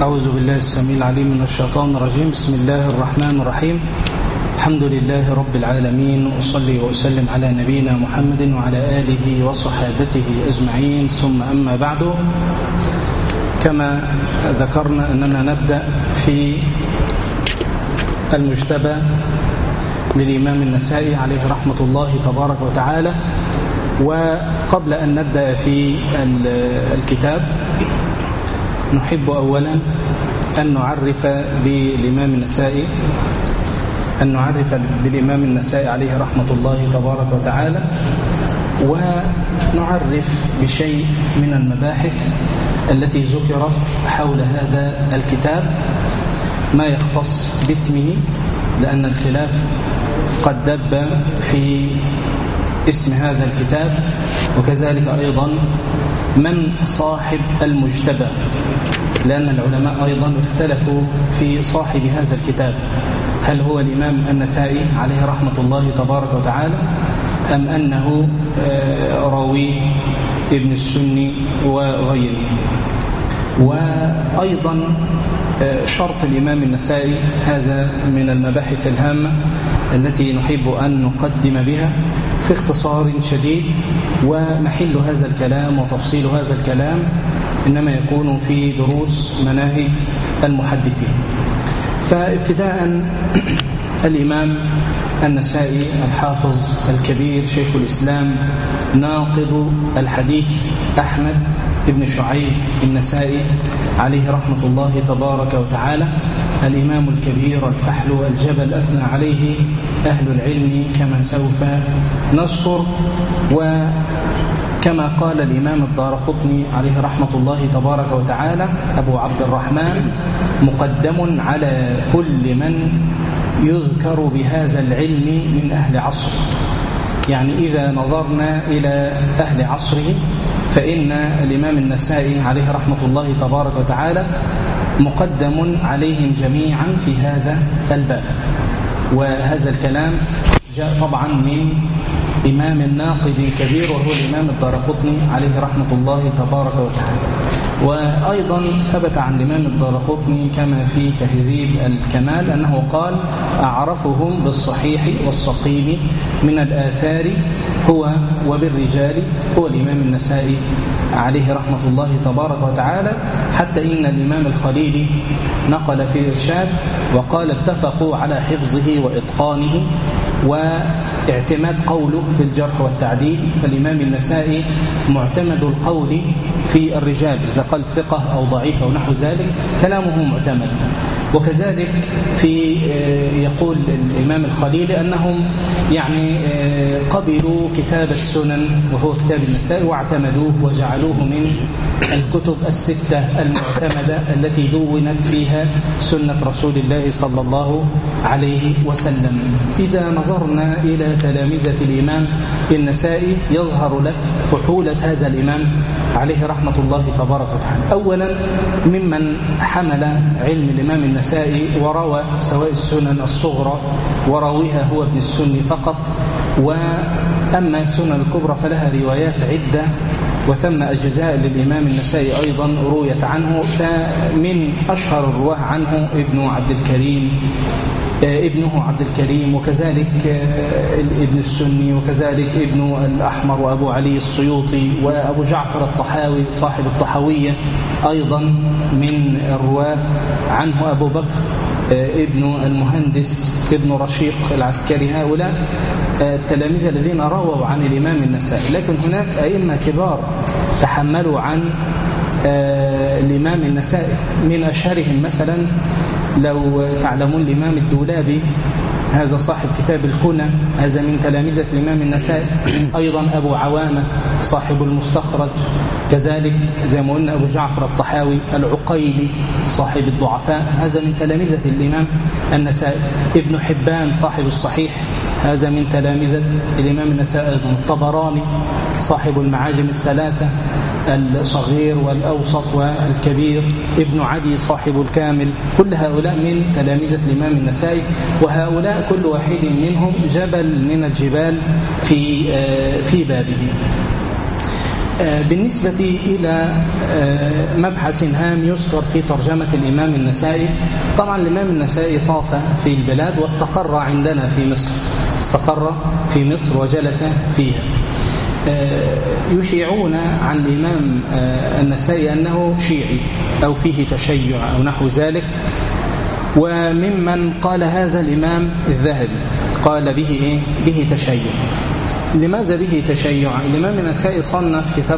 أعوذ بالله السميع العليم من الشيطان الرجيم. بسم الله الرحمن الرحيم. الحمد لله رب العالمين، وأصلي وأسلم على نبينا محمد وعلى آله وصحابته أجمعين، ثم أما بعد. كما ذكرنا أننا نبدأ في المجتبى للإمام النسائي عليه رحمة الله تبارك وتعالى. وقبل أن نبدأ في الكتاب نحب أولا أن نعرف بالإمام النسائي عليه رحمة الله تبارك وتعالى، ونعرف بشيء من المباحث التي ذكرت حول هذا الكتاب، ما يختص باسمه، لأن الخلاف قد دب في اسم هذا الكتاب، وكذلك أيضا من صاحب المجتبى، لأن العلماء أيضا اختلفوا في صاحب هذا الكتاب، هل هو الإمام النسائي عليه رحمة الله تبارك وتعالى، أم أنه راويه ابن السني وغيره. وأيضا شرط الإمام النسائي، هذا من المباحث الهامة التي نحب أن نقدم بها في اختصار شديد، ومحل هذا الكلام وتفصيل هذا الكلام إنما يكون في دروس مناهج المحدثين. فابتداء الإمام النسائي الحافظ الكبير شيخ الإسلام ناقض الحديث أحمد بن شعيب النسائي عليه رحمة الله تبارك وتعالى، الإمام الكبير الفحل الجبل، أثنى عليه أهل العلم كما سوف نذكر. وكما قال الإمام الدارقطني عليه رحمة الله تبارك وتعالى أبو عبد الرحمن: مقدم على كل من يذكر بهذا العلم من أهل عصره. يعني إذا نظرنا إلى أهل عصره فإن الإمام النسائي عليه رحمة الله تبارك وتعالى مقدم عليهم جميعا في هذا الباب. وهذا الكلام جاء طبعا من إمام الناقد الكبير، وهو الإمام الدارقطني عليه رحمة الله تبارك وتعالى. وأيضا ثبت عن الإمام الدارقطني كما في تهذيب الكمال أنه قال: أعرفهم بالصحيح والسقيم من الآثار هو وبالرجال هو الإمام النسائي عليه رحمة الله تبارك وتعالى. حتى إن الإمام الخليلي نقل في الإرشاد وقال: اتفقوا على حفظه وإتقانه واعتماد قوله في الجرح والتعديل. فالإمام النسائي معتمد القول في الرجال، إذا قال ثقة أو ضعيف أو نحو ذلك كلامه معتمد. وكذلك في يقول الإمام الخليلي أنهم يعني قبلوا كتاب السنن وهو كتاب النسائي واعتمدوه وجعلوه من الكتب الستة المعتمدة التي دونت فيها سنة رسول الله صلى الله عليه وسلم. إذا نظرنا إلى تلامذة الإمام النسائي يظهر لك فحولة هذا الإمام عليه رحمة الله تبارك وتعالى. أولا ممن حمل علم الإمام النسائي وروى سواء السنن الصغرى وراويها هو ابن السني فقط، وأما السنن الكبرى فلها روايات عدة، وثم أجزاء للإمام النسائي أيضا رويت عنه. فمن أشهر الرواه عنه ابنه عبد الكريم، وكذلك ابن السني، وكذلك ابن الأحمر وأبو علي السيوطي، وأبو جعفر الطحاوي صاحب الطحاوية أيضا من الرواه عنه، أبو بكر ابن المهندس ابن رشيق العسكري. هؤلاء التلاميذ الذين رووا عن الإمام النسائي. لكن هناك أئمة كبار تحملوا عن الإمام النسائي، من أشهرهم مثلا لو تعلمون الإمام الدولابي، هذا صاحب كتاب الكنى، هذا من تلامذة الإمام النسائي. أيضا أبو عوامة صاحب المستخرج، كذلك زي ما قلنا أبو جعفر الطحاوي العقيلي صاحب الضعفاء، هذا من تلامذة الإمام النسائي. ابن حبان صاحب الصحيح، هذا من تلامذة الإمام النسائي. أيضا الطبراني صاحب المعاجم الثلاثة، الصغير والأوسط والكبير، ابن عدي صاحب الكامل، كل هؤلاء من تلامذة الإمام النسائي. وهؤلاء كل واحد منهم جبل من الجبال في بابه. بالنسبة إلى مبحث هام يذكر في ترجمة الإمام النسائي. طبعا الإمام النسائي طاف في البلاد واستقر عندنا في مصر، استقر في مصر وجلس فيها. يشيعون عن الإمام النسائي أنه شيعي أو فيه تشيع أو نحو ذلك، وممن قال هذا الإمام الذهبي قال به تشيع. لماذا به تشيع؟ الإمام النسائي صنف كتاب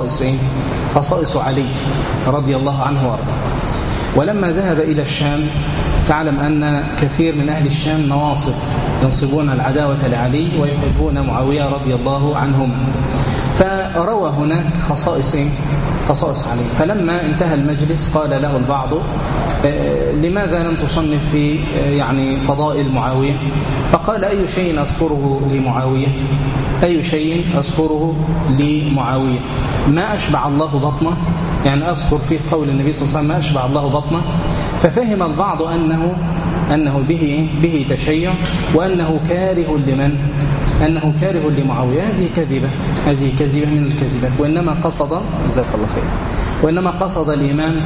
خصائص علي رضي الله عنه وارضاه، ولما ذهب إلى الشام تعلم أن كثير من أهل الشام نواصب ينصبون العداوة لعلي ويحبون معاوية رضي الله عنهما، فروى هناك خصائص علي. فلما انتهى المجلس قال له البعض لماذا لم تصنف في فضائل معاوية؟ فقال أي شيء أذكره لمعاوية، أي شيء أذكره لمعاوية ما أشبع الله بطنه، أذكر في قول النبي صلى الله عليه وسلم ما أشبع الله بطنه. ففهم البعض أنه به تشيع وأنه كاره لمن؟ أنه كاره لمعاوية. هذه كذبة من الكذبات، وإنما قصد جزاك الله خير، وإنما قصد الإمام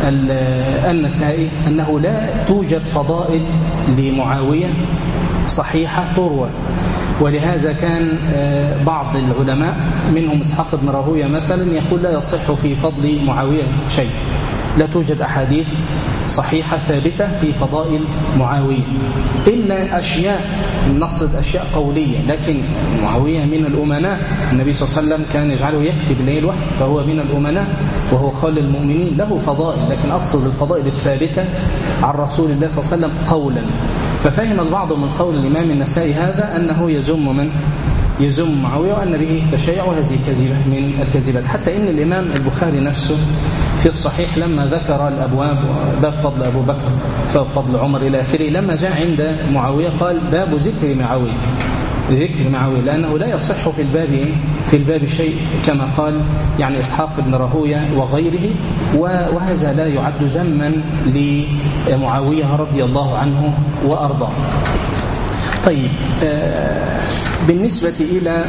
النسائي أنه لا توجد فضائل لمعاوية صحيحة تروى. ولهذا كان بعض العلماء منهم إسحاق بن راهويه مثلا يقول لا يصح في فضل معاوية شيء، لا توجد أحاديث صحيحة ثابتة في فضائل معاوية إلا أشياء، نقصد أشياء قولية، لكن معاوية من الأمناء، النبي صلى الله عليه وسلم كان يجعله يكتب له الوحي، فهو من الأمناء وهو خال المؤمنين، له فضائل، لكن أقصد الفضائل الثابتة عن رسول الله صلى الله عليه وسلم قولا. ففهم البعض من قول الإمام النسائي هذا أنه يذم معاوية وأن به تشيع، وهذه كذبة من الكذبات. حتى إن الإمام البخاري نفسه في الصحيح لما ذكر الأبواب، باب فضل أبو بكر، باب فضل عمر إلى آخره، لما جاء عند معاوية قال باب ذكر معاوية، لأنه لا يصح في الباب شيء كما قال إسحاق بن راهويه وغيره، وهذا لا يعد ذما لمعاوية رضي الله عنه وأرضاه. طيب، بالنسبة إلى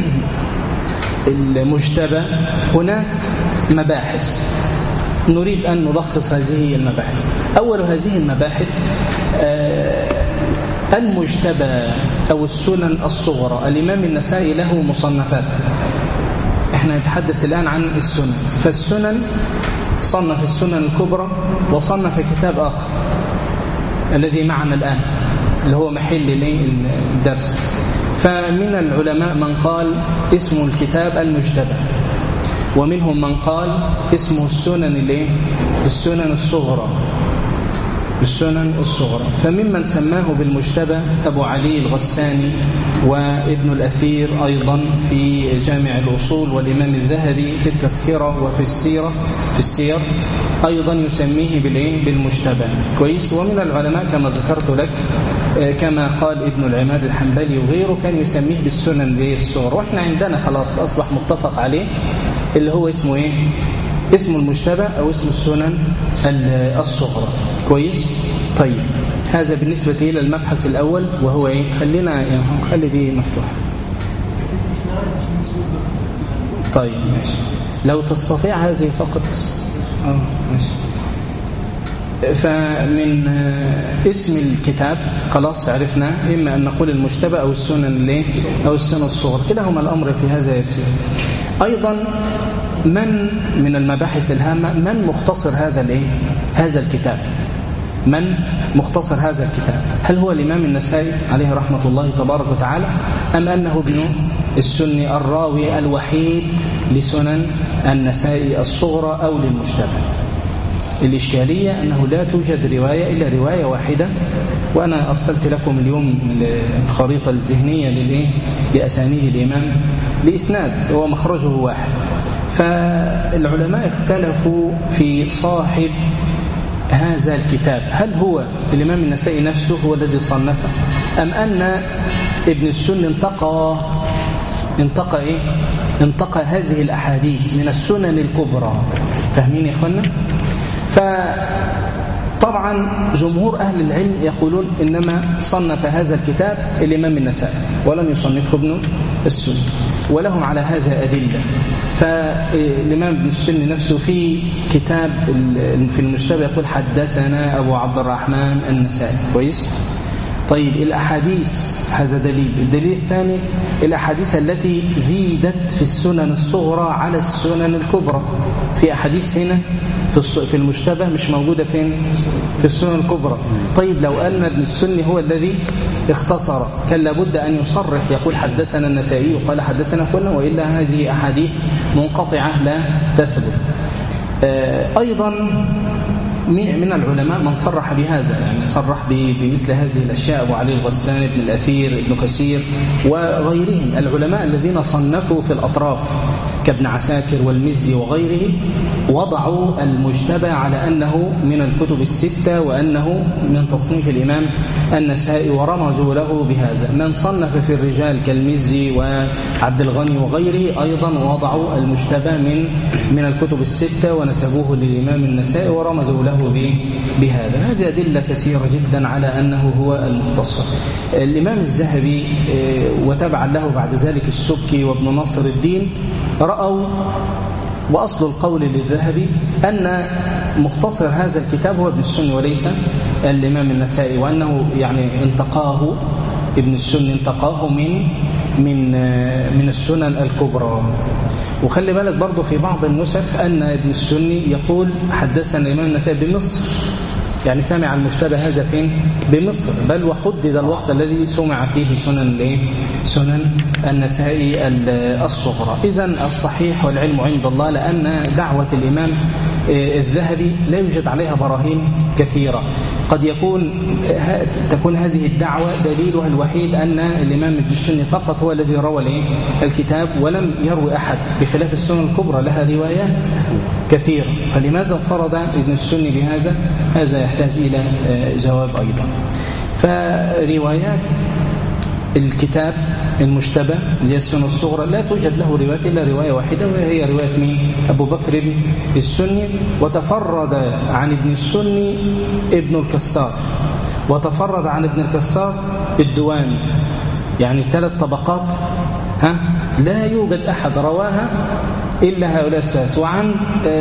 المجتبى هناك مباحث نريد أن نلخص هذه المباحث. أول هذه المباحث المجتبى أو السنن الصغرى. الإمام النسائي له مصنفات، احنا نتحدث الآن عن السنن. فالسنن صنف السنن الكبرى وصنف كتاب آخر الذي معنا الآن اللي هو محل الدرس. فمن العلماء من قال اسم الكتاب المجتبى، ومنهم من قال اسمه السنن الصغرى. فممن سماه بالمجتبى أبو علي الغساني وابن الأثير أيضا في جامع الأصول، والإمام الذهبي في التذكرة وفي السير أيضا يسميه بالمجتبى. كويس. ومن العلماء كما ذكرت لك كما قال ابن العماد الحنبلي وغيره كان يسميه بالسنن الصغرى، وإحنا عندنا خلاص أصبح متفق عليه اللي هو اسمه اسم المجتبى أو اسم السنن الصغرى. كويس. طيب، هذا بالنسبة إلى المبحث الأول وهو خلي دي مفتوحة. طيب ماشي، لو تستطيع هذه فقط بس. ماشي. فمن اسم الكتاب خلاص عرفنا إما أن نقول المجتبى أو السنن أو السنن الصغرى، كلاهما الأمر في هذا يسير. أيضا من المباحث الهامة من مختصر هذا الكتاب، من مختصر هذا الكتاب؟ هل هو الإمام النسائي عليه رحمة الله تبارك وتعالى، أم أنه ابن السني الراوي الوحيد لسنن النسائي الصغرى أو للمجتبى؟ الإشكالية أنه لا توجد رواية إلا رواية واحدة، وأنا أرسلت لكم اليوم الخريطة الذهنية لأسانيد الإمام لإسناد هو مخرجه واحد. فالعلماء اختلفوا في صاحب هذا الكتاب، هل هو الإمام النسائي نفسه هو الذي صنفه، أم أن ابن السني انتقى هذه الأحاديث من السنن الكبرى؟ فاهمين يا إخوانا؟ فطبعا جمهور أهل العلم يقولون إنما صنف هذا الكتاب الإمام النسائي ولم يصنفه ابن السني. ولهم على هذا أدلة. فالإمام ابن السني نفسه في كتاب في المشتبه يقول حدثنا أبو عبد الرحمن النسائي. كويس. طيب الأحاديث هذا دليل. الدليل الثاني الأحاديث التي زيدت في السنن الصغرى على السنن الكبرى. في أحاديث هنا في المشتبه مش موجودة فين؟ في السنن الكبرى. طيب لو أن ابن السني هو الذي اختصر كان لابد أن يصرح يقول حدثنا النسائي وقال حدثنا فلان، وإلا هذه أحاديث منقطعة لا تثبت. أيضا من العلماء من صرح بهذا، يعني صرح بمثل هذه الأشياء، أبو علي الغسان، ابن الأثير، ابن كثير وغيرهم العلماء الذين صنفوا في الأطراف كابن عساكر والمزي وغيره، وضعوا المجتبى على أنه من الكتب الستة وأنه من تصنيف الإمام النسائي، ورمزوا له بهذا. من صنف في الرجال كالمزي وعبد الغني وغيره أيضا وضعوا المجتبى من الكتب الستة ونسبوه للإمام النسائي ورمزوا له بهذا. هذه أدلة كثيرة جدا على أنه هو المختصر. الإمام الذهبي وتبع له بعد ذلك السبكي وابن نصر الدين رأوا، وأصل القول للذهبي أن مختصر هذا الكتاب هو ابن السني وليس الإمام النسائي، وأنه يعني انتقاه ابن السني انتقاه من السنن الكبرى. وخلي بالك برضو في بعض النسخ أن ابن السني يقول حدثنا الإمام النسائي بمصر، يعني سمع المشتبه هذا فين؟ بمصر، بل وحدد الوقت الذي سمع فيه سنن النسائي الصغرى. إذن الصحيح والعلم عند الله، لأن دعوة الإمام الذهبي لا يوجد عليها براهين كثيرة. قد تكون هذه الدعوة دليلها الوحيد أن الإمام ابن السني فقط هو الذي روى الكتاب ولم يروي أحد، بخلاف السنن الكبرى لها روايات كثيرة. فلماذا انفرد ابن السني بهذا؟ هذا يحتاج إلى جواب أيضا. فروايات الكتاب المشتبه اللي هي السنن الصغرى لا توجد له رواية إلا رواية واحدة، وهي رواية مين؟ أبو بكر السني. وتفرد عن ابن السني ابن الكسار، وتفرد عن ابن الكسار الدواني، يعني 3 طبقات لا يوجد أحد رواها إلا هؤلاء الثلاث. وعن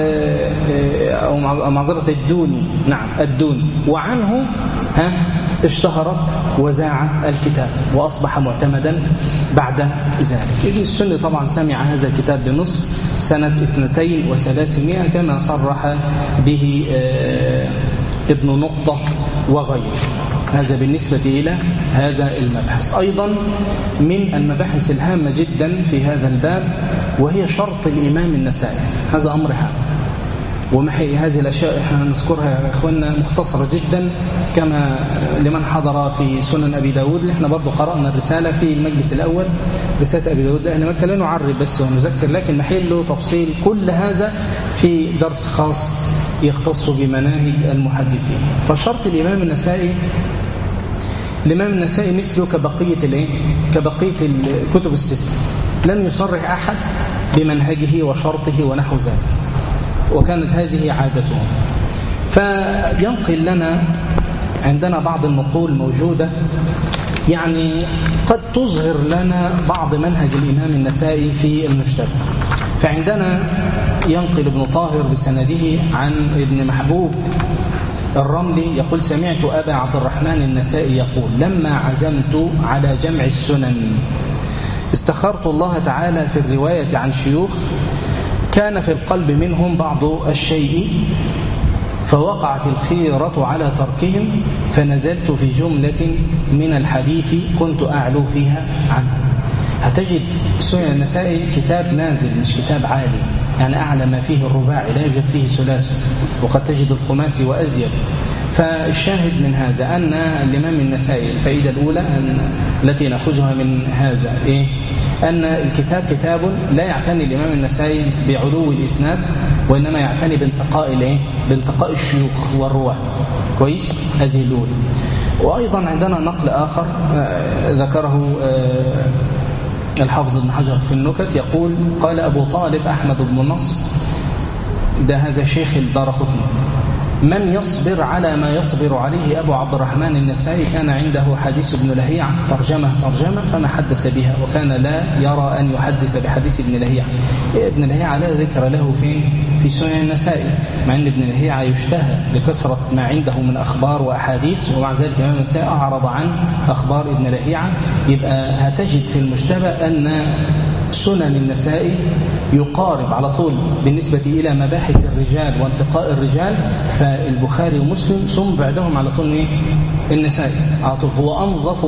أو معذرة الدوني، نعم الدوني، وعنه اشتهرت وزاع الكتاب وأصبح معتمدا بعد ذلك. ابن السني طبعا سمع هذا الكتاب بمصر سنة 32 كما صرح به ابن نقطة وغيره. هذا بالنسبة إلى هذا المبحث. أيضا من المباحث الهامة جدا في هذا الباب وهي شرط الإمام النسائي. هذا أمر هام، وهذه الأشياء احنا نذكرها يا إخواننا مختصرة جدا، كما لمن حضر في سنن أبي داود اللي احنا برضو قرأنا الرسالة في المجلس الأول، رسالة أبي داود أهل مكة، لا نعرب بس ونذكر، لكن نحل تفصيل كل هذا في درس خاص يختص بمناهج المحدثين. فشرط الإمام النسائي مثله كبقية الكتب الستة، لم يصرح أحد بمنهجه وشرطه ونحو ذلك، وكانت هذه عادته. فينقل لنا عندنا بعض النقول موجودة يعني قد تظهر لنا بعض منهج الإمام النسائي في المشتبه. فعندنا ينقل ابن طاهر بسنده عن ابن محبوب الرملي يقول: سمعت أبا عبد الرحمن النسائي يقول: لما عزمت على جمع السنن استخرت الله تعالى في الرواية عن شيوخ كان في القلب منهم بعض الشيء، فوقعت الخيرة على تركهم، فنزلت في جملة من الحديث كنت أعلو فيها عنه. هتجد سنن النسائي كتاب نازل مش كتاب عالي، يعني أعلى ما فيه الرباعي، لا يوجد فيه ثلاثي، وقد تجد الخماسي وأزيد. فالشاهد من هذا أن الإمام النسائي الفائدة الأولى التي نأخذها من هذا أن الكتاب كتاب لا يعتني الإمام النسائي بعلو الإسناد، وإنما يعتني بانتقاء الشيوخ والرواة. كويس؟ هذه الأولى. وأيضا عندنا نقل آخر ذكره الحافظ ابن حجر في النكت، يقول: قال أبو طالب أحمد بن نصر، ده هذا شيخ الدارقطني، من يصبر على ما يصبر عليه أبو عبد الرحمن النسائي كان عنده حديث ابن لهيعة ترجمة فما حدث بها، وكان لا يرى أن يحدث بحديث ابن لهيعة. ابن لهيعة لا ذكر له في سنن النسائي، مع أن ابن لهيعة يشتهى لكثرة ما عنده من أخبار وأحاديث، ومع ذلك الإمام النسائي أعرض عن أخبار ابن لهيعة. يبقى هتجد في المشتبه أن سنن النسائي يقارب على طول بالنسبة إلى مباحث الرجال وانتقاء الرجال، فالبخاري ومسلم ثم بعدهم على طول النسائي على طول. هو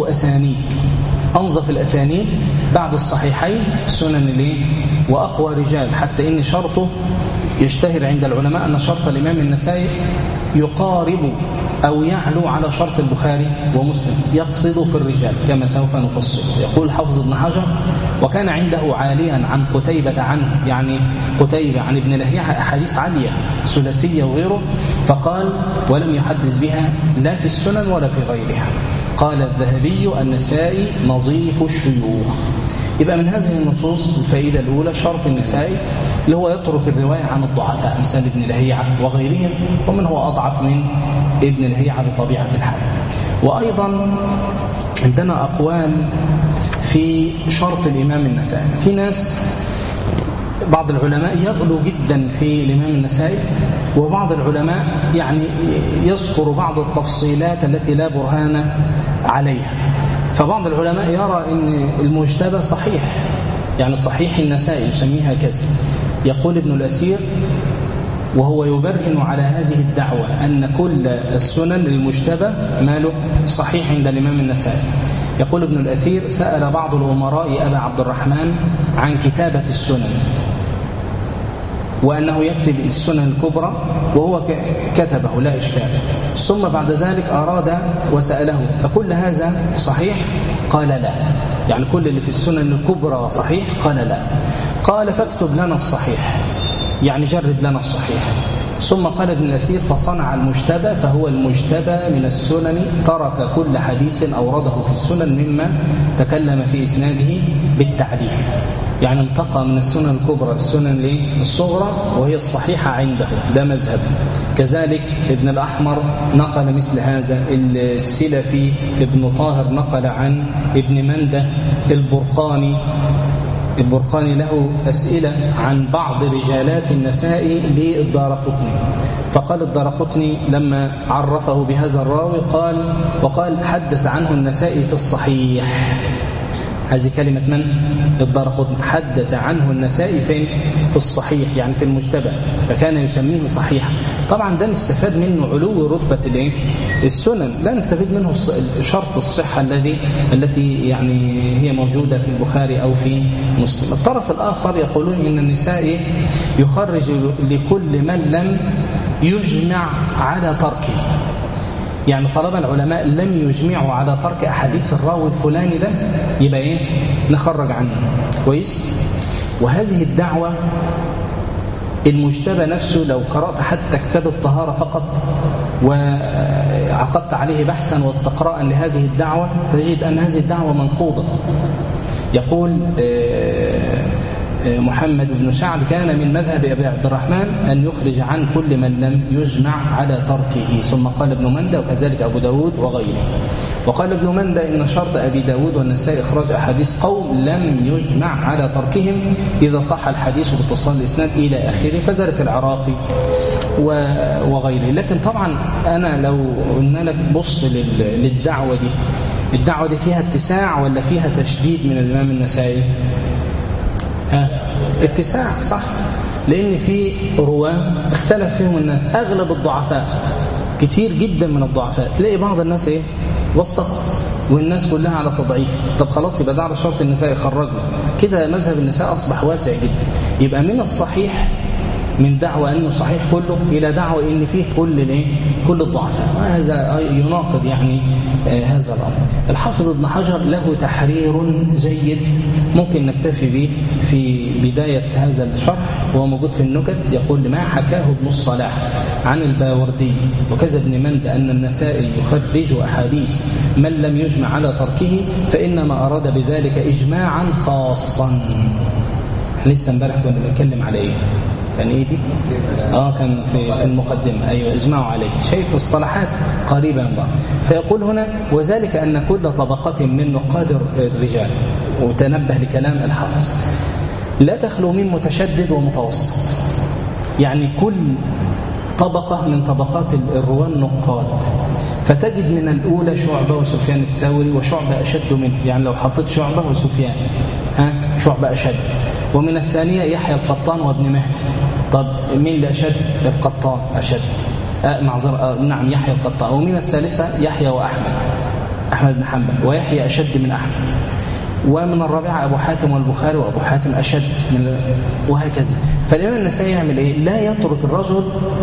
أنظف الأسانيد بعد الصحيحين سنن وأقوى رجال، حتى إن شرطه يشتهر عند العلماء أن شرط الإمام النسائي يقارب أو يعلو على شرط البخاري ومسلم، يقصد في الرجال كما سوف نفصل. يقول حافظ ابن حجر: وكان عنده عاليا عن قتيبة عنه، يعني قتيبة عن ابن لهيعة أحاديث عالية ثلاثية وغيره، فقال: ولم يحدث بها لا في السنن ولا في غيرها. قال الذهبي: النسائي نظيف الشيوخ. يبقى من هذه النصوص الفائدة الأولى شرط النسائي اللي هو يترك الرواية عن الضعفاء أمثال ابن لهيعة وغيرهم، ومن هو أضعف من ابن لهيعة بطبيعة الحال. وأيضا عندنا أقوال في شرط الإمام النسائي. في ناس بعض العلماء يغلو جدا في الإمام النسائي، وبعض العلماء يعني يذكر بعض التفصيلات التي لا برهان عليها. فبعض العلماء يرى أن المجتبى صحيح، يعني صحيح النسائي يسميها كذا. يقول ابن الأثير وهو يبرهن على هذه الدعوة أن كل السنن المجتبى ماله صحيح عند الإمام النسائي. يقول ابن الأثير: سأل بعض الأمراء أبا عبد الرحمن عن كتابة السنن، وأنه يكتب السنن الكبرى، وهو كتبه لا إشكال. ثم بعد ذلك أراد وسأله: أكل هذا صحيح؟ قال لا. يعني كل اللي في السنن الكبرى صحيح؟ قال لا. قال: فاكتب لنا الصحيح، يعني جرد لنا الصحيح. ثم قال ابن الأثير: فصنع المجتبى، فهو المجتبى من السنن، ترك كل حديث أورده في السنن مما تكلم في إسناده بالتعديل. يعني انتقى من السنن الكبرى السنن الصغرى وهي الصحيحة عنده، ده مذهب. كذلك ابن الأحمر نقل مثل هذا، السلفي ابن طاهر نقل عن ابن مندة، البرقاني له أسئلة عن بعض رجالات النسائي للدارقطني، فقال الدارقطني لما عرفه بهذا الراوي وقال: حدث عنه النسائي في الصحيح. هذه كلمة من؟ الدارقطني. حدث عنه النسائي فين؟ في الصحيح، يعني في المجتبى، فكان يسميه صحيحا. طبعا ده نستفاد منه علو رتبة السنن، لا نستفيد منه شرط الصحة التي يعني هي موجودة في البخاري أو في مسلم. الطرف الآخر يقولون إن النسائي يخرج لكل من لم يجمع على تركه، يعني طالما العلماء لم يجمعوا على ترك أحاديث الراوي الفلاني ده يبقى نخرج عنه كويس. وهذه الدعوة المجتبى نفسه لو قرأت حتى كتاب الطهارة فقط وعقدت عليه بحثا واستقراء لهذه الدعوة تجد أن هذه الدعوة منقوضة. يقول محمد بن سعد: كان من مذهب أبي عبد الرحمن أن يخرج عن كل من لم يجمع على تركه. ثم قال ابن مندة وكذلك أبو داود وغيره. وقال ابن مندة: إن شرط أبي داود والنسائي إخراج أحاديث قوم لم يجمع على تركهم إذا صح الحديث باتصال الإسناد إلى آخره. كذلك العراقي وغيره. لكن طبعا أنا لو قلنا لك بص للدعوة دي، الدعوة دي فيها اتساع ولا فيها تشديد من الإمام النسائي؟ اتساع، صح، لأن في رواه اختلف فيهم الناس. أغلب الضعفاء، كتير جدا من الضعفاء، تلاقي بعض الناس وسط والناس كلها على تضعيف. طب خلاص يبقى ده على شرط النساء يخرجه كده. مذهب النساء أصبح واسع جدا. يبقى من الصحيح، من دعوة أنه صحيح كله إلى دعوة أن فيه كل الضعفاء. هذا يناقض يعني هذا الأمر. الحافظ ابن حجر له تحرير جيد ممكن نكتفي به في بداية هذا الشرح، وهو موجود في النكت. يقول: ما حكاه ابن الصلاح عن الباوردي وكذا ابن مند أن النسائي يخرج أحاديث من لم يجمع على تركه، فإنما أراد بذلك إجماعا خاصا. لسه امبارح كنا بنتكلم على كان إيه دي؟ كان في المقدمة. أيوة اجمعوا عليه. شايف اصطلاحات قريبة من بعض. فيقول هنا وذلك أن كل طبقة من نقاد الرجال، وتنبه لكلام الحافظ، لا تخلو من متشدد ومتوسط. يعني كل طبقة من طبقات الرواة النقاد، فتجد من الأولى شعبة وسفيان الثوري، وشعبة أشد منه. يعني لو حطيت شعبة وسفيان شعبة أشد. ومن الثانية يحيى القطان وابن مهدي. طب مين اللي أشد؟ القطان أشد. نعم يحيى القطان. ومن الثالثة يحيى أحمد بن حنبل، ويحيى أشد من أحمد. ومن الرابعة أبو حاتم والبخاري، وأبو حاتم أشد من، وهكذا. فالإمام النسائي يعمل إيه؟ لا يترك الرجل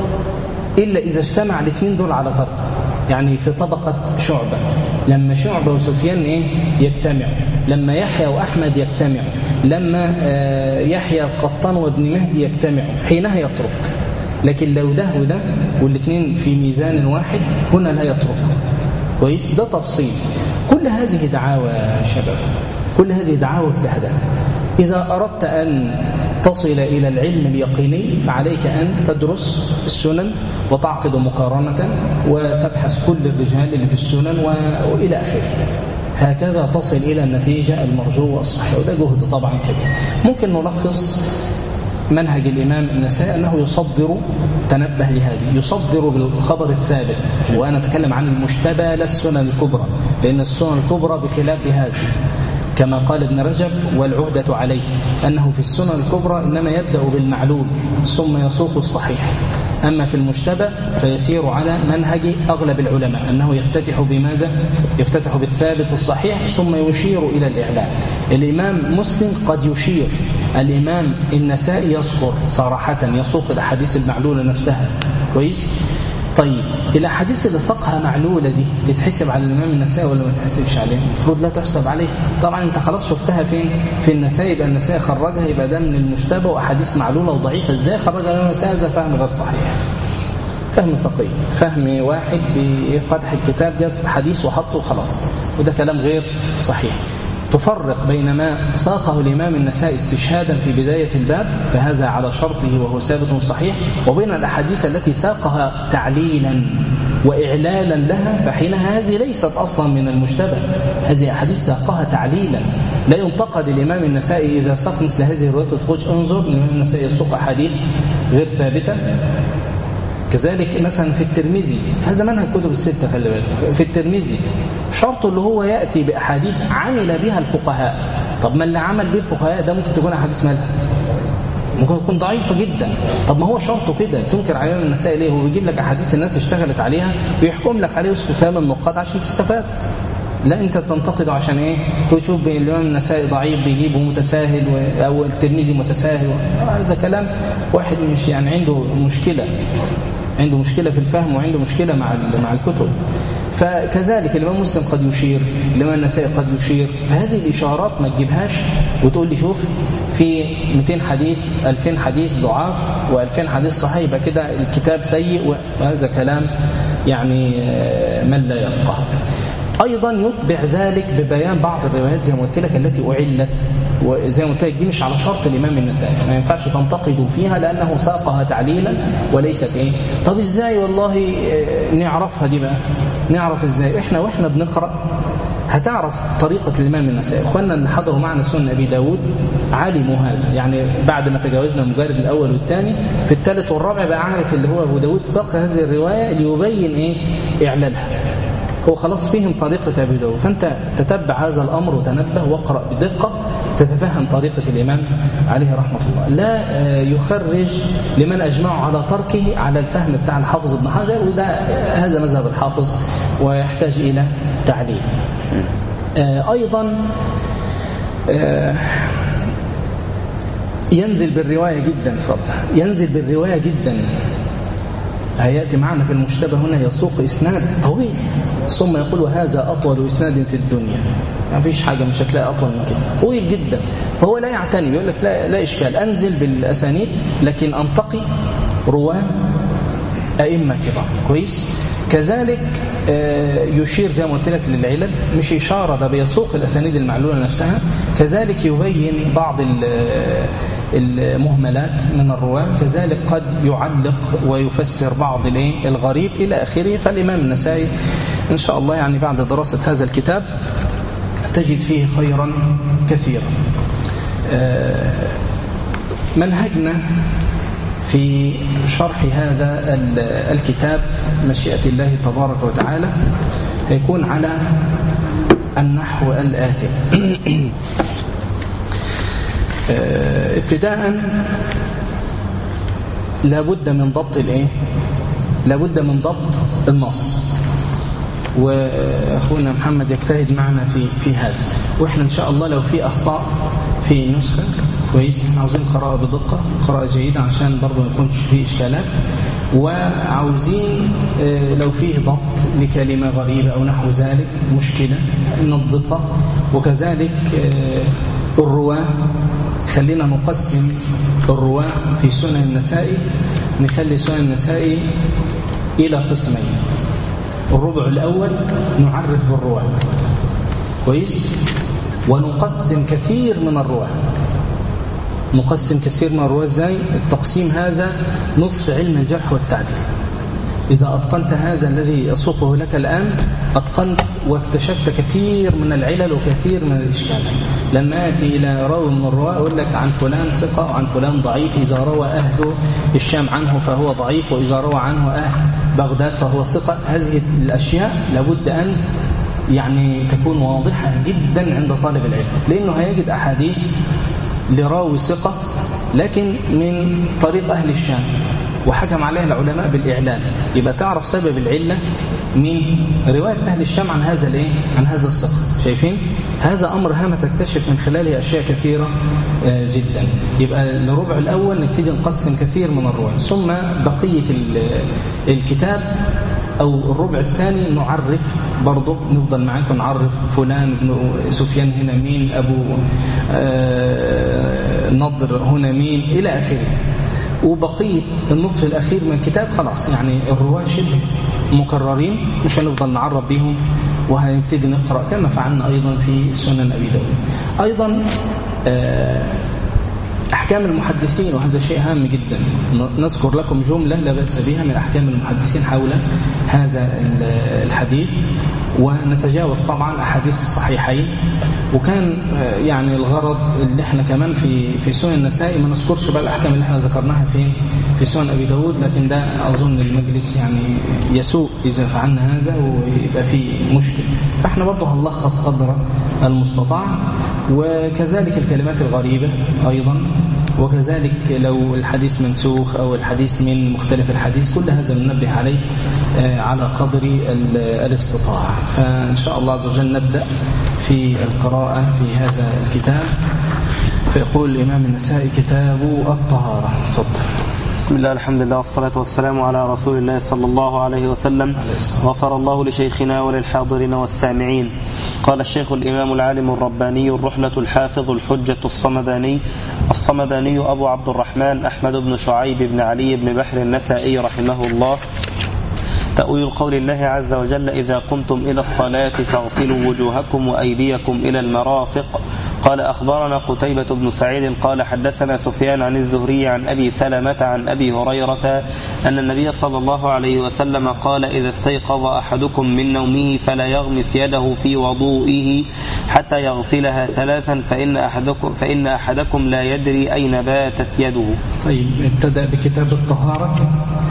إلا إذا اجتمع الاثنين دول على ترك. يعني في طبقة شعبة، لما شعبة وسفيان يجتمعوا، لما يحيى وأحمد يجتمعوا، لما يحيى القطان وابن مهدي يجتمعوا، حينها يترك. لكن لو ده وده والاثنين في ميزان واحد، هنا لا يترك. كويس؟ ده تفصيل. كل هذه دعاوى يا شباب، كل هذه دعاوى اجتهادات. إذا أردت أن تصل إلى العلم اليقيني فعليك أن تدرس السنن وتعقد مقارنة وتبحث كل الرجال اللي في السنن وإلى آخره. هكذا تصل إلى النتيجة المرجوة الصحيحة، وده جهد طبعا كبير. ممكن نلخص منهج الإمام النسائي أنه يصدر، تنبه لهذه، يصدر بالخبر الثابت. وأنا أتكلم عن المشتبه لا السنن الكبرى، لأن السنن الكبرى بخلاف هذه، كما قال ابن رجب والعهدة عليه أنه في السنن الكبرى إنما يبدأ بالمعلول ثم يسوق الصحيح. أما في المشتبه فيسير على منهج أغلب العلماء أنه يفتتح بماذا؟ يفتتح بالثابت الصحيح ثم يشير إلى الإعلان. الإمام مسلم قد يشير، الإمام النسائي يذكر صراحة، يسوق الأحاديث المعلولة نفسها. كويس؟ طيب الأحاديث اللي ساقها معلولة دي تتحسب على الإمام النسائي ولا ما تحسبش عليه؟ المفروض لا تحسب عليه. طبعا أنت خلاص شفتها فين؟ في النسائي، يبقى النسائي خرجها، يبقى ده من المشتبه وأحاديث معلولة وضعيفة. إزاي خرجها الإمام النسائي؟ هذا فهم غير صحيح، فهم سقيم، فهم واحد بفتح الكتاب جاب حديث وحطه وخلاص، وده كلام غير صحيح. تفرق بين ما ساقه الإمام النسائي استشهادا في بداية الباب فهذا على شرطه وهو ثابت صحيح، وبين الأحاديث التي ساقها تعليلا وإعلالا لها، فحينها هذه ليست أصلا من المشتبه، هذه أحاديث ساقها تعليلا. لا ينتقد الإمام النسائي إذا ساق مثل هذه الروايات وتخرج انظر الإمام النسائي يسوق أحاديث غير ثابتة. كذلك مثلا في الترمذي، هذا منهج كتب الستة، خلي بالك، في الترمذي شرط اللي هو يأتي بأحاديث عمل بها الفقهاء. طب ما اللي عمل به الفقهاء ده ممكن تكون أحاديث مالها، ممكن تكون ضعيفة جدا. طب ما هو شرطه كده، تنكر عليه النسائي ليه؟ هو بيجيب لك أحاديث الناس اشتغلت عليها ويحكم لك عليه ويسكت كلام النقاد عشان تستفاد. لا انت تنتقده عشان ايه؟ تشوف الإمام النسائي ضعيف بيجيبه متساهل او الترمذي متساهل. هذا كلام واحد مش يعني عنده مشكلة في الفهم وعنده مشكلة مع الكتب. فكذلك الإمام مسلم قد يشير، الإمام النسائي قد يشير. فهذه الإشارات ما تجيبهاش وتقول لي شوف في 200 حديث 2000 حديث ضعاف و2000 حديث صحيح يبقى كده الكتاب سيء، وهذا كلام يعني من لا يفقه. أيضا يتبع ذلك ببيان بعض الروايات زي ما قلت لك التي أعلت، وزي ما قلت لك دي مش على شرط الإمام النسائي، ما ينفعش تنتقدوا فيها لأنه ساقها تعليلا وليست إيه. طب إزاي والله نعرفها دي بقى؟ نعرف إزاي؟ إحنا بنقرأ هتعرف طريقة الإمام النسائي. إخواننا اللي حضروا معنا سنن أبي داود علموا هذا، يعني بعد ما تجاوزنا المجرد الأول والثاني، في الثالث والرابع بقى عارف اللي هو أبو داود ساق هذه الرواية ليبين إيه إعلالها. هو خلاص فهم طريقة أبي داود، فأنت تتبع هذا الأمر وتنبه واقرأ بدقة تتفهم طريقة الإمام عليه رحمة الله. لا يخرج لمن أجمعوا على تركه على الفهم بتاع الحافظ ابن حجر، وده هذا مذهب الحافظ ويحتاج إلى تعليل. أيضا ينزل بالرواية جدا، ينزل بالرواية جدا. هيأتي معنا في المشتبه هنا يسوق إسناد طويل ثم يقول وهذا أطول إسناد في الدنيا، ما فيش حاجة مش هتلاقي أطول من كده، طويل جدا. فهو لا يعتني، يقول لك لا إشكال، أنزل بالأسانيد لكن أنتقي رواه أئمة كبار. كويس؟ كذلك يشير زي ما قلت لك للعلل، مش إشارة، ده بيسوق الأسانيد المعلولة نفسها. كذلك يبين بعض المهملات من الرواة، كذلك قد يعلق ويفسر بعض الغريب إلى آخره. فالإمام النسائي إن شاء الله يعني بعد دراسة هذا الكتاب تجد فيه خيرا كثيرا. منهجنا في شرح هذا الكتاب مشيئة الله تبارك وتعالى هيكون على النحو الآتي. ابتداء لابد من ضبط لابد من ضبط النص، واخونا محمد يجتهد معنا في هذا. واحنا ان شاء الله لو في اخطاء في النسخه كويس، احنا عاوزين قراءه بدقه، قراءه جيده عشان برضه ما يكونش فيه اشكالات، وعاوزين لو فيه ضبط لكلمه غريبه او نحو ذلك مشكله نضبطها. وكذلك الرواه، خلينا نقسم الرواه في سنن النسائي، نخلي سنن النسائي الى قسمين. الربع الأول نعرف بالرواة كويس، ونقسم كثير من الرواة. نقسم كثير من الرواة ازاي؟ التقسيم هذا نصف علم الجرح والتعديل. إذا أتقنت هذا الذي أسوقه لك الآن، أتقنت واكتشفت كثير من العلل وكثير من الإشكالات. لما آتي إلى راوي من الرواة أقول لك عن فلان ثقة وعن فلان ضعيف، إذا روى أهل الشام عنه فهو ضعيف، وإذا روى عنه أهل بغداد فهو ثقة. هذه الأشياء لابد أن يعني تكون واضحة جدا عند طالب العلم، لأنه هيجد أحاديث لراوي ثقة لكن من طريق أهل الشام وحكم عليها العلماء بالإعلان، يبقى تعرف سبب العلة من رواية أهل الشام عن هذا عن هذا الثقة. شايفين؟ هذا أمر هام تكتشف من خلاله أشياء كثيرة جدا. يبقى الربع الأول نبتدي نقسم كثير من الرواية، ثم بقية الكتاب أو الربع الثاني نعرف برضه، نفضل معاكم نعرف فلان بن سفيان هنا مين، أبو نضر هنا مين، إلى آخره. وبقية النصف الأخير من الكتاب خلاص يعني الرواة شبه مكررين، مش هنفضل نعرب بهم، وهنبتدي نقرأ كما فعلنا أيضا في سنن أبي داود. أيضا أحكام المحدثين، وهذا شيء هام جدا، نذكر لكم جملة لا بأس بها من أحكام المحدثين حول هذا الحديث، ونتجاوز طبعا أحاديث الصحيحين. وكان يعني الغرض اللي احنا كمان في سنن النسائي ما نذكرش بقى الأحكام اللي احنا ذكرناها في سنن أبي داود، لكن ده أظن المجلس يعني يسوء إذا فعلنا هذا ويبقى فيه مشكل، فاحنا برضه هنلخص قدر المستطاع. وكذلك الكلمات الغريبة أيضا، وكذلك لو الحديث منسوخ أو الحديث من مختلف الحديث، كل هذا ننبه عليه على قدر الاستطاعة. فإن شاء الله عز وجل نبدأ في القراءة في هذا الكتاب. فيقول الإمام النسائي: كتاب الطهارة. تفضل. بسم الله، الحمد لله، والصلاة والسلام على رسول الله صلى الله عليه وسلم. غفر الله لشيخنا وللحاضرين والسامعين. قال الشيخ الإمام العالم الرباني الرحلة الحافظ الحجة الصمداني أبو عبد الرحمن أحمد بن شعيب بن علي بن بحر النسائي رحمه الله: تأويل قول الله عز وجل: إذا قمتم إلى الصلاة فاغسلوا وجوهكم وأيديكم إلى المرافق. قال: أخبرنا قتيبة بن سعيد قال: حدثنا سفيان عن الزهري عن أبي سلمة عن أبي هريرة أن النبي صلى الله عليه وسلم قال: إذا استيقظ أحدكم من نومه فلا يغمس يده في وضوئه حتى يغسلها ثلاثا فإن أحدكم لا يدري أين باتت يده. طيب، ابتدأ بكتاب الطهارة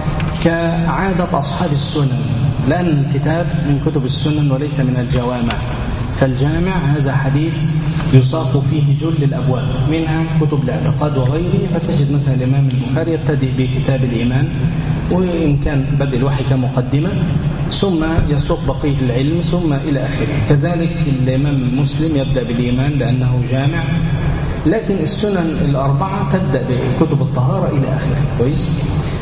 كعادة أصحاب السنن، لأن الكتاب من كتب السنن وليس من الجوامع. فالجامع هذا حديث يساق فيه جل الأبواب، منها كتب الاعتقاد وغيره. فتجد مثلا الإمام البخاري يبتدئ بكتاب الإيمان، وإن كان بدء الوحي كمقدمة، ثم يسوق بقية العلم، ثم إلى آخره. كذلك الإمام مسلم يبدأ بالإيمان لأنه جامع، لكن السنن الأربعة تبدأ بكتب الطهارة إلى آخره. كويس.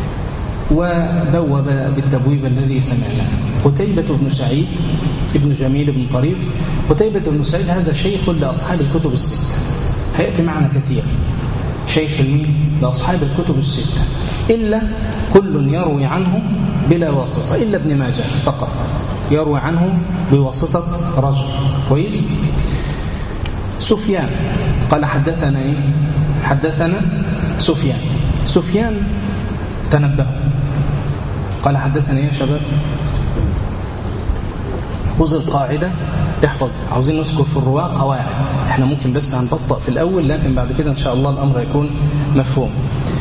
وبوب بالتبويب الذي سمعناه. قتيبة بن سعيد ابن جميل بن طريف. قتيبة بن سعيد هذا شيخ لأصحاب الكتب الستة، هيأتي معنا كثير. شيخ لأصحاب الكتب الستة، إلا كل يروي عنه بلا واسطة، إلا ابن ماجه فقط يروي عنه بواسطة رجل. كويس. سفيان قال: حدثنا حدثنا سفيان تنبهوا، قال حدثنا يا شباب، خذ القاعدة احفظ. عاوزين نذكر في الرواة قواعد، احنا ممكن بس هنبطأ في الأول، لكن بعد كده إن شاء الله الأمر يكون مفهوم.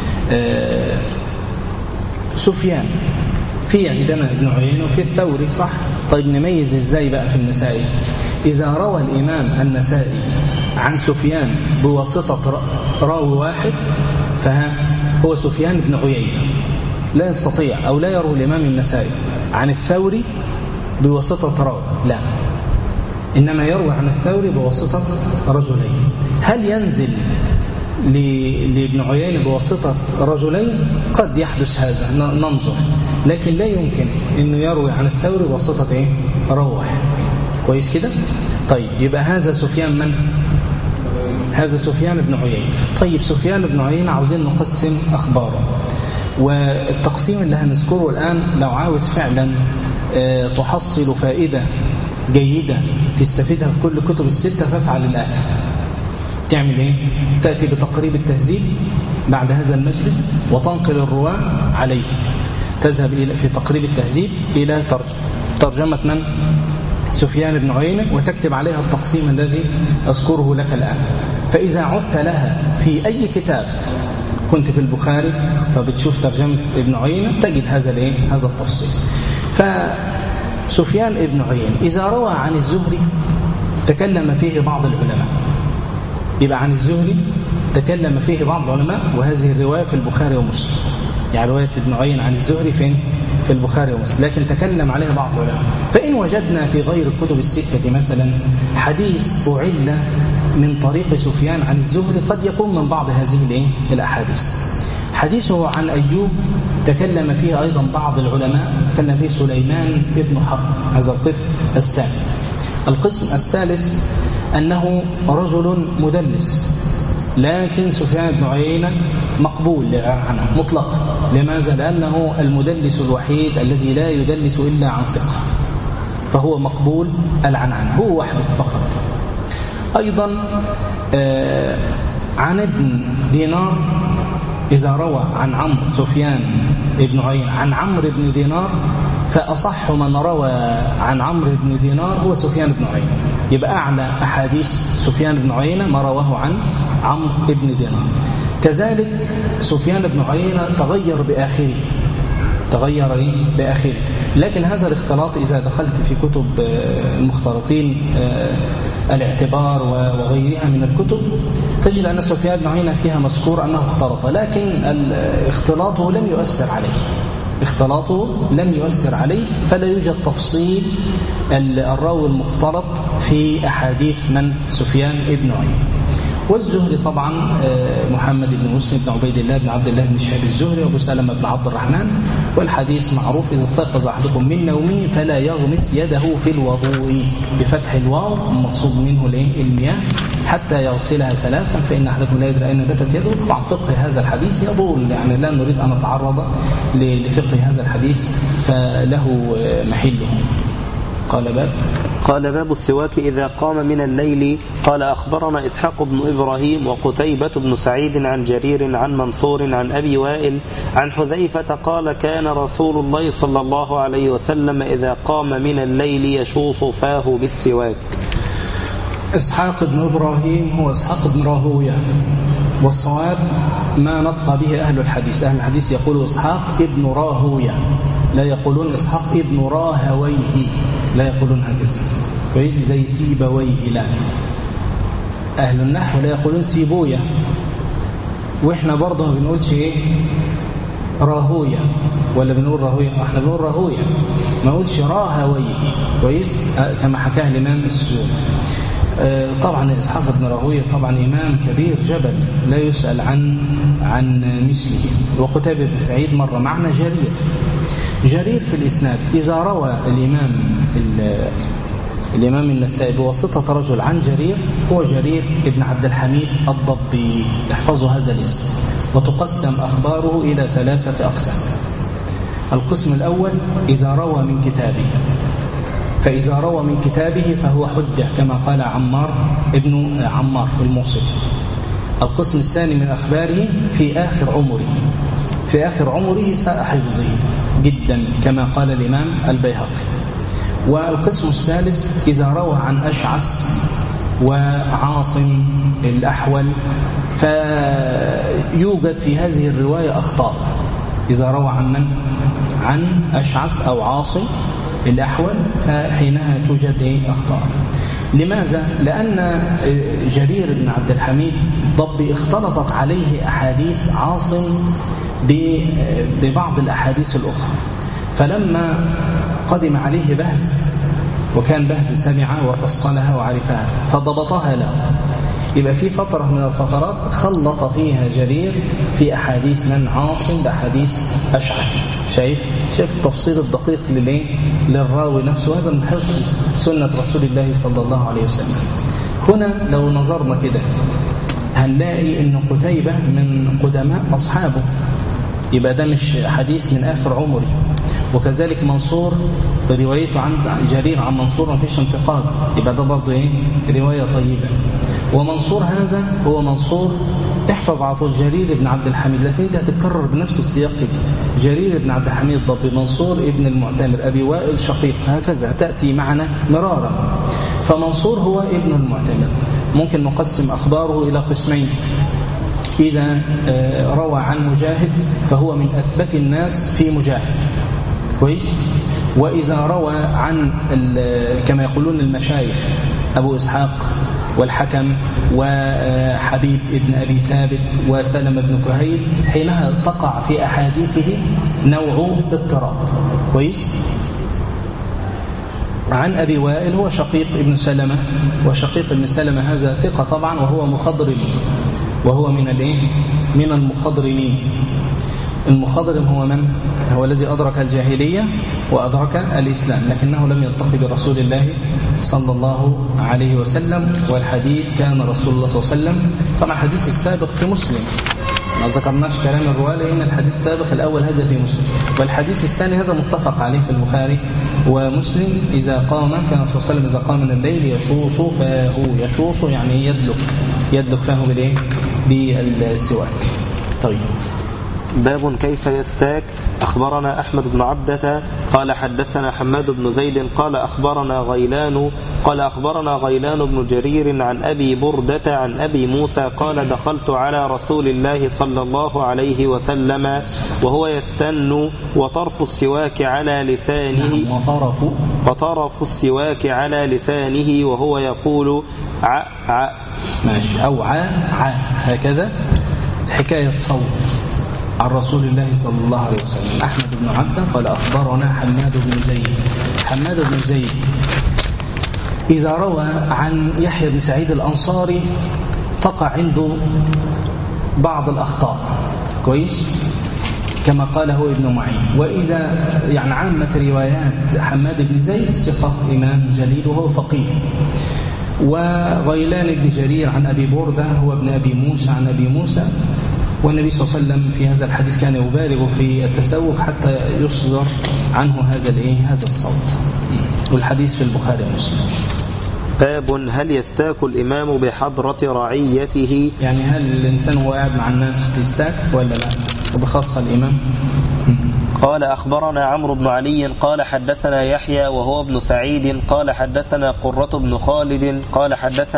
سفيان في عندنا ابن عيينة وفي الثوري، صح؟ طيب نميز ازاي بقى في النسائي؟ إذا روى الإمام النسائي عن سفيان بواسطة راوي واحد فهو سفيان بن عيينة، لا يستطيع أو لا يروي الإمام النسائي عن الثوري بواسطة راوي، لا، إنما يروي عن الثوري بواسطة رجلين. هل ينزل لابن عيينة بواسطة رجلين؟ قد يحدث هذا، ننظر، لكن لا يمكن أنه يروي عن الثوري بواسطة راوي واحد. كويس كده؟ طيب يبقى هذا سفيان من؟ هذا سفيان بن عيينة. طيب سفيان بن عيينة عاوزين نقسم أخباره، والتقسيم اللي هنذكره الآن لو عاوز فعلا تحصل فائدة جيدة تستفيدها في كل كتب الستة فافعل الآتي. تعمل ايه؟ تأتي بتقريب التهذيب بعد هذا المجلس وتنقل الرواة عليه، تذهب في تقريب التهذيب إلى ترجمة من؟ سفيان بن عيينة، وتكتب عليها التقسيم الذي أذكره لك الآن. فإذا عدت لها في أي كتاب، كنت في البخاري فبتشوف ترجمة ابن عيينة تجد هذا التفصيل. فسفيان ابن عيينة إذا روى عن الزهري تكلم فيه بعض العلماء، يبقى عن الزهري تكلم فيه بعض العلماء، وهذه الرواية في البخاري ومسلم. يعني رواية ابن عيينة عن الزهري فين؟ في البخاري ومسلم، لكن تكلم عليها بعض العلماء. فإن وجدنا في غير الكتب الستة مثلا حديث أعل من طريق سفيان عن الزهري، قد يكون من بعض هذه الأحاديث. حديثه عن أيوب تكلم فيه أيضا بعض العلماء، تكلم فيه سليمان ابن حرب، هذا القسم الثاني. القسم الثالث أنه رجل مدلس، لكن سفيان بن عيينة مقبول عنه مطلقا. لماذا؟ لأنه المدلس الوحيد الذي لا يدلس إلا عن ثقة، فهو مقبول العنعن، هو وحده فقط. أيضا عن ابن دينار، إذا روى عن عمرو سفيان بن عيينة عن عمرو بن دينار، فأصح من روى عن عمرو بن دينار هو سفيان بن عيينة. يبقى أعلى أحاديث سفيان بن عيينة ما رواه عن عمرو بن دينار. كذلك سفيان بن عيينة تغير بآخره، لكن هذا الاختلاط إذا دخلت في كتب المختلطين الاعتبار وغيرها من الكتب تجد أن سفيان بن عيينة فيها مذكور أنه اختلط، لكن اختلاطه لم يؤثر عليه، فلا يوجد تفصيل الراوي المختلط في أحاديث من؟ سفيان بن عيينة. والزهري طبعا محمد بن مسلم بن عبيد الله بن عبد الله بن شهاب الزهري وابو سلمة بن عبد الرحمن. والحديث معروف: إذا استيقظ أحدكم من نومه فلا يغمس يده في الوضوء، بفتح الواو، المقصود منه المياه، حتى يغسلها ثلاثا، فإن أحدكم لا يدري أين باتت يده. طبعا فقه هذا الحديث يطول، يعني لا نريد أن نتعرض لفقه هذا الحديث فله محله. قال باب السواك إذا قام من الليل. قال أخبرنا إسحاق بن إبراهيم وقتيبة بن سعيد عن جرير عن منصور عن أبي وائل عن حذيفة قال: كان رسول الله صلى الله عليه وسلم إذا قام من الليل يشوص فاه بالسواك. إسحاق بن إبراهيم هو إسحاق بن راهوية، والصواب ما نطق به أهل الحديث. أهل الحديث يقولوا إسحاق ابن راهوية، لا يقولون إسحاق ابن راهويه، لا يقولون هكذا. كويس؟ زي سيبويه، لا. أهل النحو لا يقولون سيبوية، وإحنا برضه ما بنقولش راهوية، ولا بنقول راهوية؟ إحنا بنقول راهوية، ما نقولش راهويه. كويس؟ كما حكاه الإمام السيوطي. طبعا إسحاق بن راهوية طبعا إمام كبير جبل لا يسأل عن مثله. وقتيبة بن سعيد مر معنا. جرير في الإسناد إذا روى الإمام النسائي بواسطة رجل عن جرير هو جرير ابن عبد الحميد الضبي، احفظوا هذا الاسم. وتقسم أخباره إلى 3 أقسام. القسم الأول إذا روى من كتابه، فإذا روى من كتابه فهو حجة كما قال عمار ابن عمار الموصلي. القسم الثاني من أخباره في آخر عمره، في آخر عمره ساء حفظه جدا كما قال الإمام البيهقي. والقسم الثالث إذا روى عن أشعث وعاصم الأحول فيوجد في هذه الرواية أخطاء. إذا روى عن من؟ عن أشعث أو عاصم الأحول فحينها توجد أخطاء. لماذا؟ لأن جرير بن عبد الحميد الضبي اختلطت عليه أحاديث عاصم ببعض الأحاديث الأخرى، فلما قدم عليه بهز وكان بهز سمع وفصلها وعرفها فضبطها له، يبقى في فترة من الفترات خلط فيها جرير في أحاديث من عاصم بأحاديث أشعث. شايف التفصيل الدقيق للراوي نفسه. هذا من حفظ سنة رسول الله صلى الله عليه وسلم. هنا لو نظرنا كده هنلاقي أن قتيبة من قدماء أصحابه، يبقى ده مش حديث من آخر عمره. وكذلك منصور بروايته عن جرير عن منصور ما فيش انتقاد، يبقى ده برضه رواية طيبة. ومنصور هذا هو منصور، احفظ على طول جرير بن عبد الحميد، لسه انت هتتكرر بنفس السياق كده. جرير بن عبد الحميد الضبي، منصور ابن المعتمر، أبي وائل شقيق، هكذا تأتي معنا مرارا. فمنصور هو ابن المعتمر. ممكن نقسم أخباره إلى قسمين. إذا روى عن مجاهد فهو من أثبت الناس في مجاهد، كويس. وإذا روى عن كما يقولون المشايخ أبو إسحاق والحكم وحبيب ابن أبي ثابت وسلم بن كهيل حينها تقع في أحاديثه نوع اضطراب، كويس. عن أبي وائل هو شقيق ابن سلمة، وشقيق ابن سلمة هذا ثقة طبعا وهو مخضرم، وهو من المخضرمين. المخضرم هو من؟ هو الذي أدرك الجاهلية وأدرك الإسلام لكنه لم يلتقي برسول الله صلى الله عليه وسلم. والحديث كان رسول الله صلى الله عليه وسلم، طبعا الحديث السابق في مسلم، ما ذكرناش كلام الرواية لأن الحديث السابق الأول هذا في مسلم، والحديث الثاني هذا متفق عليه في البخاري ومسلم. إذا قام كان صلى الله عليه وسلم إذا قام من الليل يشوص فاه، يشوص يعني يدلك فاه بالسواك. طيب، باب كيف يستاك. أخبرنا أحمد بن عبدة قال حدثنا حماد بن زيد قال أخبرنا غيلان بن جرير عن أبي بردة عن أبي موسى قال دخلت على رسول الله صلى الله عليه وسلم وهو يستن وطرف السواك على لسانه وهو يقول ع ع، ماشي، أو ع ع، هكذا حكاية صوت عن رسول الله صلى الله عليه وسلم. أحمد بن عبدة قال أخبرنا حماد بن زيد إذا روى عن يحيى بن سعيد الأنصاري تقع عنده بعض الأخطاء، كويس، كما قاله ابن معين. وإذا يعني عامة روايات حماد بن زيد ثقة إمام جليل وهو فقيه. وغيلان بن جرير عن أبي بردة هو ابن أبي موسى عن أبي موسى. والنبي صلى الله عليه وسلم في هذا الحديث كان يبالغ في التسوق حتى يصدر عنه هذا الصوت. والحديث في البخاري ومسلم. باب هل يستاك الإمام بحضرة رعيته، يعني هل الإنسان هو قاعد مع الناس يستاك ولا لا، وبخاصة الإمام. قال أخبرنا عمرو بن علي قال حدثنا يحيى وهو ابن سعيد قال حدثنا قرة بن خالد قال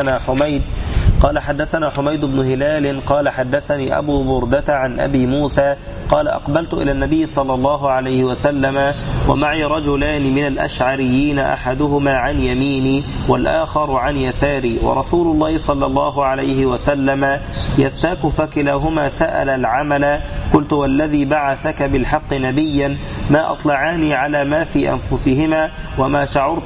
حدثنا حميد بن هلال قال حدثني أبو بردة عن أبي موسى قال أقبلت إلى النبي صلى الله عليه وسلم ومعي رجلان من الأشعريين أحدهما عن يميني والآخر عن يساري ورسول الله صلى الله عليه وسلم يستاك فكلاهما سأل العمل. قلت والذي بعثك بالحق نبيا ما أطلعاني على ما في أنفسهما وما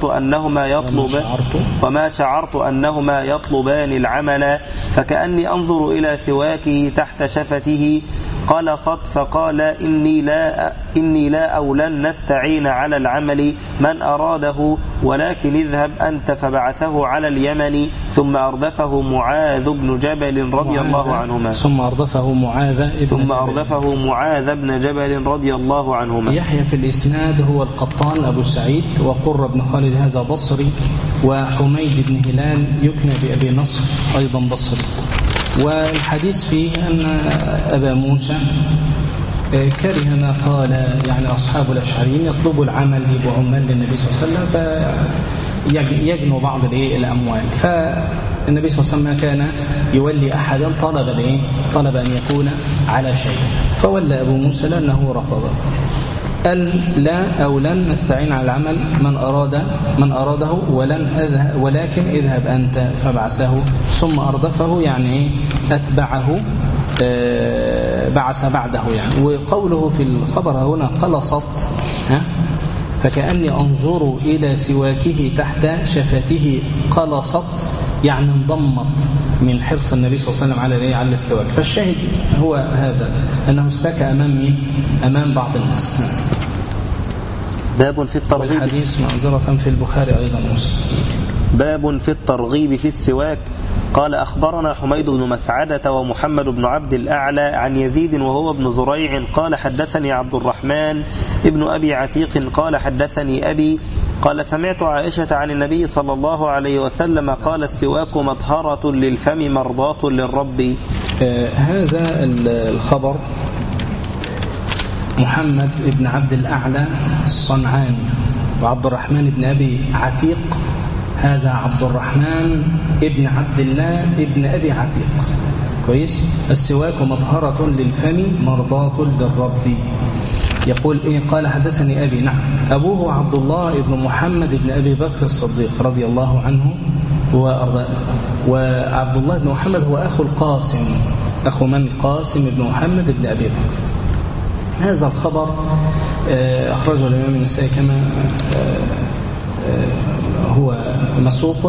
شعرت أنهما يطلبان العمل فكأني أنظر إلى سواكه تحت شفته. قال صد فقال إني لا أولن نستعين على العمل من أراده ولكن اذهب أنت. فبعثه على اليمن ثم أردفه معاذ بن جبل رضي الله عنهما ثم أردفه معاذ بن جبل رضي الله عنهما. يحيى في الإسناد هو القطان أبو سعيد، وقرة بن خالد هذا بصري، وحميد بن هلال يكنى بأبي نصر أيضا بصري. والحديث فيه أن أبا موسى كره ما قال يعني أصحاب الأشعريين يطلبوا العمل يبقوا عمال للنبي صلى الله عليه وسلم فيجنوا بعض الأموال. فالنبي صلى الله عليه وسلم كان يولي أحدا طلب أن يكون على شيء، فولى أبو موسى لأنه رفض، قال لا أو لن نستعين على العمل من أراده ولكن اذهب أنت، فبعثه ثم أردفه يعني أتبعه بعث بعده يعني. وقوله في الخبر هنا قلصت فكأني أنظر إلى سواكه تحت شفته، قلصت يعني انضمت من حرص النبي صلى الله عليه وسلم على الاستواك. فالشاهد هو هذا أنه استكى أمام بعض الناس. باب في الترغيب، والحديث معذرة في البخاري أيضا مسلم. باب في الترغيب في السواك. قال أخبرنا حميد بن مسعدة ومحمد بن عبد الأعلى عن يزيد وهو ابن زريع قال حدثني عبد الرحمن ابن أبي عتيق قال حدثني أبي قال سمعت عائشة عن النبي صلى الله عليه وسلم قال السواك مطهرة للفم مرضاة للرب. هذا الخبر محمد بن عبد الأعلى الصنعاني وعبد الرحمن بن أبي عتيق، هذا عبد الرحمن ابن عبد الله ابن أبي عتيق. كويس. السواك مطهرة للفم مرضاة للرب. يقول قال حدثني أبي. نعم، أبوه عبد الله ابن محمد ابن أبي بكر الصديق رضي الله عنه وأرضاه. وعبد الله بن محمد هو أخو القاسم، أخو من؟ القاسم ابن محمد ابن أبي بكر. هذا الخبر أخرجه الإمام النسائي كما هو مسوق،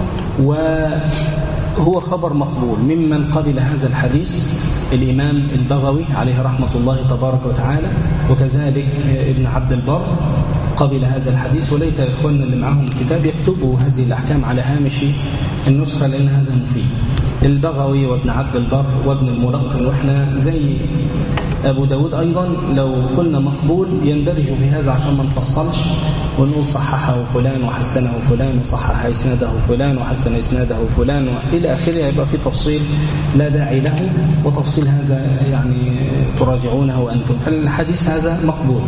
وهو خبر مقبول. ممن قبل هذا الحديث الإمام البغوي عليه رحمة الله تبارك وتعالى، وكذلك ابن عبد البر قبل هذا الحديث. وليت إخواننا اللي معهم الكتاب يكتبوا هذه الأحكام على هامش النسخة لأن هذا مفيد. البغوي وابن عبد البر وابن الملقن، وإحنا زي أبو داود أيضا لو قلنا مقبول يندرج في هذا عشان ما نفصلش ونقول صححه فلان وحسنه فلان وصحح إسناده فلان وحسن إسناده فلان وإلى آخره، يبقى في تفصيل لا داعي له، وتفصيل هذا يعني تراجعونه أنتم. فالحديث هذا مقبول.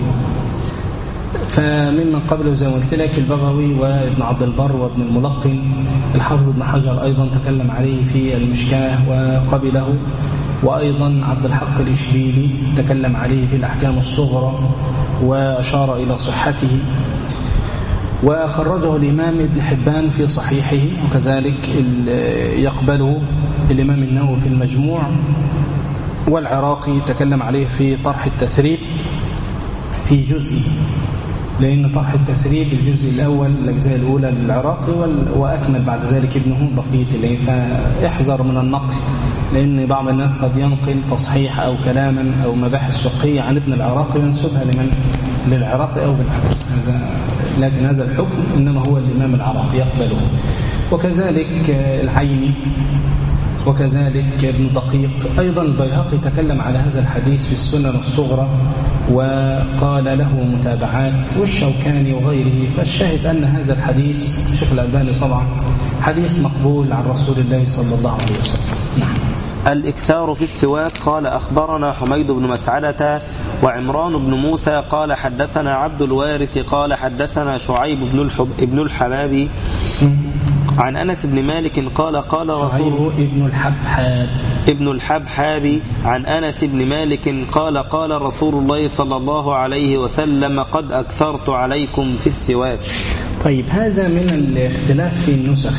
فممن قبله زي ما قلت لك البغوي وابن عبد البر وابن الملقن. الحافظ ابن حجر أيضا تكلم عليه في المشكاة وقبله، وأيضا عبد الحق الإشبيلي تكلم عليه في الأحكام الصغرى وأشار إلى صحته، وخرجه الإمام ابن حبان في صحيحه، وكذلك يقبله الإمام النووي في المجموع، والعراقي تكلم عليه في طرح التثريب في جزء، لأن طرح التثريب الجزء الأول الأجزاء الأولى للعراقي وأكمل بعد ذلك ابنه بقية اللي. فاحذر من النقل، لأن بعض الناس قد ينقل تصحيح أو كلاما أو مباحث فقهية عن ابن العراقي وينسبها للعراقي أو بالعكس. لكن هذا الحكم إنما هو الإمام العراقي يقبله، وكذلك العيني، وكذلك ابن دقيق. أيضا البيهقي تكلم على هذا الحديث في السنن الصغرى وقال له متابعات، والشوكاني وغيره. فالشاهد أن هذا الحديث شيخ الألباني طبعا حديث مقبول عن رسول الله صلى الله عليه وسلم. نعم. الإكثار في السواك. قال أخبرنا حميد بن مسعدة وعمران بن موسى قال حدثنا عبد الوارث قال حدثنا شعيب بن الحبابي عن أنس بن مالك قال قال رسول ابن الحبحاب عن أنس بن مالك قال قال رسول الله صلى الله عليه وسلم قد أكثرت عليكم في السواك. طيب، هذا من الاختلاف في النسخ،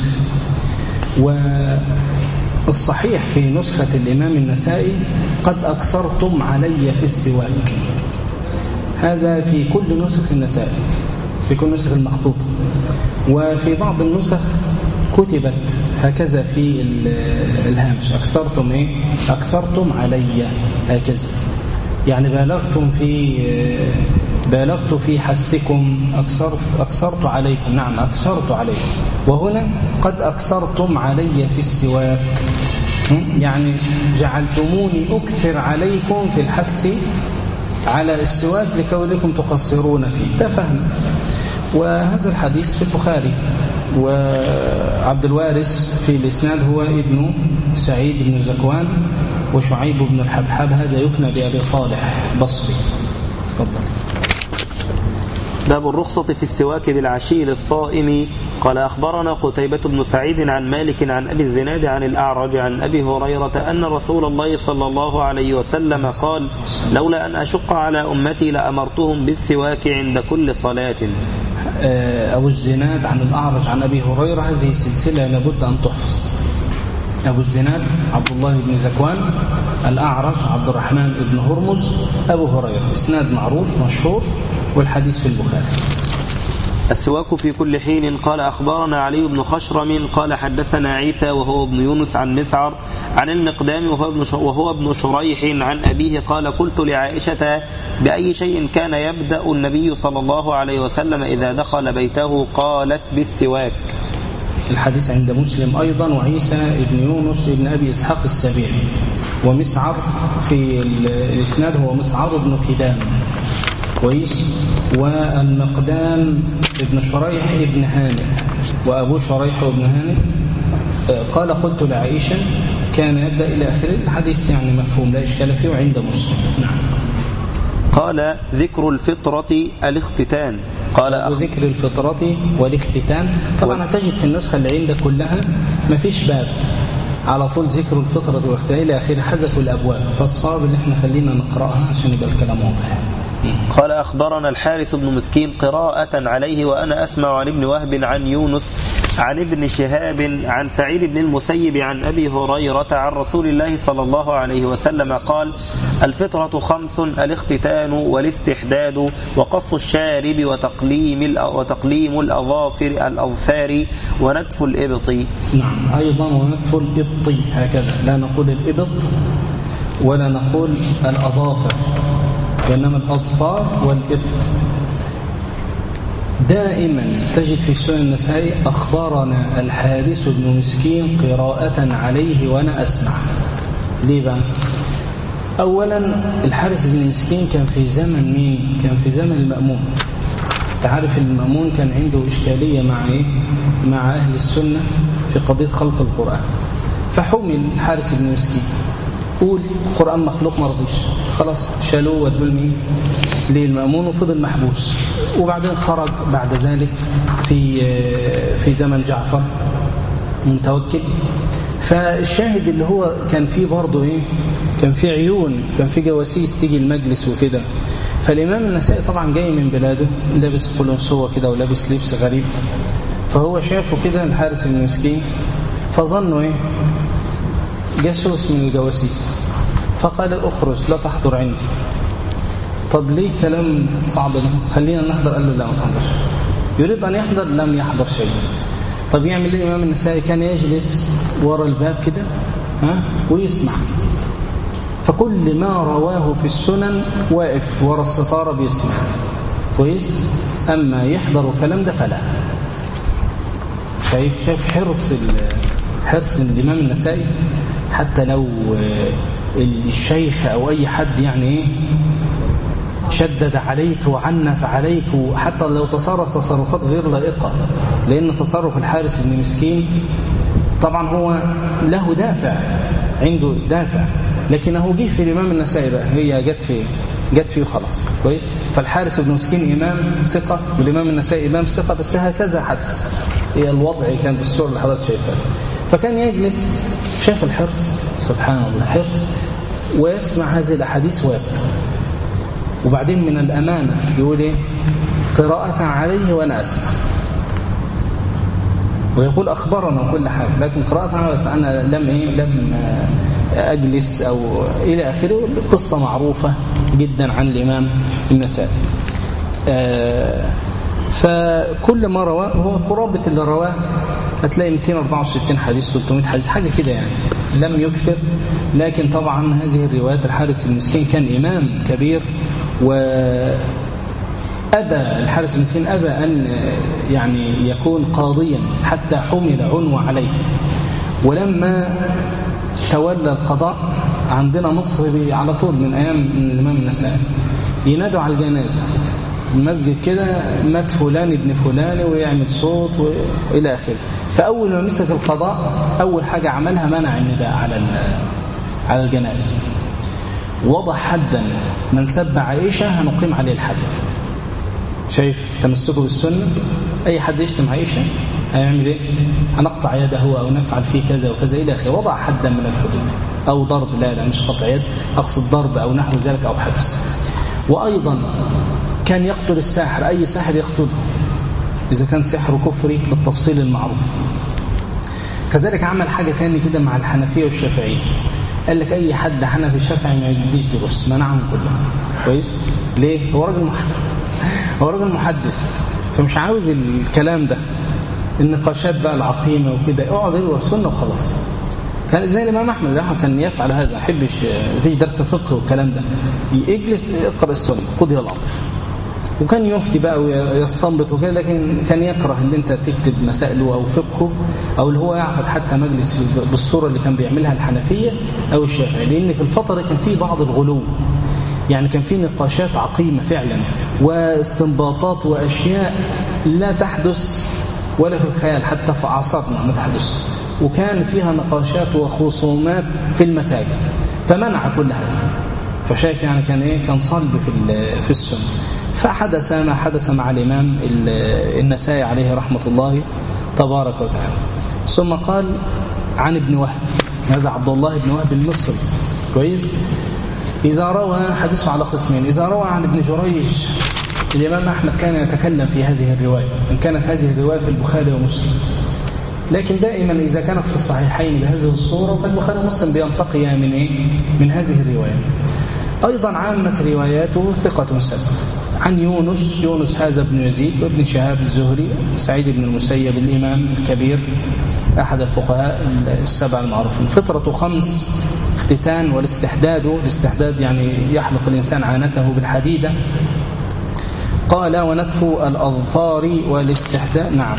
والصحيح في نسخة الإمام النسائي قد أكثرتم علي في السواك. هذا في كل نسخ النسائي، في كل نسخ المخطوطة. وفي بعض النسخ كتبت هكذا في الهامش أكثرتم علي هكذا، يعني بالغت في حثكم، أكثرت عليكم. نعم، أكثرت عليكم. وهنا قد أكثرتم علي في السواك، يعني جعلتموني أكثر عليكم في الحث على السواك لكونكم تقصرون فيه. تفهم. وهذا الحديث في البخاري وعبد الوارث في الإسناد هو ابن سعيد بن زكوان وشعيب بن الحبحاب، هذا يكنى بأبي صالح بصري. تفضل. باب الرخصة في السواك بالعشي للصائم. قال أخبرنا قتيبة بن سعيد عن مالك عن أبي الزناد عن الأعرج عن أبي هريرة أن رسول الله صلى الله عليه وسلم قال: لولا أن أشق على أمتي لأمرتهم بالسواك عند كل صلاة. أبو الزناد عن الأعرج عن أبي هريرة، هذه سلسلة لابد أن تحفظ. أبو الزناد عبد الله بن زكوان، الأعرج عبد الرحمن بن هرمز، أبو هريرة، إسناد معروف مشهور والحديث في البخاري. السواك في كل حين. قال أخبرنا علي بن خشرم قال حدثنا عيسى وهو ابن يونس عن مسعر عن المقدام وهو ابن شريح عن أبيه قال: قلت لعائشة: بأي شيء كان يبدأ النبي صلى الله عليه وسلم إذا دخل بيته؟ قالت: بالسواك. الحديث عند مسلم أيضا. وعيسى ابن يونس ابن أبي إسحاق السبيعي، ومسعر في الإسناد هو مسعر بن كدام، كويس. والمقدام ابن شريح ابن هانئ، وأبو شريح ابن هانئ. قال: قلت لعائشة كان يبدأ إلى آخره. الحديث يعني مفهوم لا إشكال فيه وعند مسلم. نعم. قال: ذكر الفطرة الاختتان. قال ذكر الفطرة والاختتان. طبعا تجد في النسخة اللي عندك كلها ما فيش باب، على طول ذكر الفطرة والاختتان إلى آخره، حذفوا الأبواب. فالصواب اللي احنا خلينا نقرأها عشان يبقى الكلام واضح. قال: أخبرنا الحارث بن مسكين قراءة عليه وأنا أسمع عن ابن وهب عن يونس عن ابن شهاب عن سعيد بن المسيب عن أبي هريرة عن رسول الله صلى الله عليه وسلم قال: الفطرة 5: الاختتان والاستحداد وقص الشارب وتقليم الأظفار ونتف الإبط. نعم، أيضا ونتف الإبط، هكذا لا نقول الإبط ولا نقول الأظافر، وإنما الأظفار والإبط. دائما تجد في سنن النسائي: أخبرنا الحارث بن مسكين قراءة عليه وأنا أسمع. ليه بقى؟ أولا الحارث بن مسكين كان في زمن مين؟ كان في زمن المأمون. تعرف المأمون كان عنده إشكالية مع إيه؟ مع أهل السنة في قضية خلق القرآن، فحمل الحارث بن مسكين، قول القرآن مخلوق، مرضيش، خلاص شالوه ودوا لمين؟ للمأمون، وفضل محبوس. وبعدين خرج بعد ذلك في زمن جعفر متوكل. فالشاهد اللي هو كان فيه برضه ايه؟ كان فيه عيون، كان فيه جواسيس تيجي المجلس وكده. فالإمام النسائي طبعا جاي من بلاده لابس قلنسوة كده ولابس لبس غريب، فهو شافه كده الحارث بن مسكين، فظنوا ايه؟ جاسوس من الجواسيس، فقال: اخرج لا تحضر عندي. طب ليه كلام صعب ده؟ خلينا نحضر. قال له: لا ما تحضرش. يريد أن يحضر، لم يحضر شيء. طب يعمل ايه الإمام النسائي؟ كان يجلس ورا الباب كده ويسمع، فكل ما رواه في السنن واقف ورا الستارة بيسمع، كويس. أما يحضر الكلام ده فلا. شايف حرص الإمام النسائي، حتى لو الشيخ أو أي حد يعني ايه شدد عليك وعنف عليك، وحتى لو تصرف تصرفات غير لائقة، لأن تصرف الحارث بن مسكين طبعا هو له دافع، عنده دافع، لكنه جه في الإمام النسائي بقى، هي جت فيه خلاص، كويس. فالحارث بن مسكين إمام ثقة، والإمام النسائي إمام ثقة، بس هكذا حدث. هي الوضع كان بالصورة اللي حضرتك شايفها. فكان يجلس، شاف الحرص، سبحان الله، حرص، ويسمع هذه الأحاديث ويبكي. وبعدين من الأمانة يقول إيه؟ قراءة عليه وأنا أسمع. ويقول أخبرنا كل حاجة، لكن قراءة عليه أنا لم أجلس أو إلى آخره. قصة معروفة جدا عن الإمام النسائي. فكل ما رواه هو قرابة اللي رواه هتلاقي 264 حديث 300 حديث حاجة كده يعني، لم يكثر. لكن طبعا هذه الروايات الحارث المسكين كان إمام كبير، وأبى الحارث المسكين أن يعني يكون قاضيا حتى حمل عنوة عليه. ولما تولى القضاء عندنا مصر على طول من أيام الإمام النسائي ينادوا على الجنازة، المسجد كده مات فلان ابن فلان ويعمل صوت وإلى آخره. فأول ما مسك القضاء أول حاجة عملها منع النداء على الجنائز. وضع حدا من سب عائشة هنقيم عليه الحد. شايف تمسكه بالسنة؟ أي حد يشتم عائشة هيعمل إيه؟ هنقطع يده أو نفعل فيه كذا وكذا إلى آخره. وضع حدا من الحدود أو ضرب، لا مش قطع يد، أقصد ضرب أو نحو ذلك أو حبس. وأيضا كان يقتل الساحر، أي ساحر يقتله إذا كان سحر كفري بالتفصيل المعروف. كذلك عمل حاجة تاني كده مع الحنفية والشافعية، قال لك أي حد حنفي شافعي ما يديش دروس، منعهم كلهم. كويس؟ ليه؟ هو راجل محدث، فمش عاوز الكلام ده، النقاشات بقى العقيمة وكده. اقعد اقرا سنة وخلاص. كان زي الإمام أحمد كان يفعل هذا، ما يحبش فيش درس فقه والكلام ده، يجلس اقرأ السنة قضي الأمر. وكان يفتي بقى ويستنبط وكده، لكن كان يكره ان انت تكتب مسائله او فقهه، او اللي هو يعقد حتى مجلس بالصورة اللي كان بيعملها الحنفية او الشافعية، لان في الفترة كان في بعض الغلو، يعني كان في نقاشات عقيمة فعلا واستنباطات واشياء لا تحدث ولا في الخيال حتى في اعصارنا ما تحدث، وكان فيها نقاشات وخصومات في المساجد، فمنع كل هذا. فشايف يعني كان صلب في السنة. فحدث ما حدث مع الإمام النسائي عليه رحمة الله تبارك وتعالى. ثم قال عن ابن وهب، هذا عبد الله بن وهب المصري. كويس؟ إذا روى حديثه على قسمين، إذا روى عن ابن جريج، الإمام أحمد كان يتكلم في هذه الرواية إن كانت هذه الرواية في البخاري ومسلم، لكن دائما إذا كانت في الصحيحين بهذه الصورة فالبخاري ومسلم بينتقيا من هذه الرواية. أيضا عامة رواياته ثقة ثبت. عن يونس هذا ابن يزيد وابن شهاب الزهري، سعيد بن المسيب الإمام الكبير أحد الفقهاء السبع المعروفين. فطرة 5 اختتان والاستحداد يعني يحلق الإنسان عانته بالحديدة. قال ونتف الأظفار والاستحداد، نعم،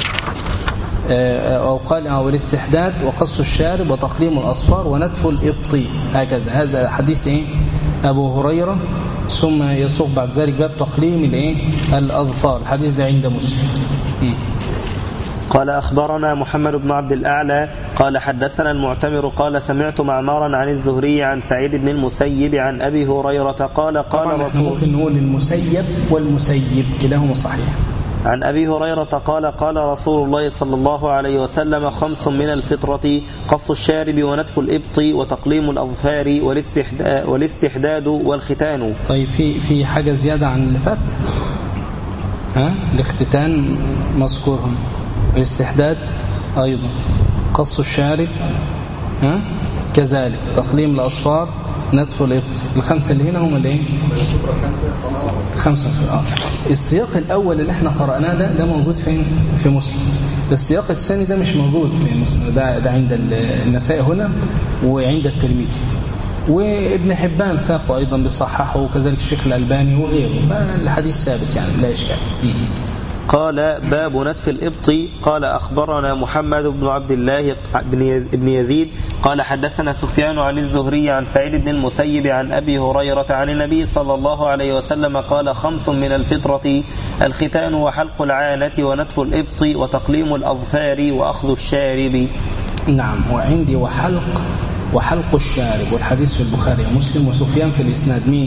أو قال والاستحداد وقص الشارب وتقليم الأصفار ونتف الإبط، هكذا. هذا حديث أبو هريرة. ثم يسوق بعد ذلك باب تقليم الأظفار، الحديث ده عند مسلم. قال أخبرنا محمد بن عبد الأعلى قال حدثنا المعتمر قال سمعت معمارا عن الزهري عن سعيد بن المسيب عن أبي هريرة قال رسول، ممكن نقول المسيب والمسيب كلاهما صحيح. عن أبي هريرة قال رسول الله صلى الله عليه وسلم 5 من الفطرة: قص الشارب ونتف الإبط وتقليم الأظفار والاستحداد والختان. طيب في حاجة زيادة عن اللي فات؟ الاختتان مذكورهم، الاستحداد أيضا، قص الشارب كذلك، تقليم الأظفار، نتف الإبط. الخمسة اللي هنا هم اللي 5. السياق الأول اللي احنا قرأناه ده موجود فين؟ في مسلم. السياق الثاني ده مش موجود في مسلم، ده عند النسائي هنا وعند الترمذي، وابن حبان ساقه أيضا بصححه، وكذلك الشيخ الألباني وغيره، فالحديث ثابت يعني لا إشكال. قال باب نتف الإبط. قال أخبرنا محمد بن عبد الله بن يزيد قال حدثنا سفيان عن الزهري عن سعيد بن المسيب عن أبي هريرة عن النبي صلى الله عليه وسلم قال 5 من الفطرة: الختان وحلق العانة ونتف الإبط وتقليم الأظفار وأخذ الشارب. نعم، وعندي وحلق الشارب، والحديث في البخاري ومسلم، وسفيان في الإسناد مين؟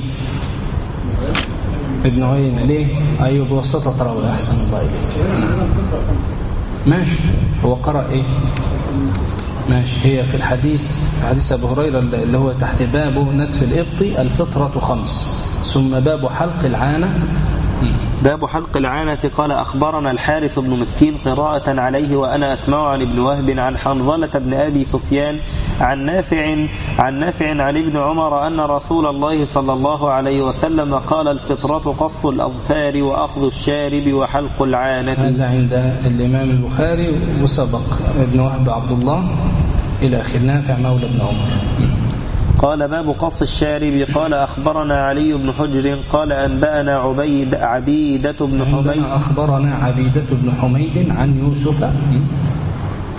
ابن عيينة. ليه؟ أيوه بوسطة راوي، أحسن الله إليك. ماشي، هو قرأ ماشي. هي في الحديث أبو هريرة اللي هو تحت باب نتف الإبط الفطرة 5، ثم باب حلق العانة. باب حلق العانة. قال أخبرنا الحارث بن مسكين قراءة عليه وأنا أسمع عن ابن وهب عن حنظلة بن أبي سفيان عن نافع عن ابن عمر أن رسول الله صلى الله عليه وسلم قال: الفطرة قص الأظفار وأخذ الشارب وحلق العانة. هذا عند الإمام البخاري، وسبق ابن وهب عبد الله إلى آخر. نافع مولى ابن عمر. قال باب قص الشارب. قال أخبرنا علي بن حجر قال أنبأنا عبيدة بن حميد. أخبرنا عبيدة بن حميد عن يوسف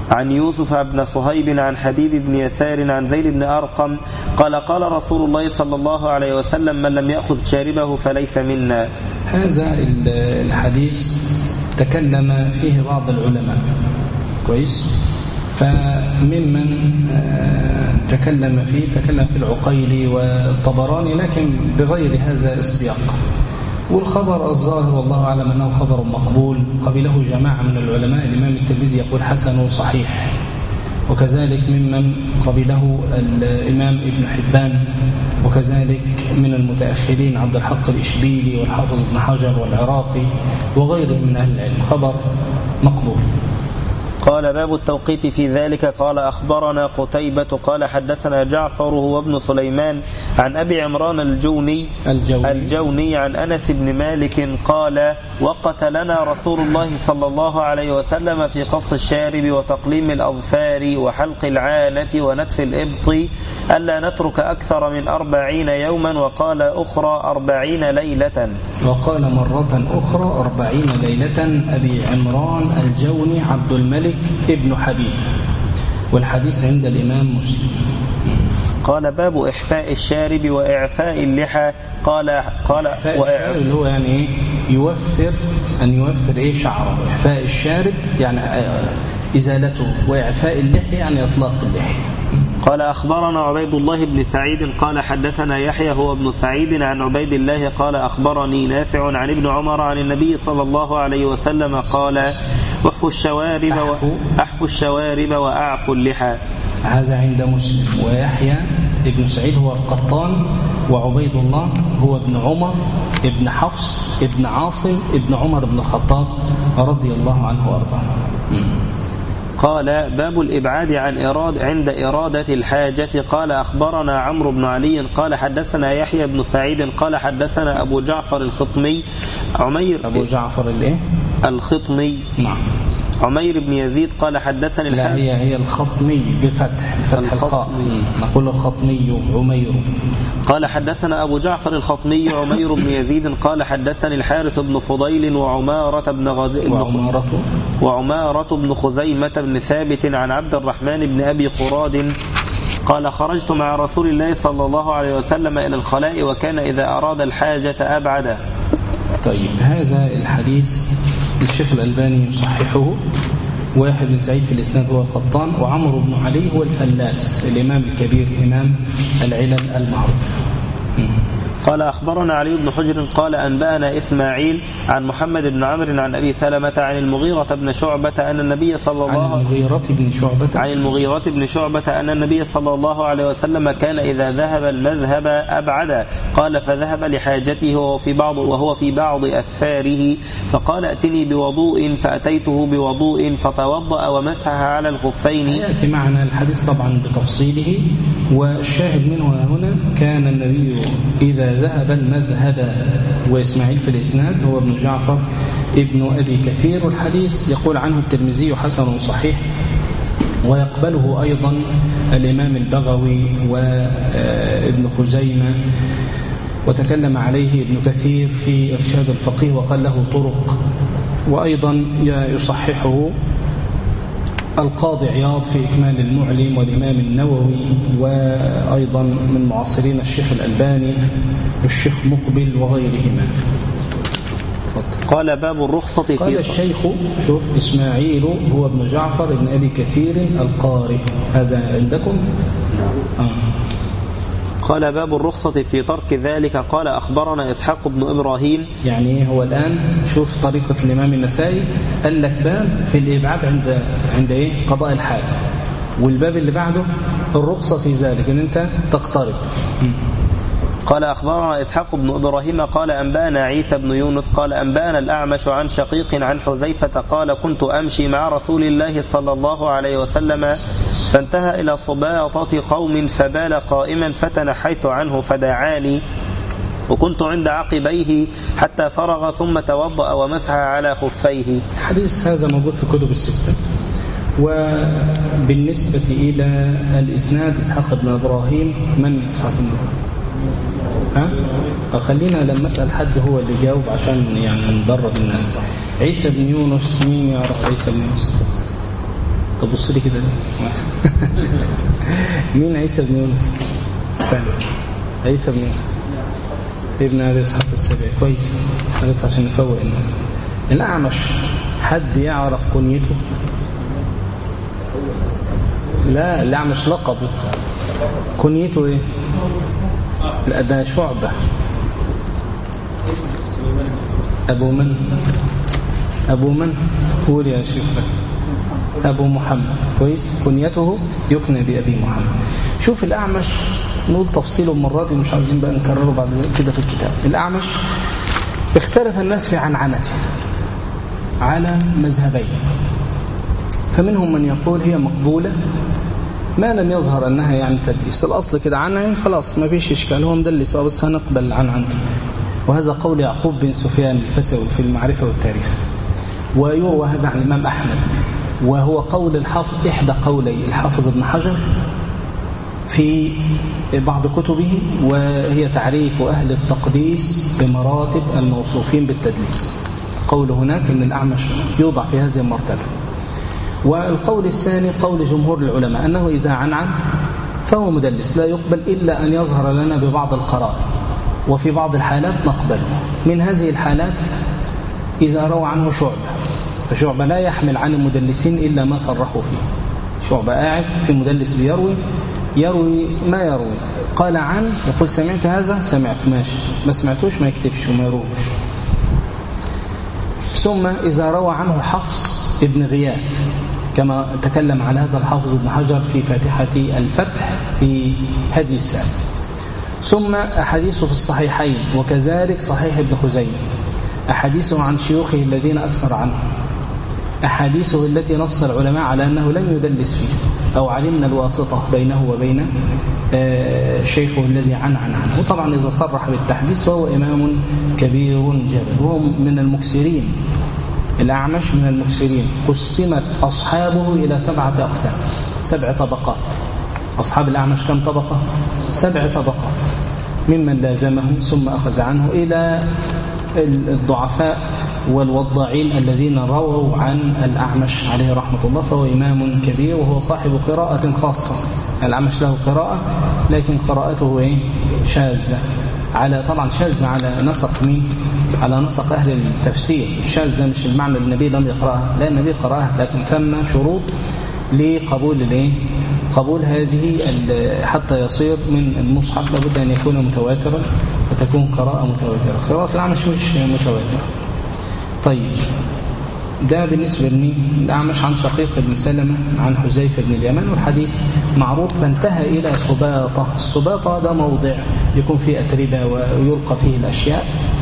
عن يوسف بن صهيب عن حبيب بن يسار عن زيد بن أرقم قال قال رسول الله صلى الله عليه وسلم من لم يأخذ شاربه فليس منا. هذا الحديث تكلم فيه بعض العلماء كويس، فممن تكلم فيه العقيلي والطبراني لكن بغير هذا السياق، والخبر الظاهر والله أعلم أنه خبر مقبول قبله جماعة من العلماء. الإمام الترمذي يقول حسن صحيح، وكذلك ممن قبله الإمام ابن حبان، وكذلك من المتأخرين عبد الحق الإشبيلي والحافظ ابن حجر والعراقي وغيرهم من أهل العلم، خبر مقبول. قال باب التوقيت في ذلك. قال أخبرنا قتيبة قال حدثنا جعفر هو ابن سليمان عن أبي عمران الجوني عن أنس بن مالك قال وقت لنا رسول الله صلى الله عليه وسلم في قص الشارب وتقليم الأظفار وحلق العانة ونتف الإبط ألا نترك أكثر من 40 يوما، وقال أخرى 40 ليلة، وقال مرة أخرى 40 ليلة. أبي عمران الجوني عبد الملك ابن حبيب، والحديث عند الإمام مسلم. قال باب إحفاء الشارب وإعفاء اللحى. قال الشارب اللي هو يعني يوفر شعره. إحفاء الشارب يعني إزالته، وإعفاء اللحى يعني إطلاق اللحى. قال أخبرنا عبيد الله بن سعيد قال حدثنا يحيى هو ابن سعيد عن عبيد الله قال أخبرني نافع عن ابن عمر عن النبي صلى الله عليه وسلم قال أحفوا الشوارب وأعفوا اللحى. هذا عند مسلم. ويحيى ابن سعيد هو القطان، وعبيد الله هو ابن عمر ابن حفص ابن عاصم ابن عمر بن الخطاب رضي الله عنه وارضاه. قال باب الإبعاد عند إرادة الحاجة. قال أخبرنا عمرو بن علي قال حدثنا يحيى بن سعيد قال حدثنا أبو جعفر الخطمي أبو جعفر الخطمي نعم عمير بن يزيد قال حدثني لا هي الخطمي بفتح الخاء، نقول الخطمي عمير. قال حدثنا أبو جعفر الخطمي عمير بن يزيد قال حدثني الحارث بن فضيل وعمارة بن خزيمة بن ثابت عن عبد الرحمن بن أبي قراد قال خرجت مع رسول الله صلى الله عليه وسلم إلى الخلاء وكان إذا أراد الحاجة أبعد. طيب هذا الحديث الشيخ الألباني يصححه. واحد بن سعيد في الإسناد هو القطان، وعمرو بن علي هو الفلاس الإمام الكبير إمام العلل المعروف. قال أخبرنا علي بن حجر قال أنبأنا إسماعيل عن محمد بن عمرو عن أبي سلمة عن المغيرة بن شعبة أن النبي صلى الله عليه وسلم كان إذا ذهب المذهب أبعد. قال فذهب لحاجته وهو في بعض أسفاره فقال ائتني بوضوء فأتيته بوضوء فتوضأ ومسح على الخفين. يأتي معنا الحديث طبعا بتفصيله، والشاهد منه هنا كان النبي إذا ذهب المذهب. وإسماعيل في الإسناد هو ابن جعفر ابن أبي كثير، والحديث يقول عنه الترمذي حسن صحيح، ويقبله أيضا الإمام البغوي وابن خزيمة، وتكلم عليه ابن كثير في إرشاد الفقيه وقال له طرق، وأيضا يصححه القاضي عياض في إكمال المعلم والإمام النووي، وأيضا من معاصرين الشيخ الألباني والشيخ مقبل وغيرهما. قال باب الرخصة في قال الشيخ شوف إسماعيل هو ابن جعفر ابن أبي كثير القارئ، هذا عندكم؟ قال باب الرخصة في ترك ذلك. قال أخبرنا إسحاق بن إبراهيم. يعني هو الآن شوف طريقة الإمام النسائي، قال لك باب في الإبعاد عند إيه؟ قضاء الحاجة، والباب اللي بعده الرخصة في ذلك إن أنت تقترب. قال أخبرنا إسحاق بن إبراهيم قال أنبأنا عيسى بن يونس قال أنبأنا الأعمش عن شقيق عن حذيفة قال كنت أمشي مع رسول الله صلى الله عليه وسلم فانتهى إلى صباطة قوم فبال قائما فتنحيت عنه فدعاني وكنت عند عقبيه حتى فرغ ثم توضأ ومسح على خفيه. حديث هذا موجود في كتب الستة. وبالنسبة إلى الإسناد إسحاق بن إبراهيم، من إسحاق بن إبراهيم؟ خلينا لما أسأل حد هو اللي جاوب عشان يعني ندرب الناس. عيسى بن يونس، مين يعرف عيسى بن يونس؟ طب بص لي كده ليه؟ مين عيسى بن يونس؟ استنى، عيسى بن يونس ابن أبي إسحاق السبيعي. كويس، بس عشان نفوق الناس. الأعمش حد يعرف كنيته؟ لا، الأعمش لقبه. كنيته ايه؟ لا ده شعبة. أبو من؟ أبو من؟ قول يا شيخ. أبو محمد. كويس، كنيته يكنى بأبي محمد. شوف الأعمش، نقول تفصيله المرة دي، مش عاوزين بقى نكرره بعد كده في الكتاب. الأعمش اختلف الناس في عنعنته على مذهبين، فمنهم من يقول هي مقبولة ما لم يظهر أنها يعني تدليس. الأصل كده عنعن خلاص ما فيش إشكال، هو مدلس بس هنقبل عنعنته. وهذا قول يعقوب بن سفيان الفسوي في المعرفة والتاريخ، ويروى هذا عن الإمام أحمد، وهو قول الحافظ، إحدى قولي الحافظ ابن حجر في بعض كتبه، وهي تعريف أهل التقديس بمراتب الموصوفين بالتدليس. قول هناك أن الأعمش يوضع في هذه المرتبة. والقول الثاني قول جمهور العلماء أنه إذا عنعن فهو مدلس لا يقبل إلا أن يظهر لنا ببعض القرائن، وفي بعض الحالات نقبله. من هذه الحالات إذا روى عنه شعبة، فشعبة لا يحمل عن المدلسين إلا ما صرحوا فيه. شعبة قاعد في مدلس يروي ما يروي، قال عن، يقول سمعت هذا، سمعت ماشي، ما سمعتوش ما يكتبش وما يروش. ثم إذا روى عنه حفص ابن غياث، كما تكلم على هذا الحافظ ابن حجر في فاتحة الفتح في هدي السابق. ثم أحاديثه في الصحيحين، وكذلك صحيح ابن خزيمة، أحاديثه عن شيوخه الذين أكثر عنه، أحاديثه التي نص العلماء على أنه لم يدلس فيه، أو علمنا الواسطة بينه وبين شيخه الذي عنه. وطبعا إذا صرح بالتحديث فهو إمام كبير جبل، وهو من المكسرين. الأعمش من المكسرين. قسمت أصحابه إلى 7 أقسام، 7 طبقات. أصحاب الأعمش كم طبقة؟ 7 طبقات، ممن لازمه ثم أخذ عنه إلى الضعفاء والوضاعين الذين رووا عن الأعمش عليه رحمة الله. فهو إمام كبير، وهو صاحب قراءة خاصة. الأعمش له قراءة، لكن قراءته شاذة، طبعا شاذة على نسق مين؟ على نسق أهل التفسير. شاذة مش المعنى النبي لم يقرأها، لا النبي قرأها، لكن ثم شروط لقبول قبول هذه حتى يصير من المصحف، لابد أن يكون متواترا وتكون قراءة متواترة. قراءة الأعمش مش متواترة. طيب، ده بالنسبة للأعمش عن شقيق بن سلمة عن حذيفة بن اليمان، والحديث معروف. فانتهى إلى سباطة. السباطة ده موضع يكون فيه أتربة ويلقى فيه الأشياء.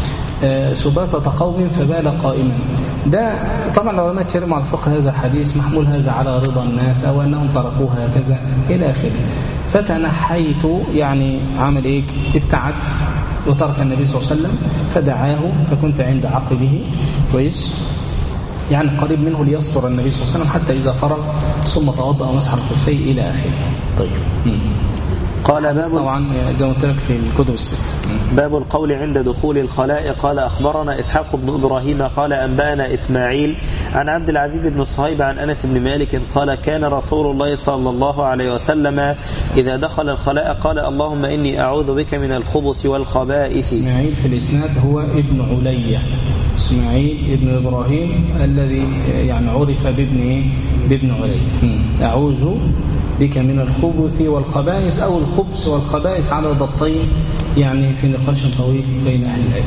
سباطة قوم فبال قائما. ده طبعا العلماء اتكلموا على فقه هذا الحديث، محمول هذا على رضا الناس أو أنهم تركوها كذا إلى آخره. فتنحيت، يعني عمل إيه؟ ابتعدت وترك النبي صلى الله عليه وسلم، فدعاه فكنت عند عقبه. كويس، يعني قريب منه ليصبر النبي صلى الله عليه وسلم حتى إذا فرغ، ثم توضأ ومسح الخفين إلى آخره. طيب. قال باب، طبعا زي ما قلت لك في الكتب الست. باب القول عند دخول الخلاء. قال أخبرنا إسحاق بن إبراهيم قال أنبأنا إسماعيل عن عبد العزيز بن صهيب عن أنس بن مالك قال كان رسول الله صلى الله عليه وسلم إذا دخل الخلاء قال اللهم إني أعوذ بك من الخبث والخبائث. إسماعيل في الإسناد هو ابن علية، إسماعيل ابن إبراهيم الذي يعني عرف بابن علية. أعوذ بك من الخبث والخبائث، أو الخبث والخبائث على ضبطين، يعني في نقاش طويل بين أهل العلم.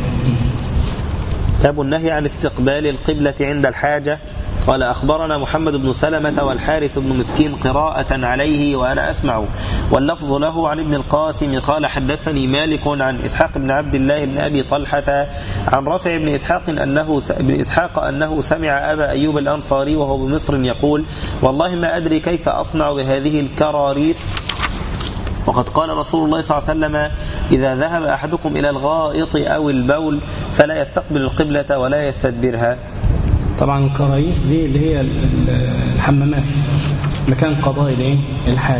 باب النهي عن استقبال القبلة عند الحاجة. قال أخبرنا محمد بن سلمة والحارث بن مسكين قراءة عليه وأنا أسمع، واللفظ له عن ابن القاسم قال حدثني مالك عن إسحاق بن عبد الله بن أبي طلحة عن رافع بن إسحاق أنه سمع أبا أيوب الأنصاري وهو بمصر يقول والله ما أدري كيف أصنع بهذه الكراريس، وقد قال رسول الله صلى الله عليه وسلم إذا ذهب أحدكم إلى الغائط أو البول فلا يستقبل القبلة ولا يستدبرها. طبعا الكراريس دي اللي هي الحمامات، مكان قضاء الحاج.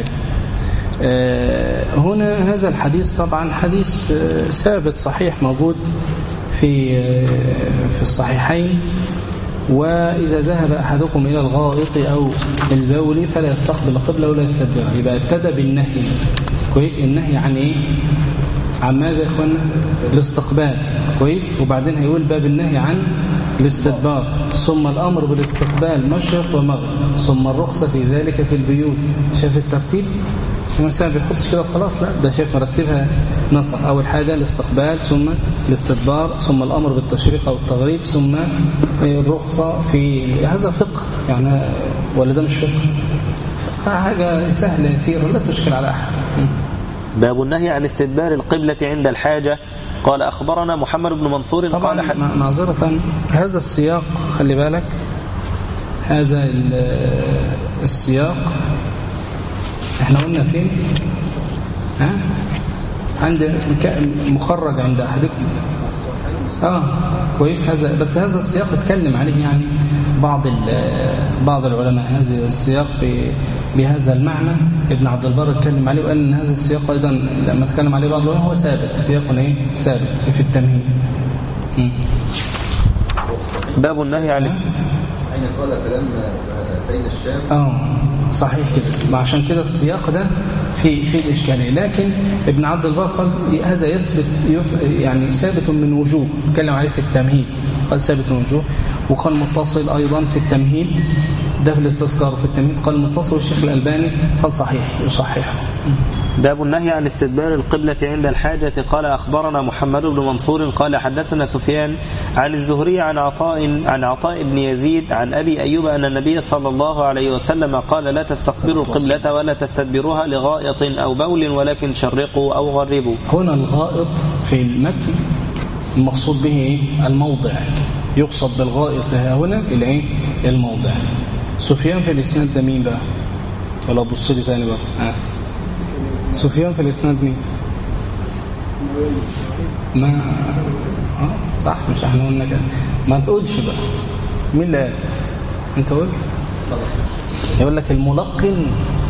هنا هذا الحديث طبعا حديث ثابت صحيح موجود في الصحيحين، وإذا ذهب أحدكم إلى الغائط أو البول فلا يستقبل القبلة ولا يستدبرها. يبقى ابتدى بالنهي. كويس. النهي عن إيه؟ عن ماذا يا إخوانا؟ الاستقبال. كويس. وبعدين هيقول باب النهي عن الاستدبار، ثم الأمر بالاستقبال مشرق ومغرب، ثم الرخصة في ذلك في البيوت. شايف الترتيب؟ مثلا بيحطش كده خلاص، لا ده شايف مرتبها نصر. أول حاجة الاستقبال، ثم الاستدبار، ثم الأمر بالتشريق أو التغريب، ثم الرخصة. في هذا فقه يعني، ولا ده مش فقه؟ حاجة سهلة يسيرة لا تشكل على أحد. باب النهي عن استدبار القبلة عند الحاجة. قال أخبرنا محمد بن منصور طبعا قال معذرة هذا السياق، خلي بالك هذا السياق احنا قلنا فين؟ عند مخرج عند أحدكم. كويس. هذا بس هذا السياق اتكلم عليه يعني بعض العلماء. هذا السياق بهذا المعنى ابن عبد البر اتكلم عليه وقال ان هذا السياق ايضا لما اتكلم عليه بعض العلماء هو ثابت. سياق ايه؟ ثابت في التمهيد. باب النهي عن صحيح قال فلما اتينا الشام. صحيح كده. عشان كده السياق ده في الاشكاليه، لكن ابن عبد البر قال هذا يثبت يعني ثابت من وجوه. اتكلم عليه في التمهيد قال ثابت من وجوه، وقال متصل ايضا في التمهيد. ده في الاستذكار وفي التمهيد قال متصل، والشيخ الألباني قال صحيح يصححه. باب النهي عن استدبار القبلة عند الحاجة. قال أخبرنا محمد بن منصور قال حدثنا سفيان عن الزهري عن عطاء بن يزيد عن أبي أيوب أن النبي صلى الله عليه وسلم قال لا تستقبلوا القبلة ولا تستدبروها لغائط أو بول ولكن شرقوا أو غربوا. هنا الغائط في المتن المقصود به الموضع، يقصد بالغائط هنا الى الموضع. سفيان في الاسناد ده مين بقى؟ ولا بص لي ثاني بقى. سفيان في الاسناد مين؟ ما صح، مش احنا قلنا كده؟ ما تقولش بقى مين اللي قال؟ انت قول. يقول لك الملقن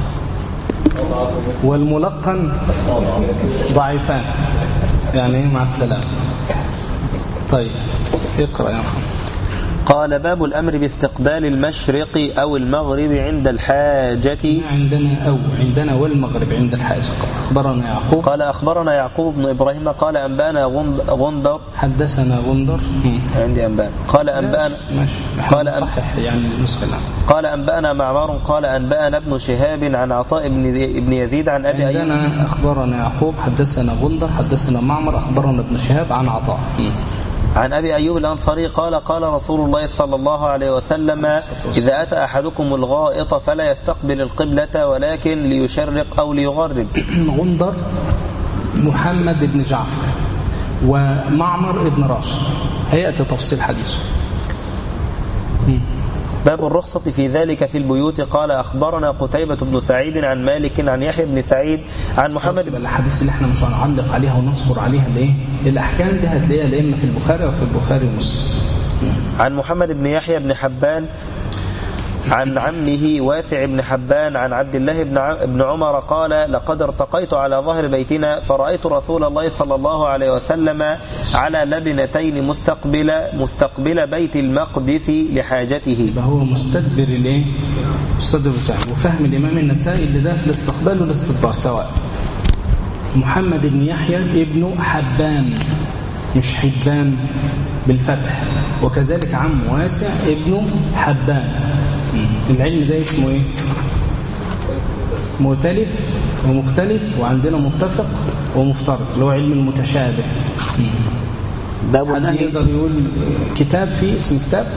والملقن ضعيفان، يعني مع السلامه. طيب اقرأ يا محمد. قال باب الأمر باستقبال المشرق أو المغرب عند الحاجة. عندنا والمغرب عند الحاجة. أخبرنا يعقوب قال أخبرنا يعقوب بن إبراهيم قال أنبأنا غندر حدثنا غندر عندي أنبأنا قال أنبأنا قال صحيح يعني النسخة قال أنبأنا معمر قال أنبأنا ابن شهاب عن عطاء بن يزيد عن أبي أيوب. عندنا أخبرنا يعقوب حدثنا غندر حدثنا معمر أخبرنا ابن شهاب عن عطاء عن أبي أيوب الأنصاري قال قال رسول الله صلى الله عليه وسلم إذا أتى أحدكم الغائط فلا يستقبل القبلة ولكن ليشرق أو ليغرب. غندر محمد بن جعفر ومعمر بن راشد، هيأتي تفصيل حديثه. باب الرخصة في ذلك في البيوت. قال أخبرنا قتيبة بن سعيد عن مالك عن يحيى بن سعيد عن محمد. الحديث اللي احنا مش هنعلق عليها ونصبر عليها الايه؟ الأحكام دي هتلاقيها لا إما في البخاري أو في البخاري ومسلم. عن محمد بن يحيى بن حبان عن عمه واسع بن حبان عن عبد الله بن عمر قال لقد ارتقيت على ظهر بيتنا فرأيت رسول الله صلى الله عليه وسلم على لبنتين مستقبل بيت المقدس لحاجته. يبقى هو مستدبر الايه؟ مستدبر بتاعه. وفهم الإمام النسائي اللي ده في الاستقبال والاستدبار سواء. محمد بن يحيى ابن حبان مش حبان بالفتح، وكذلك عم واسع ابن حبان. العلم ده اسمه ايه؟ مؤتلف ومختلف، وعندنا متفق ومفترق اللي هو علم المتشابه. باب حد يقدر يقول كتاب فيه اسم كتاب؟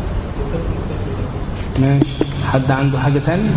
ماشي. حد عنده حاجة تانية؟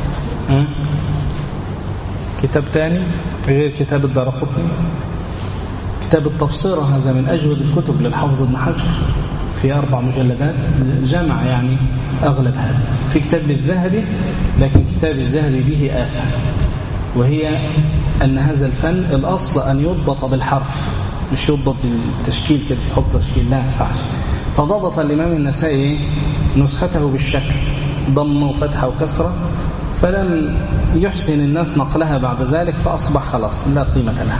كتاب تاني غير كتاب الدارقطني؟ كتاب التبصرة هذا من أجود الكتب للحافظ ابن حجر في 4 مجلدات، جمع يعني أغلب هذا. في كتاب للذهبي، لكن كتاب الذهبي به آفة، وهي أن هذا الفن الأصل أن يضبط بالحرف، مش يضبط بالتشكيل كده تحط تشكيل، لا ينفعش. فضبط الإمام النسائي نسخته بالشكل ضم وفتحة وكسرة، فلم يحسن الناس نقلها بعد ذلك، فأصبح خلاص لا قيمة لها.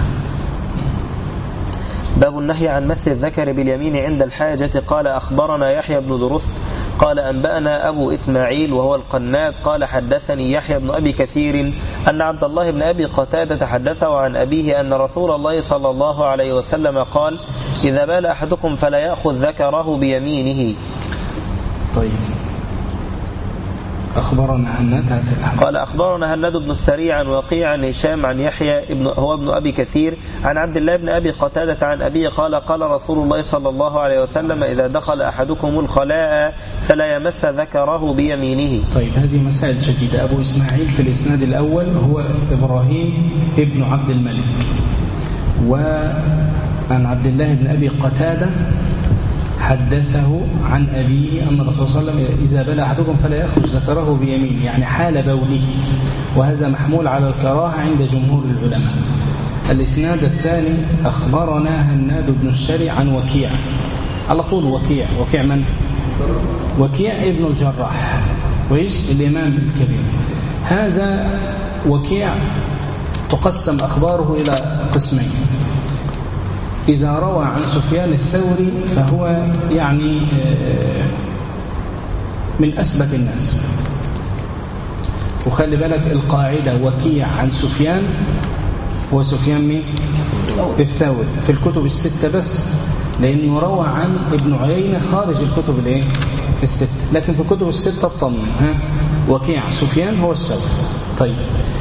باب النهي عن مس الذكر باليمين عند الحاجة. قال أخبرنا يحيى بن درست قال أنبأنا أبو إسماعيل وهو القناد قال حدثني يحيى بن أبي كثير أن عبد الله بن أبي قتادة حدثه عن أبيه أن رسول الله صلى الله عليه وسلم قال إذا بال أحدكم فلا يأخذ ذكره بيمينه. طيب أخبرنا هناد. قال أخبرنا هناد بن السريع عن وقيع عن هشام عن يحيى هو ابن أبي كثير عن عبد الله بن أبي قتادة عن أبيه قال قال رسول الله صلى الله عليه وسلم إذا دخل أحدكم الخلاء فلا يمس ذكره بيمينه. طيب هذه مسائل جديدة. أبو إسماعيل في الإسناد الأول هو إبراهيم ابن عبد الملك، وعن عبد الله بن أبي قتادة حدثه عن أبيه أن الرسول صلى الله عليه وسلم إذا بلى أحدكم فلا يأخذ ذكره بيمينه، يعني حال بوله، وهذا محمول على الكراهة عند جمهور العلماء. الإسناد الثاني أخبرنا هناد بن السري عن وكيع، على طول وكيع من؟ وكيع ابن الجراح، كويس، الإمام الكبير. هذا وكيع تقسم أخباره إلى قسمين. إذا روى عن سفيان الثوري فهو يعني من أثبت الناس، وخلي بالك القاعدة وكيع عن سفيان، وسفيان مين؟ الثوري في الكتب الستة بس، لأنه روى عن ابن عيينة خارج الكتب الستة، لكن في الكتب الستة اطمن، وكيع سفيان هو الثوري. طيب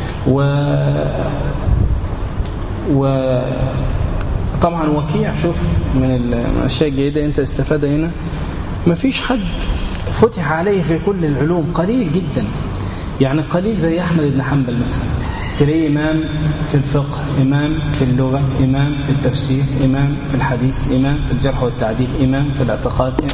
طبعا وكيع، شوف من الأشياء الجيدة أنت استفاد هنا، ما فيش حد فتح عليه في كل العلوم، قليل جدا، يعني قليل زي أحمد بن حنبل مثلا، تلاقيه إمام في الفقه، إمام في اللغة، إمام في التفسير، إمام في الحديث، إمام في الجرح والتعديل، إمام في الاعتقاد،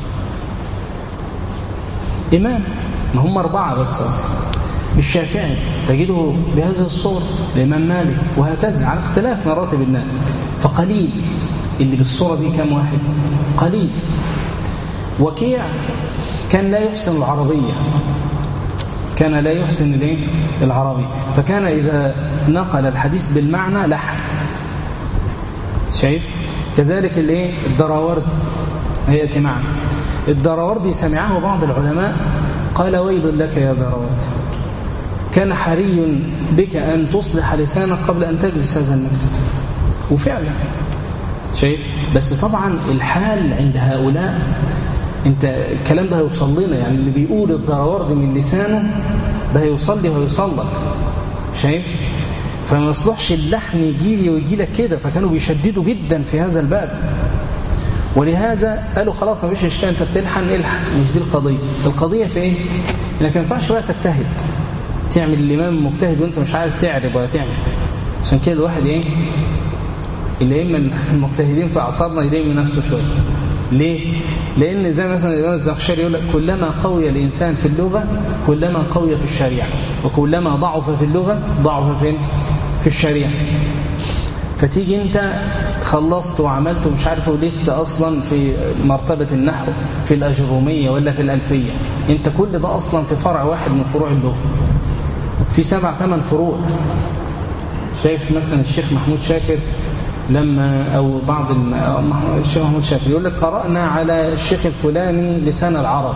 إمام، ما هم 4 بس أصلا. الشافعي تجده بهذه الصورة، الإمام مالك، وهكذا على اختلاف مراتب الناس، فقليل اللي بالصورة دي. كم واحد؟ قليل. وكيع كان لا يحسن العربية، كان لا يحسن العربي، فكان إذا نقل الحديث بالمعنى لحن، شايف؟ كذلك الدراوردي، هيئة معنى الدراوردي سمعه بعض العلماء قال ويل لك يا دراوردي، كان حري بك أن تصلح لسانك قبل أن تجلس هذا المجلس. وفعلا شايف، بس طبعا الحال عند هؤلاء، انت الكلام ده هيوصل لنا، يعني اللي بيقول الدراوردي من لسانه ده هيوصل لي وهيوصل لك، شايف؟ فما يصلحش اللحن يجي لي ويجي لك كده، فكانوا بيشددوا جدا في هذا الباب، ولهذا قالوا خلاص ما فيش اشكال، انت بتلحن الحن، مش دي القضيه. القضيه في ايه؟ انك ما ينفعش بقى تجتهد تعمل الامام مجتهد وانت مش عارف تعرف ولا تعمل. عشان كده الواحد اللي اما المجتهدين في عصرنا يلم نفسه شويه. ليه؟ لان زي مثلا الامام الزمخشري يقول لك كلما قوي الانسان في اللغه كلما قوي في الشريعه، وكلما ضعف في اللغه ضعف في الشريعه. فتيجي انت خلصت وعملت ومش عارف ولسه اصلا في مرتبه النحو في الاجروميه ولا في الالفيه، انت كل ده اصلا في فرع واحد من فروع اللغه، في 7-8 فروع. شايف مثلا الشيخ محمود شاكر لما او بعض الشيخ محمود شاكر يقول لك قرأنا على الشيخ الفلاني لسان العرب،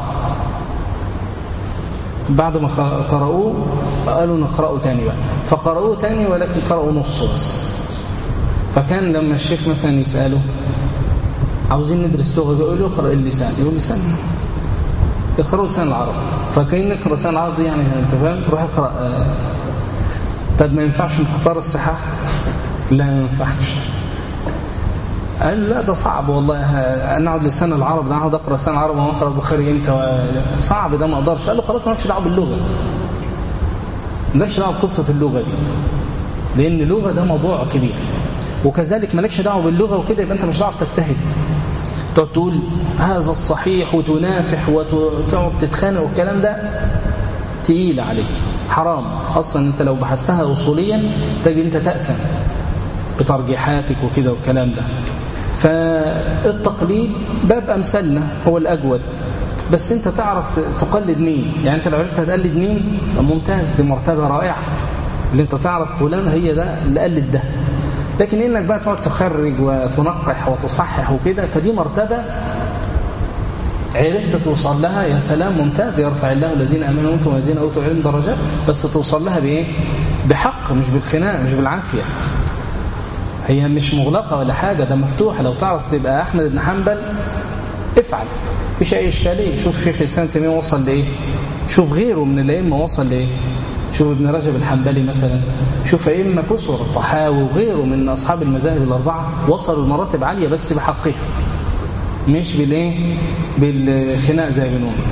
بعد ما قرأوه قالوا نقرأه تاني بقى، فقرأوه تاني ولكن قرأوا نص بس. فكان لما الشيخ مثلا يسأله عاوزين ندرس لغة، يقول له اقرأ اللسان، يقول لسان يقرأوا لسان العرب، فكأن نقرأ لسان العرب يعني انت فاهم، روح اقرأ. طب ما ينفعش نختار الصحاح؟ لا ما ينفعش. قال لا ده صعب والله، انا اقعد لسان العرب ده، اقعد اقرا لسان العرب واقرا البخاري امتى؟ صعب ده ما اقدرش. قال له خلاص مالكش دعوه باللغه، مالكش دعوه بقصه اللغه دي، لان اللغه ده موضوع كبير. وكذلك مالكش دعوه باللغه وكده يبقى انت مش هتعرف تجتهد، تقعد تقول هذا الصحيح وتنافح وتقعد تتخانق، والكلام ده تقيل عليك، حرام اصلا. انت لو بحثتها اصوليا تجد انت تأثم بترجيحاتك وكده والكلام ده. فالتقليد باب امثالنا هو الاجود، بس انت تعرف تقلد مين. يعني انت لو عرفت هتقلد مين ممتاز، دي مرتبه رائعه، اللي انت تعرف فلان هي ده اللي قلد ده. لكن انك بقى تقعد تخرج وتنقح وتصحح وكده، فدي مرتبه عرفت توصل لها يا سلام ممتاز، يرفع الله الذين امنوا منكم والذين اوتوا العلم درجات، بس توصل لها بايه؟ بحق، مش بالخناق، مش بالعافيه. هي مش مغلقه ولا حاجه، ده مفتوحه. لو تعرف تبقى احمد بن حنبل افعل، مفيش اي اشكاليه. شوف شيخ الاسلام تيميه وصل لايه، شوف غيره من الائمه وصل لايه، شوف ابن رجب الحنبلي مثلا، شوف ائمه كثر، الطحاوي وغيره من اصحاب المذاهب الاربعه وصلوا لمراتب عاليه بس بحقها، مش بالايه، بالخناق زي ما بنقول.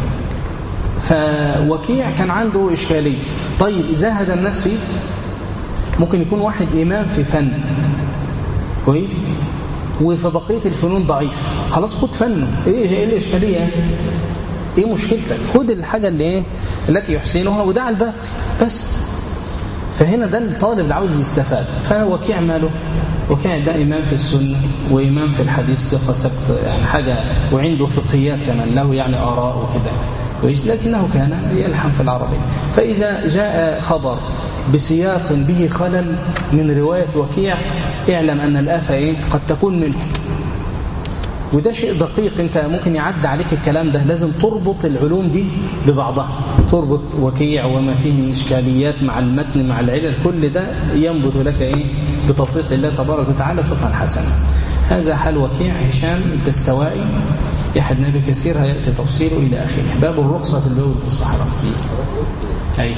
فوكيع كان عنده اشكاليه. طيب زاهد الناس فيه، ممكن يكون واحد امام في فن كويس وفي بقيه الفنون ضعيف، خلاص خد فنه، ايه الاشكاليه؟ ايه مشكلتك؟ خد الحاجه اللي ايه التي يحسنها ودع الباقي بس. فهنا ده الطالب اللي عاوز يستفاد. فوكيع ماله؟ وكيع ده امام في السنه وامام في الحديث ثقه ثبت يعني حاجه، وعنده فقهيات كمان، له يعني اراء وكده كويس، لكنه كان يلحن في العربيه. فاذا جاء خبر بسياق به خلل من روايه وكيع، اعلم ان الآفة ايه قد تكون منه. وده شيء دقيق، انت ممكن يعدي عليك الكلام ده، لازم تربط العلوم دي ببعضها، تربط وكيع وما فيه من اشكاليات مع المتن مع العلل، كل ده ينبت لك ايه بتوفيق الله تبارك وتعالى فقها حسنا. هذا حال وكيع. هشام الدستوائي يحيى بن ابي كثير هياتي تفصيله الى اخره. باب الرخصه في البول في الصحراء. اي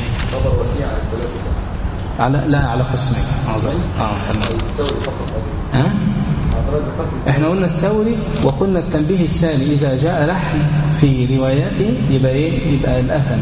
على قسمين عظيم. تمام. احنا قلنا الثوري وقلنا التنبيه الثاني اذا جاء لحن في رواياته يبقى ايه؟ يبقى الأثم.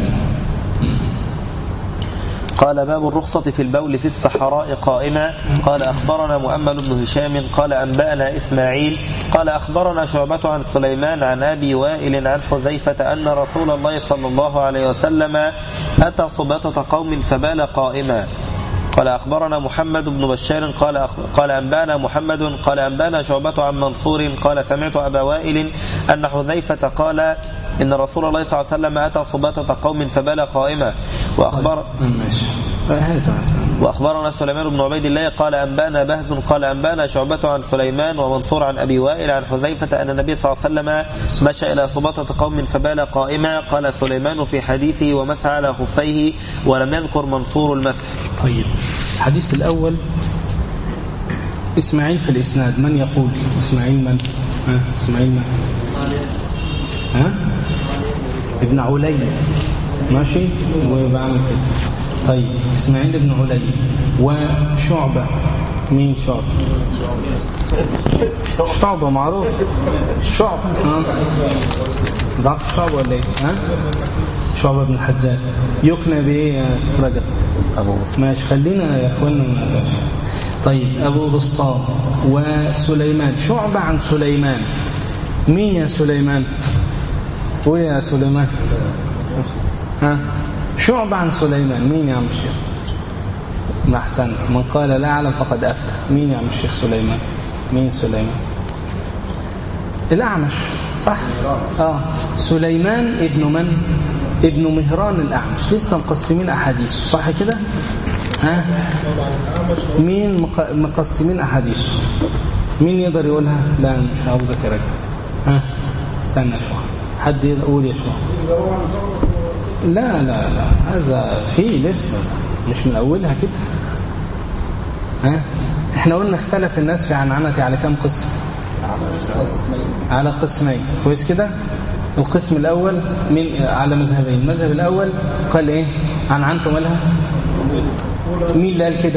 قال باب الرخصة في البول في الصحراء قائما. قال أخبرنا مؤمل بن هشام قال أنبأنا إسماعيل قال أخبرنا شعبة عن سليمان عن أبي وائل عن حذيفة أن رسول الله صلى الله عليه وسلم أتى صباطة قوم فبال قائما. قال أخبرنا محمد بن بشار قال أنبأنا محمد قال أنبأنا شعبة عن منصور قال سمعت أبا وائل أن حذيفة قال إن رسول الله صلى الله عليه وسلم أتى صباطة قوم فبال قائما. وأخبرنا سليمان بن عبيد الله قال أنبأنا بهز قال أنبأنا شعبة عن سليمان ومنصور عن أبي وائل عن حذيفة أن النبي صلى الله عليه وسلم مشى إلى صباطة قوم فبال قائما. قال سليمان في حديثه ومسح على خفيه ولم يذكر منصور المسح. طيب الحديث الأول إسماعيل في الإسناد، من يقول إسماعيل من؟ إسماعيل من؟ ابن علي ماشي وبعمل كده. طيب إسماعيل بن علي وشعبة. مين شعبة؟ شعبة معروف، شعبة ضعف شعبة ولا ايه؟ شعبة بن الحجاج يكنى بايه يا رجل؟ ابو بسطام. ماشي خلينا يا اخوانا ما نعرفش. طيب ابو بسطام وسليمان. شعبة عن سليمان. مين يا سليمان؟ قول يا سليمان. شعبة عن سليمان. مين يا عم الشيخ؟ ما أحسنت. من قال لا أعلم فقد أفتى. مين يا عم الشيخ سليمان؟ مين سليمان؟ الأعمش صح؟ سليمان ابن من؟ ابن مهران الأعمش. لسه مقسمين أحاديثه صح كده؟ مين مقسمين أحاديثه؟ مين يقدر يقولها؟ لا مش عاوزك يا راجل. استنى شوية، حد يقول يا شوية. لا هذا فيه لسه مش من أولها كده. احنا قلنا اختلف الناس في عنعنتي على كم قسم؟ على قسمين كويس كده. القسم الأول من على مذهبين. المذهب الأول قال ايه عنعنته مالها؟ مين اللي قال كده؟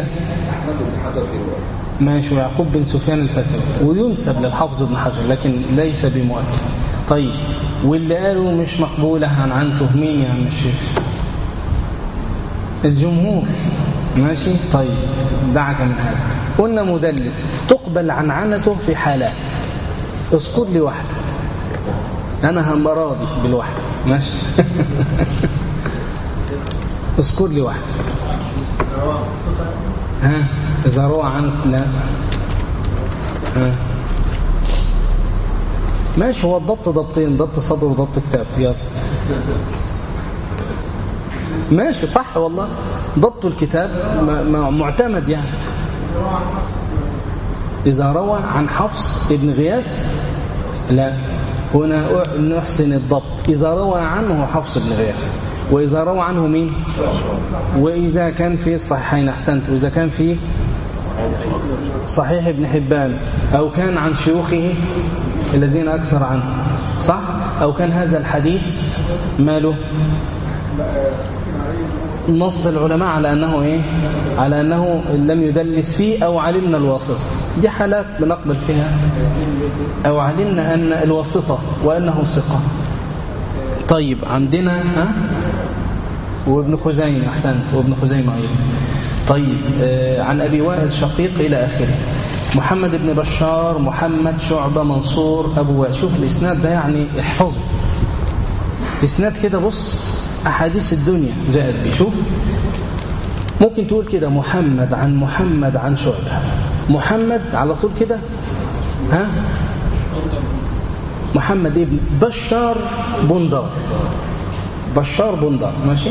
ماشي. يعقوب بن سفيان الفاسد، وينسب للحافظ ابن حجر لكن ليس بمؤكد. طيب واللي قالوا مش مقبولة عنعنته مين يا عم الشيخ؟ الجمهور. ماشي. طيب دعك من هذا. قلنا مدلس تقبل عنعنته في حالات. اذكر لي واحدة، أنا هم راضي بالواحدة. ماشي. اذكر لي واحدة. إذا روى عن لا. ماشي. هو الضبط ضبطين، ضبط صدر وضبط كتاب. يلا ماشي صح والله. ضبط الكتاب معتمد يعني. إذا روى عن حفص ابن غياث لا. هنا نحسن الضبط. إذا روى عنه حفص بن غياث، وإذا روى عنه مين؟ وإذا كان في الصحيحين أحسنت، وإذا كان في صحيح ابن حبان، أو كان عن شيوخه الذين أكثر عنه، صح؟ أو كان هذا الحديث ماله؟ نص العلماء على أنه إيه؟ على أنه لم يدلس فيه، أو علمنا الواسطة. دي حالات بنقبل فيها، أو علمنا أن الواسطة وأنه ثقة. طيب عندنا وابن خزيمة أحسنت، وابن خزيمة أيضا. طيب عن أبي وائل شقيق إلى آخره. محمد بن بشار، محمد، شعبة، منصور، أبو وائل. شوف الإسناد ده يعني احفظه. إسناد كده بص أحاديث الدنيا جاءت بيه. شوف ممكن تقول كده محمد عن محمد عن شعبة، محمد على طول كده محمد ابن بشار بندار، بشار بندار ماشي.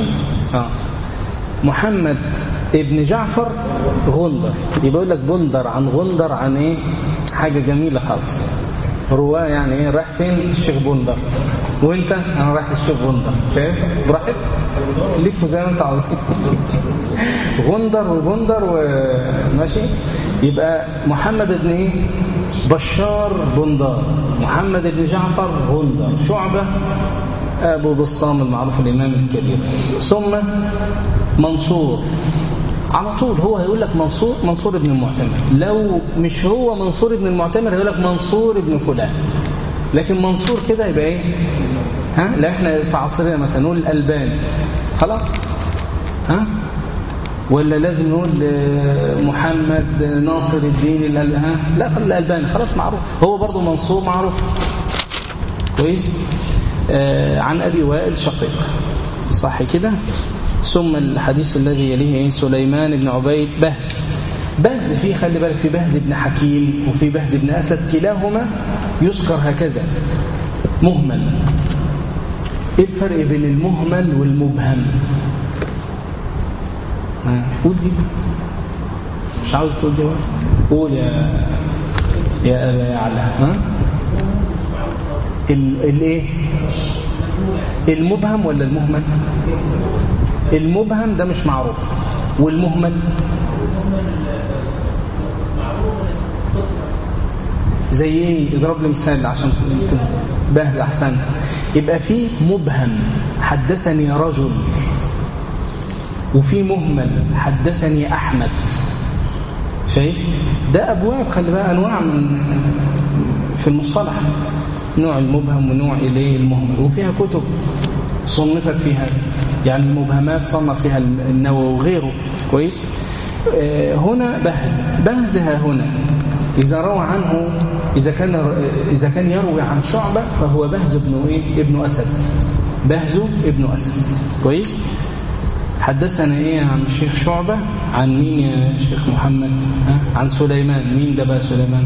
محمد ابن جعفر غندر، يبقى يقول لك بندر عن غندر عن ايه؟ حاجه جميله خالص. رواه يعني ايه؟ رايح فين الشيخ بندر، وانت انا رايح الشيخ بندر. شايف براحتك لفوا زي ما انت عاوز. غندر وبندر وماشي. يبقى محمد ابن ايه؟ بشار بندار، محمد ابن جعفر غندر، شعبة أبو بسطام المعروف الإمام الكبير، ثم منصور. على طول هو هيقول لك منصور ابن المعتمر. لو مش هو منصور ابن المعتمر هيقول لك منصور ابن فلان. لكن منصور كده يبقى ايه؟ لا احنا في عصرنا مثلا نقول الألباني خلاص، ولا لازم نقول محمد ناصر الدين لا خلي الألباني خلاص معروف. هو برضو منصور معروف كويس. عن أبي وائل شقيق، صح كده. ثم الحديث الذي يليه سليمان بن عبيد بهز فيه، خلي بالك، في بهز بن حكيم وفي بهز بن أسد، كلاهما يذكر هكذا مهمل. ايه الفرق بين المهمل والمبهم؟ قول دي، مش عاوز تقول دي، قول يا أبا يعلى. الايه؟ المبهم ولا المهمل؟ المبهم ده مش معروف، والمهمل زي ايه؟ اضرب لي مثال عشان تبهل احسن. يبقى في مبهم حدثني رجل، وفي مهمل حدثني احمد. شايف ده ابواب، خلي بقى انواع من في المصطلح، نوع المبهم ونوع إليه المهمل، وفيها كتب صنفت في هذا، يعني المبهمات صنف فيها النووي وغيره كويس. هنا بهزها هنا إذا روى عنه، إذا كان يروي عن شعبة فهو بهز ابن أسد، بهز ابن أسد كويس. حدثنا ايه عن الشيخ شعبة؟ عن مين يا شيخ محمد؟ عن سليمان. مين ده بقى سليمان؟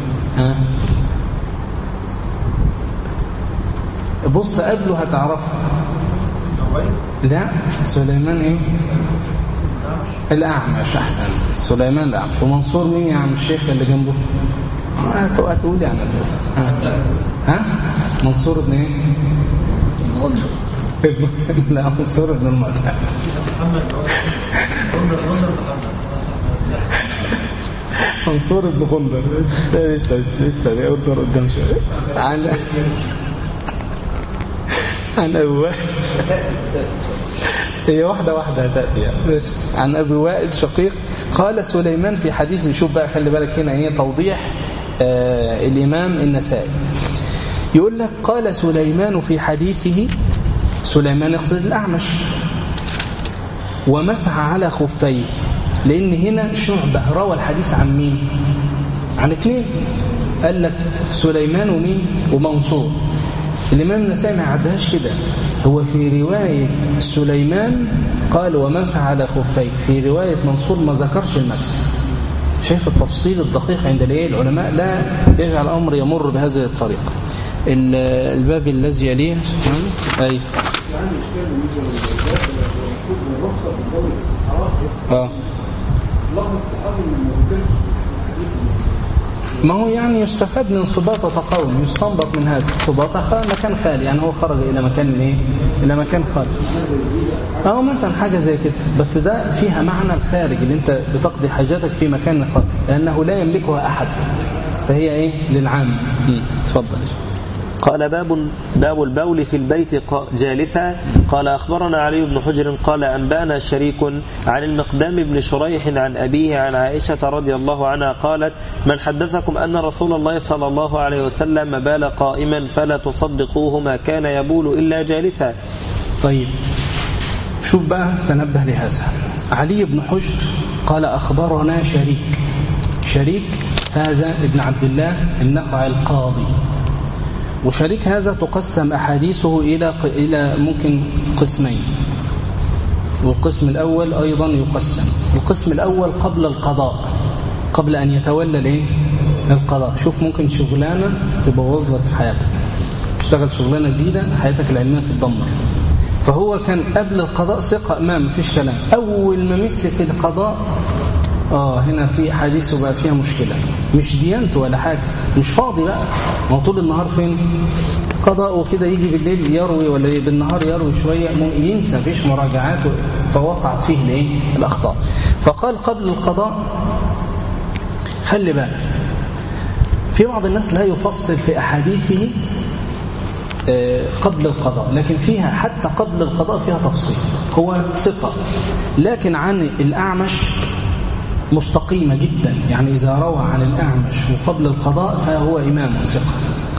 بص قبله هتعرفه. لا سليمان ايه؟ الأعمش. أحسن، سليمان الأعمش. ومنصور مين يا عم الشيخ اللي جنبه؟ هتقول يعني هتقول منصور ابن ايه؟ لا منصور ابن المرحب. منصور ابن غندر. لسه يقدر قدام شويه. عن أبي وائل، هي واحدة هتأتي يعني. عن أبي وائل شقيق قال سليمان في حديث. شوف بقى خلي بالك هنا هي توضيح الإمام النسائي. يقول لك قال سليمان في حديثه، سليمان يقصد الأعمش، ومسح على خفيه، لأن هنا شعبة روى الحديث عن مين؟ عن اثنين. قال لك سليمان ومين؟ ومنصور. الإمام النسائي ما عدهاش كده، هو في رواية سليمان قال ومسح على خفيه، في رواية منصور ما ذكرش المسح. شايف التفصيل الدقيق عند العلماء لا يجعل الأمر يمر بهذه الطريقة. الباب الذي يليه أي ما هو يعني يستفاد من سباطة قوم، يستنبط من هذا سباطة مكان خالي، يعني هو خرج إلى مكان إيه؟ إلى مكان خالي، أو مثلا حاجة زي كده. بس ده فيها معنى الخارج اللي أنت بتقضي حاجاتك في مكان خالي، لأنه لا يملكها أحد، فهي إيه؟ للعام. تفضل. قال باب البول في البيت جالسا. قال أخبرنا علي بن حجر قال أنبأنا شريك عن المقدام بن شريح عن أبيه عن عائشة رضي الله عنها قالت: من حدثكم أن رسول الله صلى الله عليه وسلم بال قائما فلا تصدقوه، ما كان يبول إلا جالسا. طيب شوف بقى، تنبه لهذا. علي بن حجر قال أخبرنا شريك هذا ابن عبد الله النخعي القاضي، وشريك هذا تقسم أحاديثه إلى ممكن قسمين، والقسم الأول أيضا يقسم. القسم الأول قبل القضاء، قبل أن يتولى القضاء. شوف، ممكن شغلانة تبوظ لك حياتك، اشتغل شغلانة جديدة حياتك العلمية تتدمر. فهو كان قبل القضاء ثقة، مفيش كلام. أول ما مسك القضاء هنا في حديثه بقى فيها مشكلة، مش ديانته ولا حاجة، مش فاضي بقى، ما طول النهار فين قضاء وكده، يجي بالليل يروي ولا بالنهار يروي شوية، ينسى، فيش مراجعات، فوقعت فيه الأخطاء. فقال قبل القضاء. خلي بالك، في بعض الناس لا يفصل في أحاديثه قبل القضاء، لكن فيها حتى قبل القضاء فيها تفصيل. هو ثقة، لكن عن الأعمش مستقيمة جدا، يعني إذا روى عن الأعمش وقبل القضاء فهو إمام ثقة.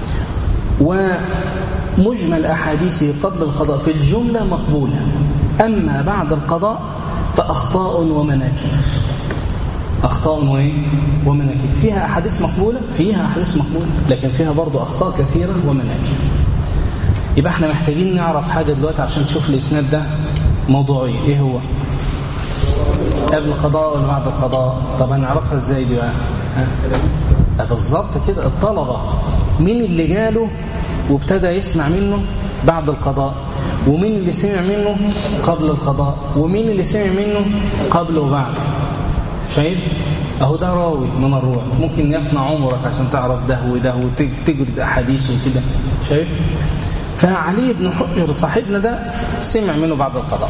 ومجمل أحاديثه قبل القضاء في الجملة مقبولة، أما بعد القضاء فأخطاء ومناكير، أخطاء ومناكير. فيها أحاديث مقبولة، لكن فيها برضو أخطاء كثيرة ومناكير. يبقى احنا محتاجين نعرف حاجة دلوقتي عشان نشوف الإسناد ده موضوعي ايه هو، قبل القضاء ولا بعد القضاء. طب هنعرفها ازاي دي بقى؟ بالظبط كده، الطلبة مين اللي جاله وابتدى يسمع منه بعد القضاء، ومين اللي سمع منه قبل القضاء، ومين اللي سمع منه قبل وبعد. شايف؟ اهو ده راوي من الروع، ممكن يفنى عمرك عشان تعرف ده وده وتجرد احاديثه وكده. شايف؟ فعلي بن حجر صاحبنا ده سمع منه بعد القضاء،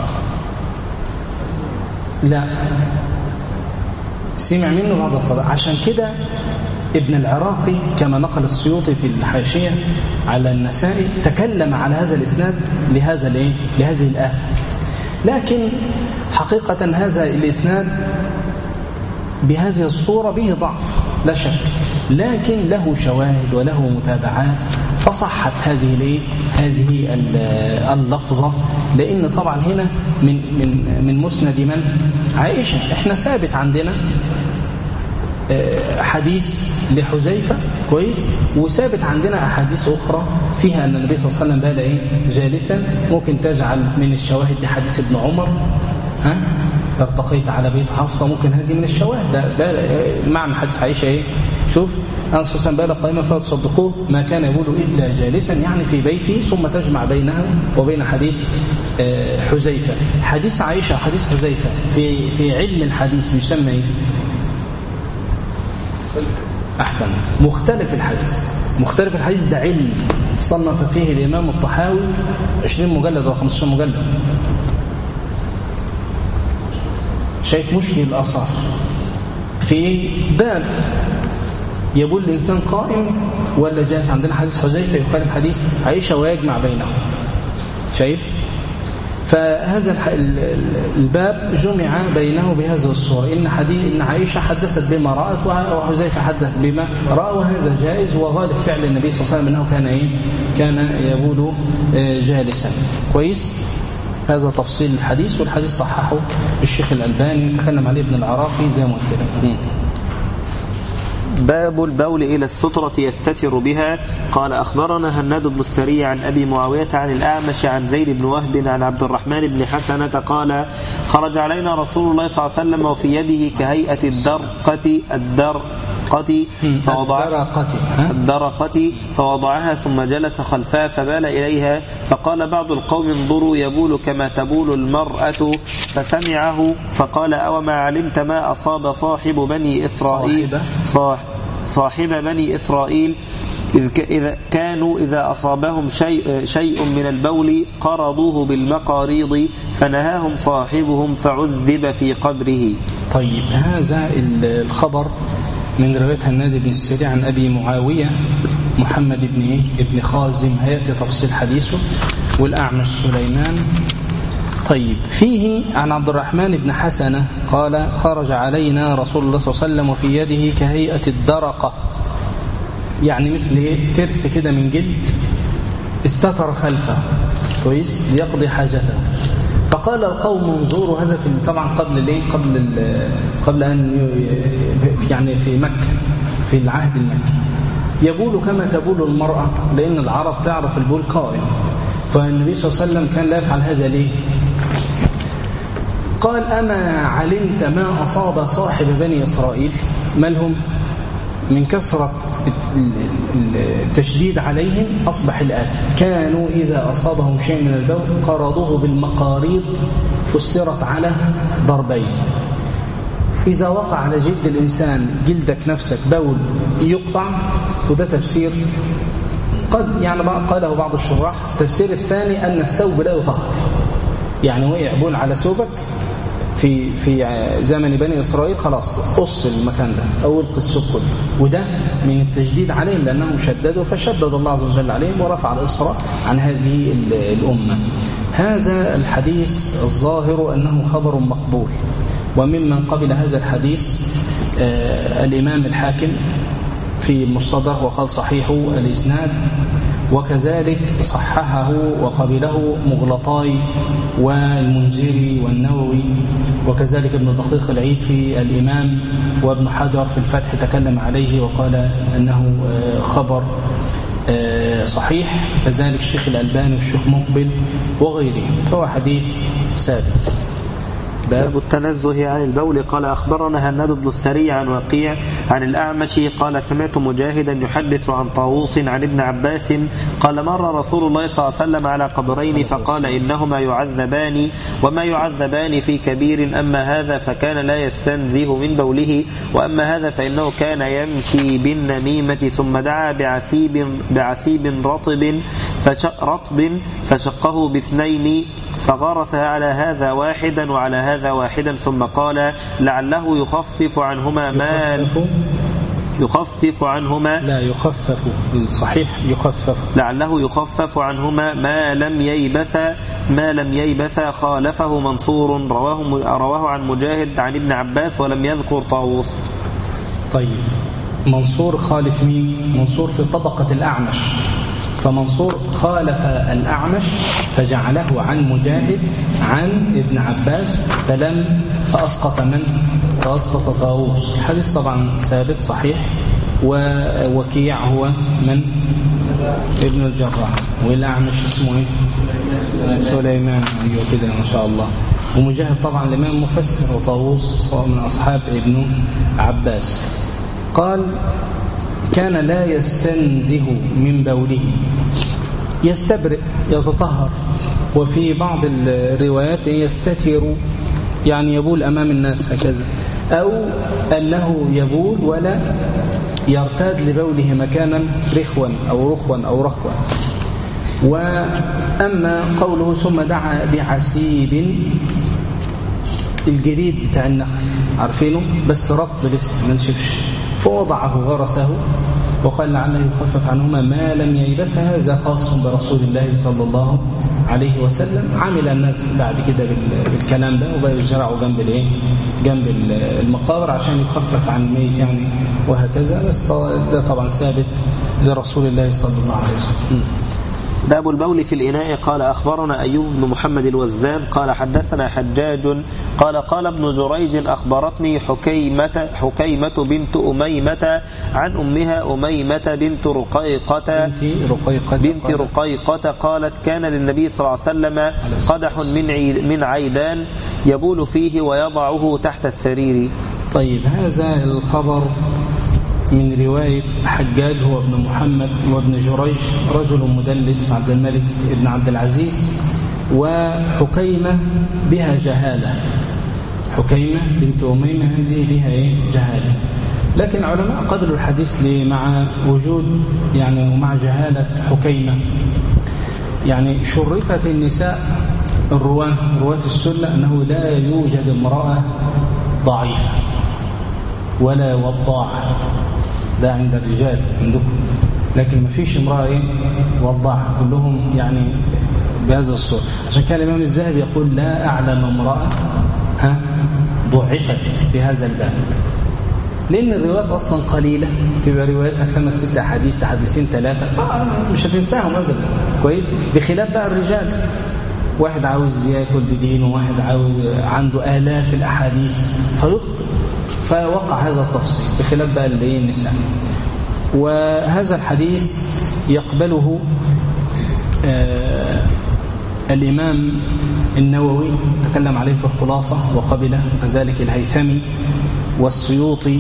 لا، سمع منه بعد القضاء. عشان كده ابن العراقي كما نقل السيوطي في الحاشية على النسائي تكلم على هذا الإسناد لهذه الآفة. لكن حقيقة هذا الإسناد بهذه الصورة به ضعف لا شك، لكن له شواهد وله متابعات فصحت هذه اللفظة. لأن طبعا هنا من مسند من عائشة، احنا ثابت عندنا حديث لحذيفة كويس، وثابت عندنا أحاديث أخرى فيها أن النبي صلى الله عليه وسلم بال جالسا. ممكن تجعل من الشواهد لحديث ابن عمر، ارتقيت على بيت حفصة، ممكن هذه من الشواهد. ده معنى حديث عائشة شوف، أن صلى الله عليه وسلم بال قائما فلا تصدقوه، ما كان يقول إلا جالسا، يعني في بيته. ثم تجمع بينها وبين حديث حذيفة. حديث عائشة وحديث حذيفة في علم الحديث يسمى أحسن مختلف الحديث ده علم صنف فيه الإمام الطحاوي 20 مجلد و 15 مجلد. شايف مشكل الآثار في باب يقول الإنسان قائم ولا جالس. عندنا حديث حذيفة يخالف حديث عائشة ويجمع بينهم. شايف؟ فهذا الباب جمع بينه بهذه الصورة، إن عائشة حدثت بما رأت وحذيفة حدث بما رأى، وهذا جائز. وغالب فعل النبي صلى الله عليه وسلم أنه كان يبول جالسا. كويس؟ هذا تفصيل الحديث، والحديث صححه الشيخ الألباني، يتكلم عليه ابن العراقي زي ما قلت لك. باب البول إلى السترة يستتر بها. قال أخبرنا هناد بن السري عن أبي معاوية عن الأعمش عن زيد بن وهب عن عبد الرحمن بن حسنة قال خرج علينا رسول الله صلى الله عليه وسلم وفي يده كهيئة الدرقة فوضعها ثم جلس خلفها فبال إليها، فقال بعض القوم انظروا يبول كما تبول المرأة، فسمعه فقال أوما علمت ما أصاب صاحب بني إسرائيل صاحب بني إسرائيل إذا أصابهم شيء من البول قرضوه بالمقاريض فنهاهم صاحبهم فعذب في قبره. طيب هذا الخبر من رواية هناد بن السري عن أبي معاوية محمد بن خازم، هيأتي تفصيل حديثه، والأعمش سليمان. طيب فيه عن عبد الرحمن بن حسنة قال خرج علينا رسول الله صلى الله عليه وسلم وفي يده كهيئة الدرقة، يعني مثل ترس كده من جلد، استتر خلفه كويس ليقضي حاجته. فقال القوم انظروا، هذا طبعا قبل أن يعني في مكة في العهد المكي، يبول كما تبول المرأة، لأن العرب تعرف البول قائم، فالنبي صلى الله عليه وسلم كان لا يفعل هذا ليه؟ قال أما علمت ما أصاب صاحب بني إسرائيل؟ ما لهم من كثرة التشديد عليهم أصبح الآتي: كانوا إذا أصابهم شيء من البول قرضوه بالمقاريض، فسرت على ضربين. إذا وقع على جلد الإنسان، جلدك نفسك بول يقطع، وده تفسير قد يعني قاله بعض الشراح. التفسير الثاني أن الثوب لا يطهر، يعني وقع بول على ثوبك في زمن بني إسرائيل، خلاص قص المكان ده أو القي الثوب كله، وده من التجديد عليهم لأنهم شددوا، فشدد الله عز وجل عليهم ورفع الإصرار عن هذه الأمة. هذا الحديث الظاهر أنه خبر مقبول، وممن قبل هذا الحديث الإمام الحاكم في المستدرك وقال صحيح الإسناد، وكذلك صححه وقبله مغلطاي والمنذري والنووي، وكذلك ابن دقيق العيد في الإمام، وابن حجر في الفتح تكلم عليه وقال أنه خبر صحيح، كذلك الشيخ الألباني والشيخ مقبل وغيرهم، فهو حديث ثابت. باب التنزه عن البول. قال أخبرنا هناد بن السري عن وقيع عن الأعمش قال سمعت مجاهدا يحدث عن طاووس عن ابن عباس قال مر رسول الله صلى الله عليه وسلم على قبرين فقال إنهما يعذبان وما يعذبان في كبير، أما هذا فكان لا يستنزه من بوله، وأما هذا فإنه كان يمشي بالنميمة، ثم دعا بعسيب رطب فشقه باثنين فغرسها على هذا واحدا وعلى هذا واحدا، ثم قال لعله يخفف عنهما لا يخفف الصحيح يخفف، لعله يخفف عنهما ما لم ييبس خالفه منصور رواه عن مجاهد عن ابن عباس ولم يذكر طاووس. طيب منصور خالف مين؟ منصور في طبقة الأعمش، فمنصور خالف الأعمش فجعله عن مجاهد عن ابن عباس فأسقط طاووس. الحديث طبعا ثابت صحيح. ووكيع هو من؟ ابن الجراح. والأعمش اسمه ايه؟ سليمان. ايوه كده ما شاء الله. ومجاهد طبعا الإمام مفسر، وطاووس من أصحاب ابن عباس. قال كان لا يستنزه من بوله، يستبرئ يتطهر، وفي بعض الروايات يستتر يعني يبول أمام الناس هكذا، أو أنه يبول ولا يرتاد لبوله مكانا رخوا أو رخوا. وأما قوله ثم دعا بعسيب، الجريد بتاع النخل عارفينه بس رطب لسه ما نشفش، فوضعه غرسه وقال لعله يخفف عنهما ما لم ييبس. هذا خاص برسول الله صلى الله عليه وسلم. عمل الناس بعد كده بالكلام ده، وبقوا يزرعوا جنب المقابر عشان يخفف عن الميت يعني، وهكذا. بس ده طبعا ثابت لرسول الله صلى الله عليه وسلم. باب البول في الإناء. قال أخبرنا أيوب بن محمد الوزان قال حدثنا حجاج قال ابن جريج أخبرتني حكيمة بنت أميمة عن أمها أميمة بنت رقيقة قالت كان للنبي صلى الله عليه وسلم قدح من عيدان يبول فيه ويضعه تحت السرير. طيب هذا الخبر من رواية حجاج هو ابن محمد وابن جريج، رجل مدلس عبد الملك ابن عبد العزيز. وحكيمة بها جهالة، حكيمة بنت أميمة هذه بها جهالة. لكن علماء قبلوا الحديث مع وجود يعني ومع جهالة حكيمة. يعني شرفت النساء رواة السنة أنه لا يوجد امرأة ضعيفة ولا وضاعة، ده عند الرجال عندكم، لكن ما فيش امرأة وضاعة، كلهم يعني بهذا الصورة. عشان كان الإمام الذهبي يقول لا أعلم امرأة ضعفت في هذا الباب، لأن الروايات أصلا قليلة، تبقى رواياتها 5-6 أحاديث، حديثين 3 مش هتنساهم أبدا. كويس؟ بخلاف بقى الرجال، واحد عاوز يأكل بدين، وواحد عاوز عنده آلاف الأحاديث فيخطئ، فوقع هذا التفصيل، بخلاف بقى النساء. وهذا الحديث يقبله الإمام النووي تكلم عليه في الخلاصة وقبله، وكذلك الهيثمي والسيوطي.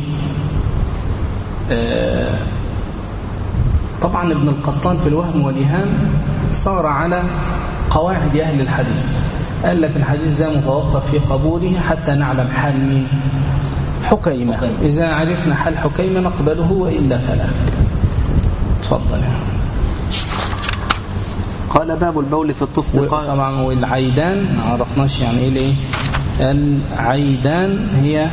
طبعا ابن القطان في الوهم والإيهام صار على قواعد أهل الحديث، قال لك الحديث ده متوقف في قبوله حتى نعلم حال مين؟ حكيمة. إذا عرفنا حال حكيمة نقبله، وإلا فلا. تفضل. قال باب البول في الطست. طبعا والعيدان ما عرفناش يعني ايه ليه. العيدان هي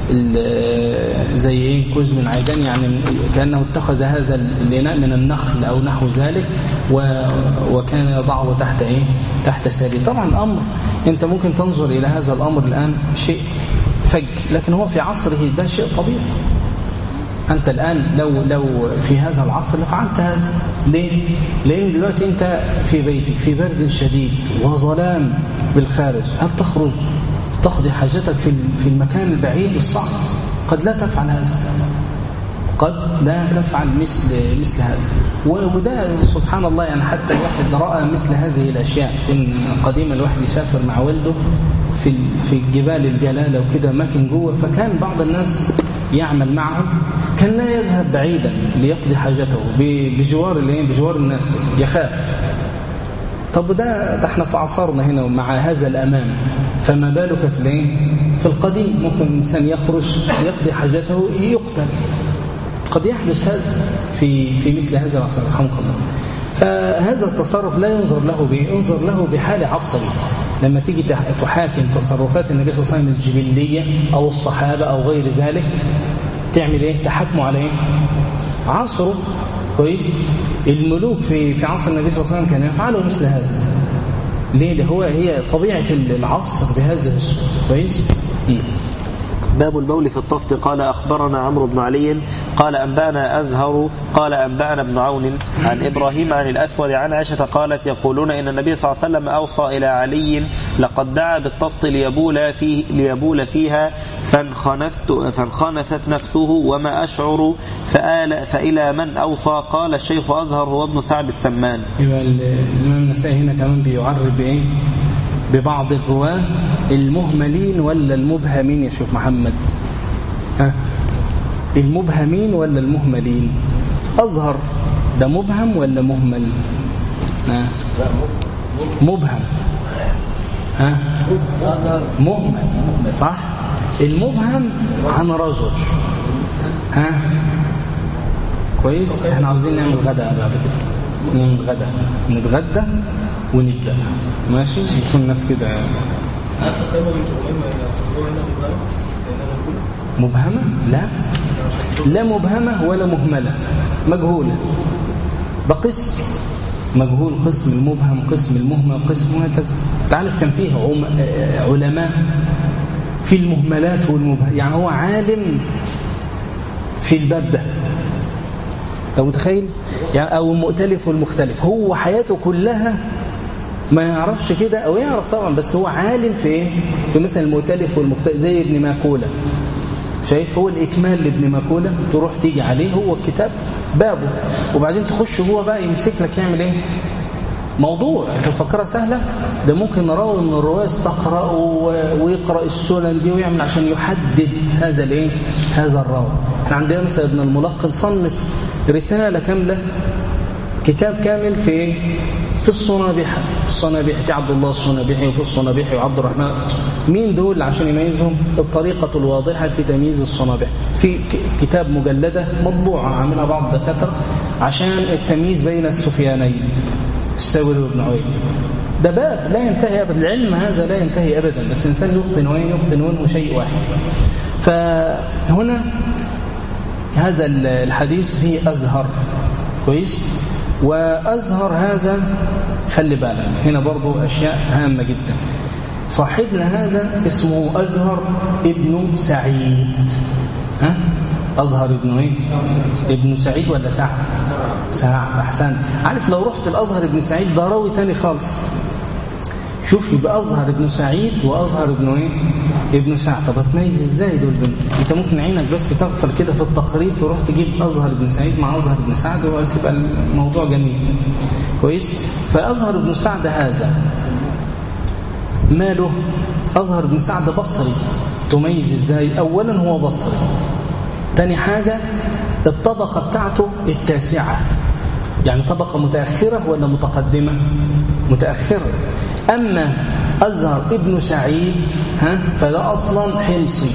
زي ايه؟ كوز من عيدان، يعني كأنه اتخذ هذا الإناء من النخل أو نحو ذلك، وكان يضعه تحت ايه؟ تحت ساري. طبعا الأمر انت ممكن تنظر إلى هذا الأمر الآن شيء فج، لكن هو في عصره ده شيء طبيعي. أنت الآن لو في هذا العصر لفعلت هذا. ليه؟ لأن دلوقتي أنت في بيتك في برد شديد وظلام بالخارج، هل تخرج تقضي حاجتك في المكان البعيد الصعب؟ قد لا تفعل هذا، قد لا تفعل مثل هذا. وده سبحان الله، يعني حتى الواحد رأى مثل هذه الأشياء. كن قديما الواحد يسافر مع والده في الجبال الجلالة وكده أماكن جوه، فكان بعض الناس يعمل معهم، كان لا يذهب بعيدا ليقضي حاجته بجوار الناس، يخاف. طب ده احنا في عصرنا هنا ومع هذا الأمان، فما بالك في القديم؟ ممكن الإنسان يخرج يقضي حاجته يقتل، قد يحدث هذا في مثل هذا العصر رحمك الله. فهذا التصرف لا ينظر له ينظر له بحال عصره. لما تيجي تحاكم تصرفات النبي صلى الله عليه وسلم الجبلية أو الصحابة أو غير ذلك، تعمل ايه؟ تحكموا على ايه؟ عصره. كويس؟ الملوك في عصر النبي صلى الله عليه وسلم كانوا يفعلوا مثل هذا. ليه؟ هي طبيعة العصر بهذا السوء. كويس؟ باب البول في الطست. قال أخبرنا عمرو بن علي قال أنبأنا أزهر قال أنبأنا ابن عون عن إبراهيم عن الأسود عن عائشة قالت يقولون إن النبي صلى الله عليه وسلم أوصى إلى علي لقد دعا بالطست ليبول فيها فانخنثت نفسه وما أشعر فإلى من أوصى؟ قال الشيخ أزهر هو ابن سعد السمان. يبقى الإمام النسائي هنا كمان بيعرب بإيه؟ ببعض الرواه المهملين ولا المبهمين يا شيخ محمد؟ المبهمين ولا المهملين؟ أظهر ده مبهم ولا مهمل؟ مبهم. مهمل صح. المبهم عن رجل. كويس. احنا عاوزين نعمل غدا بعد كده، نعمل غدا، نتغدى ونبدأ ماشي، يكون الناس كده. مبهمة؟ لا مبهمة ولا مهملة، مجهولة. ده قسم مجهول، قسم المبهم، قسم المهمل، قسم هكذا. تعرف كان فيه علماء في المهملات والمبهم، يعني هو عالم في الباب ده، انت متخيل؟ يعني او المؤتلف والمختلف، هو حياته كلها ما يعرفش كده، او يعرف طبعا بس هو عالم في مثلا المؤتلف والمختلف، زي ابن ماكولة. شايف؟ هو الإكمال لابن ماكولة، تروح تيجي عليه هو الكتاب بابه، وبعدين تخش جوه بقى يمسك لك يعمل ايه؟ موضوع انت فكرة سهلة. ده ممكن نراوي من الرواية استقرأ ويقرأ السنن دي ويعمل عشان يحدد هذا الايه؟ هذا الراوي. احنا عندنا مثلا ابن الملقن صنف رسالة كاملة، كتاب كامل في الصنابحة في عبد الله الصنابحي وفي الصنابحي وعبد الرحمن. مين دول عشان يميزهم؟ الطريقة الواضحة في تمييز الصنابح في كتاب مجلدة مطبوعة عاملها بعض الدكاترة عشان التمييز بين السفيانين الثوري وابن عيينة. ده باب لا ينتهي أبدا، العلم هذا لا ينتهي أبدا، بس الإنسان يتقن منه شيء واحد. فهنا هذا الحديث فيه أزهر كويس، وأزهر هذا خلي بالك هنا برضو أشياء هامة جدا. صاحبنا هذا اسمه أزهر ابن سعيد. ها؟ أزهر ابن ايه؟ ابن سعيد ولا سعد؟ سعد. أحسن. عارف لو رحت الأزهر ابن سعيد ده راوي تاني خالص. شوف يبقى أزهر ابن سعيد وأزهر ابن ايه؟ ابن سعد. طب هتميز ازاي دول بنت؟ انت ممكن عينك بس تغفل كده في التقريب تروح تجيب أزهر ابن سعيد مع أزهر ابن سعد وتبقى الموضوع جميل كويس. فأزهر ابن سعد هذا ماله؟ أزهر ابن سعد بصري. تميز ازاي؟ أولا هو بصري، تاني حاجة الطبقة بتاعته التاسعة، يعني طبقة متأخرة ولا متقدمة؟ متأخرة. أما أزهر ابن سعيد فده أصلا حمصي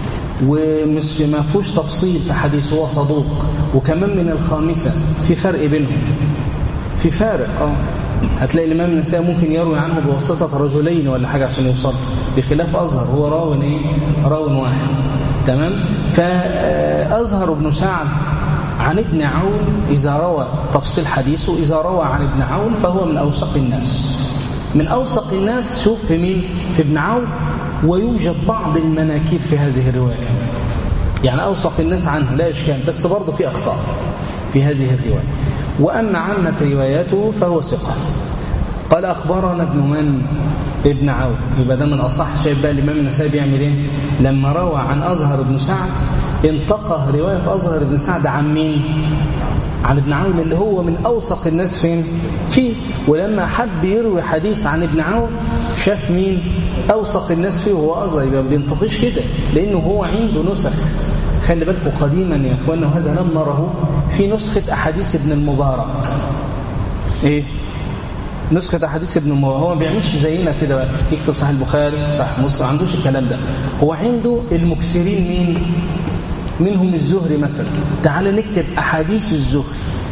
ومش ما فيهوش تفصيل في حديثه، هو صدوق وكمان من الخامسة. في فرق بينهم، في فارق. هتلاقي الإمام النسائي ممكن يروي عنه بواسطة رجلين ولا حاجة عشان يوصل، بخلاف أزهر هو راو ايه؟ راو واحد. تمام. فأزهر ابن سعد عن ابن عون إذا روى تفصيل حديثه، إذا روى عن ابن عون فهو من أوثق الناس. من أوثق الناس شوف في مين؟ في ابن عون. ويوجد بعض المناكير في هذه الرواية كمان، يعني أوثق الناس عنه لا إشكال، بس برضه في أخطاء في هذه الرواية. وأما عامة رواياته فهو ثقة. قال أخبرنا ابن عون. يبقى ده من أصح. شايف بقى الإمام النسائي بيعمل إيه؟ لما روى عن أزهر بن سعد انتقى رواية أزهر بن سعد عن مين؟ عن ابن عون اللي هو من أوثق الناس فين؟ فيه. ولما حب يروي حديث عن ابن عون شاف مين؟ أوثق الناس فيه وهو أزهر. يبقى ما بينتقيش كده لأنه هو عنده نسخ. خلي بالكم قديما يا إخواننا، وهذا لم نره في نسخة أحاديث ابن المبارك. إيه؟ نسخة أحاديث ابن المبارك. هو ما بيعملش زينا كده بقى يكتب صحيح البخاري صحيح مسلم، ما عندوش الكلام ده. هو عنده المكسرين مين؟ منهم الزهري مثلا. تعال نكتب أحاديث الزهري.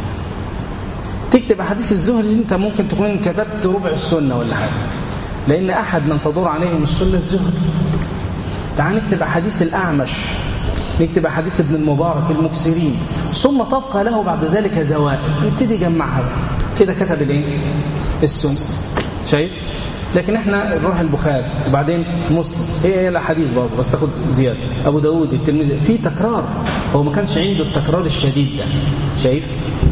تكتب أحاديث الزهري أنت ممكن تكون كتبت ربع السنة ولا حاجة، لأن أحد من تدور عليهم السنة الزهري. تعال نكتب أحاديث الأعمش، نكتب أحاديث ابن المبارك المكسرين، ثم تبقى له بعد ذلك زوائد يبتدي يجمعها كده. كتب الايه؟ السنة. شايف؟ لكن احنا نروح البخاري وبعدين مسلم، هي الأحاديث برضه بس تاخد زيادة. أبو داود الترمذي في تكرار، هو ما كانش عنده التكرار الشديد ده. شايف؟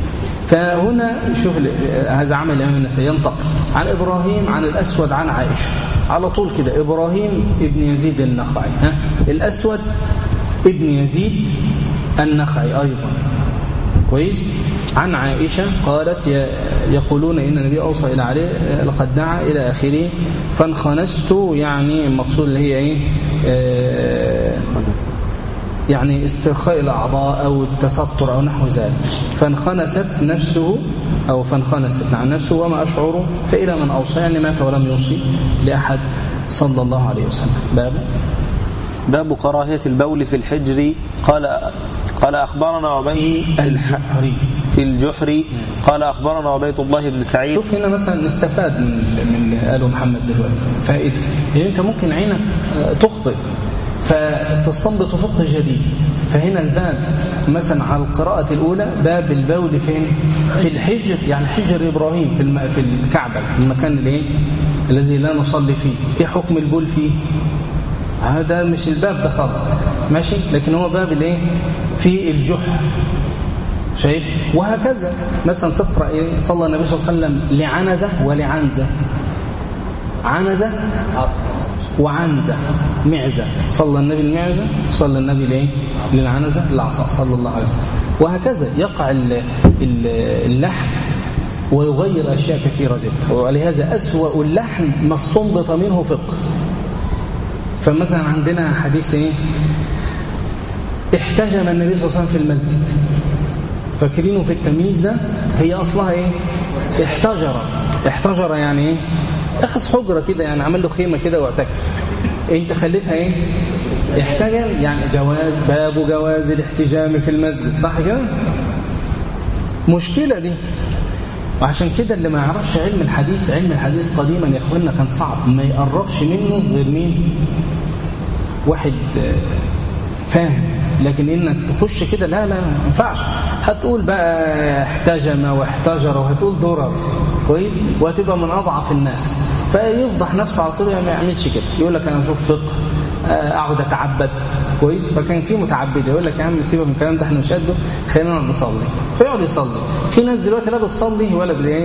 فهنا شوف هذا عمل الإمام النسائي. ينطق عن إبراهيم عن الأسود عن عائشة على طول كده. إبراهيم ابن يزيد النخعي، الأسود ابن يزيد النخعي أيضا كويس. عن عائشة قالت يقولون إن النبي أوصى إلى عليه لقد دعا إلى آخره فانخنست، يعني المقصود اللي هي إيه؟ يعني استرخاء الأعضاء أو التستر أو نحو ذلك. فانخنست نفسه أو فانخنست عن نفسه وما أشعر فإلى من أوصى، يعني مات ولم يوصي لأحد صلى الله عليه وسلم. باب كراهية البول في الحجر. قال أخبرنا عبيد في الجحر قال أخبرنا عبيد الله بن سعيد. شوف هنا مثلا نستفاد من قاله محمد دلوقتي فائدة، يعني أنت ممكن عينك تخطئ فتستنبط فقه جديد. فهنا الباب مثلا على القراءة الأولى باب البول فين؟ في الحجر، يعني حجر إبراهيم في الكعبة، المكان الذي لا نصلي فيه. إيه حكم البول فيه؟ هذا مش الباب ده خالص ماشي، لكن هو باب الايه؟ في الجحر. شايف؟ وهكذا مثلا تقرأ إيه؟ صلى النبي صلى الله عليه وسلم لعنزة ولعنزة، عنزة وعنزة معزة. صلى النبي المعزة، صلى النبي ليه؟ للعنزة العصا صلى الله عليه وسلم. وهكذا يقع اللحم ويغير أشياء كثيرة جدا. ولهذا أسوأ اللحم ما استنبط منه فقه. فمثلا عندنا حديث ايه؟ احتجم النبي صلى الله عليه وسلم في المسجد. فاكرينه في التمييز ده؟ هي أصلها ايه؟ احتجر. احتجر يعني ايه؟ اخذ حجرة كده، يعني عمل له خيمة كده واعتكف. انت خليتها ايه؟ احتجم، يعني جواز، باب جواز الاحتجام في المسجد، صح كده؟ مشكلة دي. وعشان كده اللي ما يعرفش علم الحديث قديما يا اخوانا كان صعب، ما يقربش منه غير مين؟ واحد فاهم. لكن انك تخش كده لا ما ينفعش. هتقول بقى احتجم واحتجر وهتقول ضرر كويس، وهتبقى من اضعف الناس، فيفضح نفسه على طول، ما يعملش كده. يقول لك انا اشوف فقه، اقعد اتعبد كويس. فكان في متعبد يقول لك يا عم سيبك من الكلام ده، احنا مش قده، خلينا نقعد نصلي. فيقعد يصلي. في ناس دلوقتي لا بتصلي ولا بالايه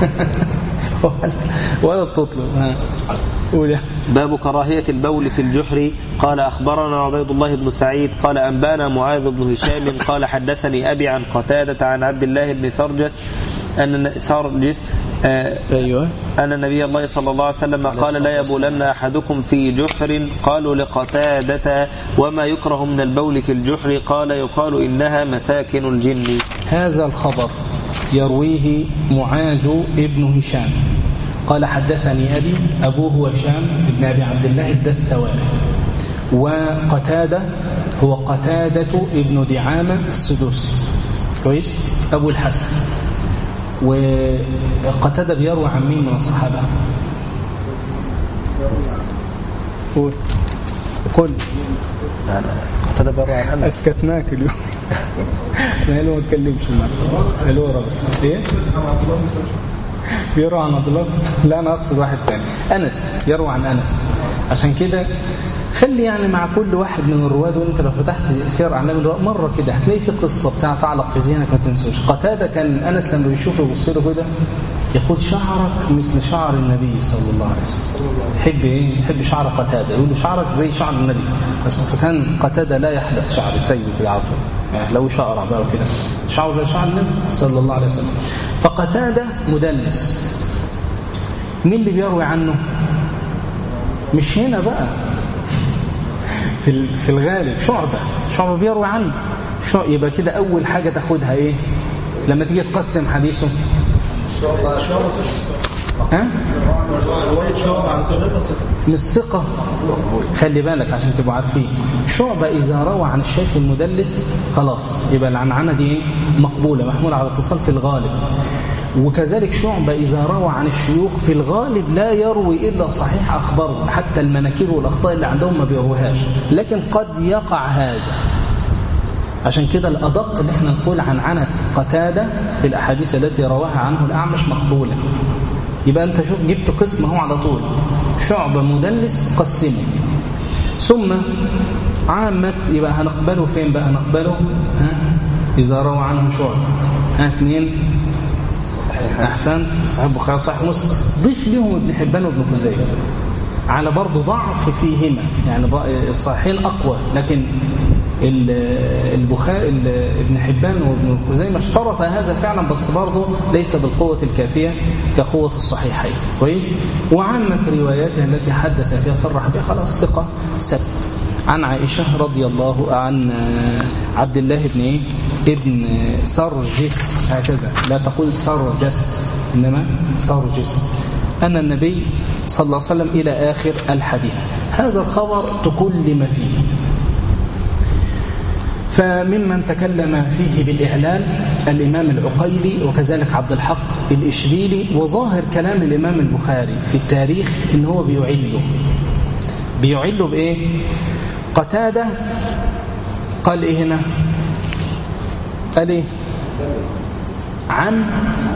ولا بتطلب. باب كراهية البول في الجحر. قال أخبرنا عبيد الله بن سعيد قال أنبانا معاذ بن هشام قال حدثني أبي عن قتادة عن عبد الله بن سرجس أن النبي الله صلى الله عليه وسلم قال لا يبولن أحدكم في جحر. قالوا لقتادة وما يكره من البول في الجحر؟ قال يقال إنها مساكن الجن. هذا الخبر يرويه معاذ بن هشام قال حدثني أبي، أبوه هشام بن أبي عبد الله الدستوائي، وقتادة هو قتادة ابن دعامة السدوسي كويس، أبو الحسن. وقتادة بيروي عن مين من الصحابة؟ قل قتادة بيروي عن أنس. أسكتناك اليوم. أنا ما أتكلمش معك الورا بس. إيه؟ بيروي عن عبد الله. لا أنا أقصد واحد ثاني، أنس يروي عن أنس. عشان كده خلي يعني مع كل واحد من الرواد، وانت لو فتحت سير اعلام الرواد مره كده هتلاقي في قصه بتاع تعلق في ذهنك ما تنسوش. قتاده كان انس لما بيشوفه يبص له كده يقول شعرك مثل شعر النبي صلى الله عليه وسلم. يحب ايه؟ يحب شعر قتاده، يقول له شعرك زي شعر النبي. بس فكان قتاده لا يحلق شعره سيء كده على طول، يعني لو شعر بقى وكده شعره زي شعر النبي صلى الله عليه وسلم. فقتاده مدلس. مين اللي بيروي عنه؟ مش هنا بقى، في الغالب شعبة بيروي عنه. يبقى كده أول حاجة تاخدها إيه لما تيجي تقسم حديثه؟ ها؟ مش ثقة. خلي بالك عشان تبقوا عارفين، شعبة إذا روى عن الشيخ المدلس خلاص يبقى العنعنة دي إيه؟ مقبولة، محمولة على اتصال في الغالب. وكذلك شعبة إذا روى عن الشيوخ في الغالب لا يروي إلا صحيح أخباره، حتى المناكير والأخطاء اللي عندهم ما بيروهاش، لكن قد يقع هذا. عشان كده الأدق اللي احنا نقول عن عنة قتادة في الأحاديث التي رواها عنه الأعمش مقبولة. يبقى أنت شوف جبت قسم هو على طول، شعبة مدلس قسمه. ثم عامة يبقى هنقبله فين بقى؟ هنقبله إذا روى عنه شعبة 2 صحيح أحسن، صحيح البخاري صحيح مسلم. ضيف لهم ابن حبان وابن خزيمة على برضو ضعف فيهما، يعني الصحيحين أقوى، لكن البخاري ابن حبان وابن خزيمة اشترط هذا فعلا، بس برضو ليس بالقوة الكافية كقوة الصحيحين كويس. وعامة رواياته التي حدث فيها صرح بها خلاص ثقة سبت. عن عائشة رضي الله عن عبد الله ابن سرجس، هكذا لا تقول سرجس إنما سرجس، أن النبي صلى الله عليه وسلم إلى آخر الحديث. هذا الخبر تكلم فيه. فممن تكلم فيه بالإعلال الإمام العقيلي، وكذلك عبد الحق الإشبيلي. وظاهر كلام الإمام البخاري في التاريخ إن هو بيعله بإيه؟ قتادة قال إيه هنا؟ قال إيه؟ عن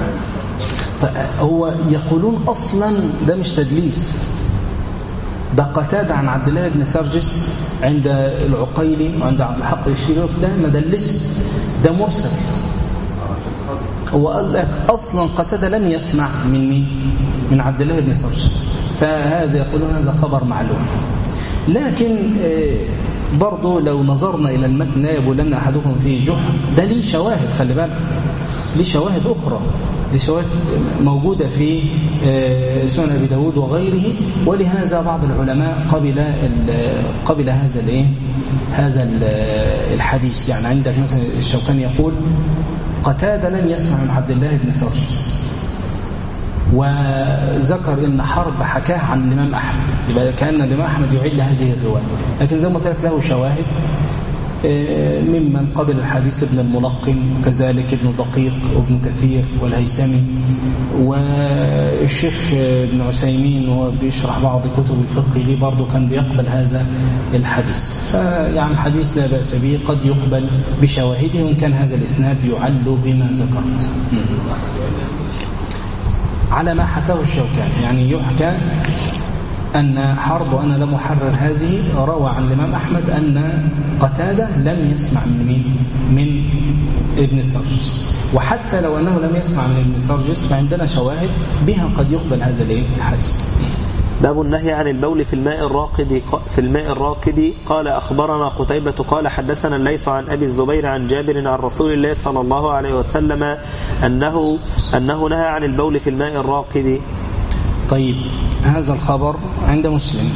هو يقولون أصلا ده مش تدليس، ده قتادة عن عبد الله بن سرجس عند العقيلي وعند عبد الحق الإشبيلي، ده مدلس، ده مرسل. هو قال لك أصلا قتادة لم يسمع من مين؟ من عبد الله بن سرجس. فهذا يقولون هذا خبر معلوم. لكن برضو لو نظرنا إلى المتن لا يبولن أحدكم في جحر، ده ليه شواهد، خلي بالك ليه شواهد أخرى، ليه شواهد موجودة في سنن أبي داود وغيره. ولهذا بعض العلماء قبل هذا الحديث. يعني عندك مثلا الشوكاني يقول قتادة لم يسمع من عبد الله بن سرجس، وذكر ان حرب حكاه عن الامام احمد، يبقى كان الامام احمد يعد هذه الروايه، لكن زي ما قلت لك له شواهد ممن قبل الحديث ابن الملقن وكذلك ابن دقيق وابن كثير والهيثمي والشيخ ابن عثيمين وهو بيشرح بعض كتب الفقه ليه برضه كان بيقبل هذا الحديث. فيعني الحديث لا بأس به، قد يقبل بشواهده وإن كان هذا الإسناد يعل بما ذكرت على ما حكاه الشوكاني. يعني يحكى أن حرب، وأنا لم أحرر هذه، روى عن الإمام أحمد أن قتادة لم يسمع من مين؟ من ابن سرجس، وحتى لو أنه لم يسمع من ابن سرجس فعندنا شواهد بها قد يقبل هذا الحديث. باب النهي عن البول في الماء الراكد. قال أخبرنا قتيبة قال حدثنا الليث عن أبي الزبير عن جابر عن رسول الله صلى الله عليه وسلم أنه نهى عن البول في الماء الراكد. طيب، هذا الخبر عند مسلم.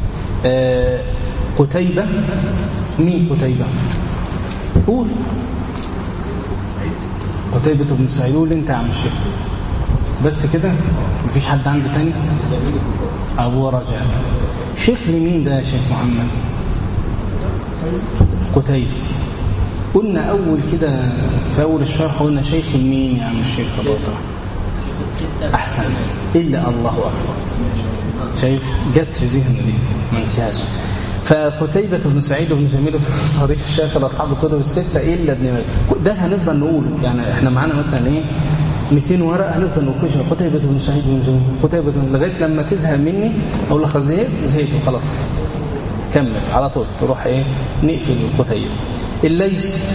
قتيبة، مين قتيبة؟ قول. قتيبة بن سعيد. قول انت يا عم الشيخ بس كده، مفيش حد عنده تاني؟ أبو رجاء. شيخ لمين ده يا شيخ محمد؟ قتيبة. قلنا أول كده في أول الشرح قلنا شيخ مين يا عم الشيخ خباطة؟ أحسن، إلا الله أكبر. شايف جت في ذهني دي ما نسيهاش. فقتيبة بن سعيد بن جميل في طريق الشيخ أصحاب الكتب الستة إلا ابن مالك. ده هنفضل نقوله، يعني إحنا معانا مثلا إيه 200 ورقة هنفضل نقول قتيبة بن سعيد بن جميل، قتيبة لغاية لما تزهق مني أقول لك زهقت وخلاص كمل على طول، تروح إيه نقفل قتيبة. الليث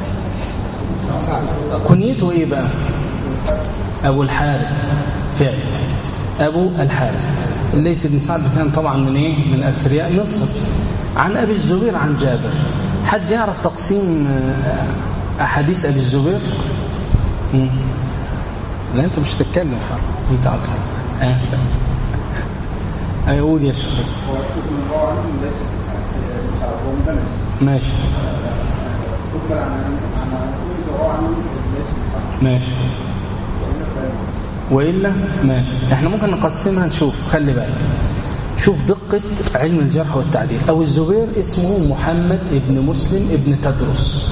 كنيته إيه بقى؟ أبو الحارث. فعلا أبو الحارث. الليث بن سعد كان طبعا من إيه؟ من أثرياء مصر. عن أبي الزبير عن جابر. حد يعرف تقسيم أحاديث أبي الزبير؟ لا أنت مش تتكلم أنت عارف. أقول يا شيخ. ماشي ماشي وإلا ماشي. احنا ممكن نقسمها نشوف، خلي بالك، شوف دقة علم الجرح والتعديل. أبو الزبير اسمه محمد ابن مسلم ابن تدرس،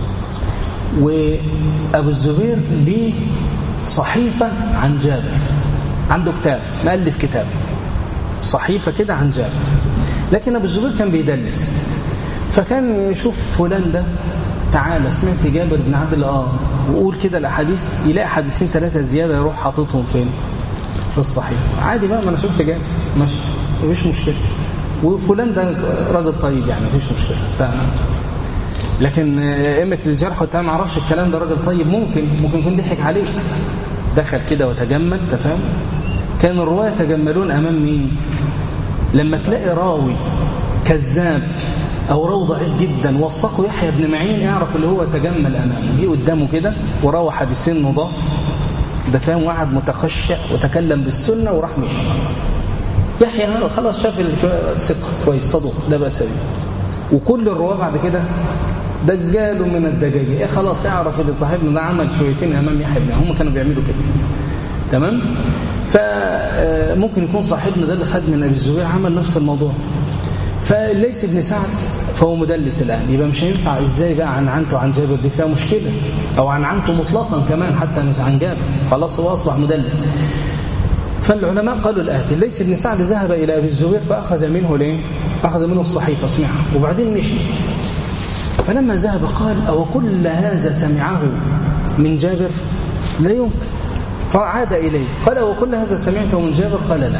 وأبو الزبير ليه صحيفة عن جابر، عنده كتاب، مؤلف كتاب صحيفة كده عن جابر. لكن أبو الزبير كان بيدلس، فكان يشوف فلان ده تعالى سمعت جابر بن عبد الله وقول كده الأحاديث، يلاقي حديثين 3 زيادة يروح حاططهم فين؟ في الصحيفة. عادي بقى، ما أنا شفت جابر ماشي مفيش مشكلة، وفلان ده راجل طيب يعني مفيش مشكلة. لكن أئمة الجرح والتعديل ما عرفش الكلام ده راجل طيب، ممكن يكون ضحك عليك، دخل كده وتجمل، تفهم؟ كان الرواة يتجملون أمام مين؟ لما تلاقي راوي كذاب أو راوي ضعيف جدا وثقه يحيى بن معين، اعرف اللي هو تجمل أمامه، جه قدامه كده وروى حديثين نضاف، ده فاهم، وقعد متخشع وتكلم بالسنة وراح مشي. يحيى خلاص شاف الثقة كويس صدوق لا بأس به. وكل الرواه بعد كده دجال من الدجاجة، خلاص اعرف اللي صاحبنا ده عمل شويتين أمام يحيى بن معين، هم كانوا بيعملوا كده، تمام؟ فممكن يكون صاحبنا ده اللي خد من أبي الزبير عمل نفس الموضوع. فليس ابن سعد فهو مدلس الآن، يبقى مش هينفع ازاي بقى عن عنته عن جابر، دي فيها مشكلة، أو عن عنته مطلقا كمان حتى مش عن جابر، خلاص هو أصبح مدلس. فالعلماء قالوا الآتي: ليس ابن سعد ذهب إلى أبي الزبير فأخذ منه ليه؟ أخذ منه الصحيفة سمعها وبعدين مشي. فلما ذهب قال: أو كل هذا سمعه من جابر؟ لا يمكن. فعاد إليه قال: وكل هذا سمعته من جابر؟ قال: لا.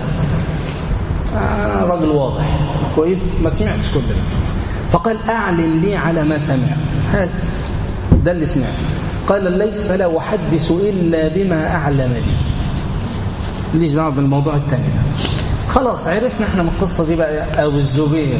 رجل واضح كويس، ما سمعتش كل ده. فقال: أعلم لي على ما سمع، هات ده اللي سمعته. قال الليث: فلا أحدث إلا بما أعلم لي، ليش دعوه بالموضوع الثاني ده. خلاص عرفنا احنا من القصة دي بقى. أبو الزبير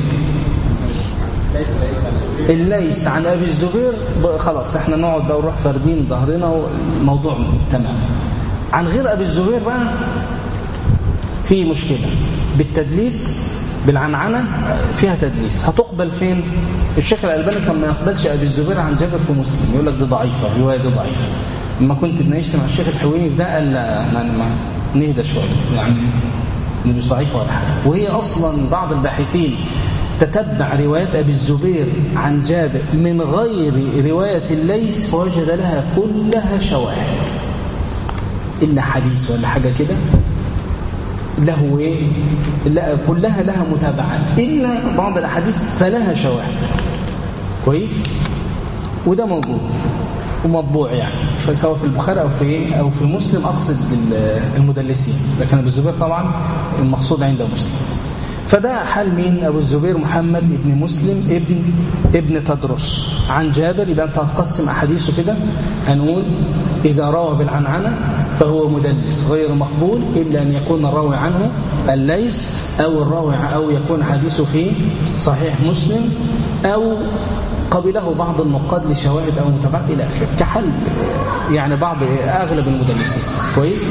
الليث عن أبي الزبير، خلاص احنا نقعد بقى ونروح فاردين ظهرنا والموضوع تمام. عن غير أبي الزبير بقى في مشكلة بالتدليس، بالعنعنة فيها تدليس، هتقبل فين؟ الشيخ الألباني كان ما يقبلش أبي الزبير عن جابر في مسلم، يقول لك دي ضعيفة، الرواية دي ضعيفة، لما كنت بناقشت مع الشيخ الحويني ده قال لا ما نهدى شويه يعني مش ضعيف ولا حاجه. وهي اصلا بعض الباحثين تتبع روايات ابي الزبير عن جابر من غير روايه الليث فوجد لها كلها شواهد الا حديث ولا حاجه كده له ايه، لا كلها لها متابعات الا بعض الاحاديث فلها شواهد. كويس. وده موجود ومطبوع يعني سواء في البخاري او في مسلم، اقصد المدلسين، لكن ابو الزبير طبعا المقصود عند مسلم. فده حال مين؟ ابو الزبير محمد ابن مسلم ابن تدرس عن جابر. يبقى انت هتقسم احاديثه كده، هنقول اذا روى بالعنعنه فهو مدلس غير مقبول الا ان يكون الراوي عنه الليث او يكون حديثه في صحيح مسلم او قبله بعض النقاد لشواهد او متابعات الى اخره، كحل يعني بعض اغلب المدلسين. كويس.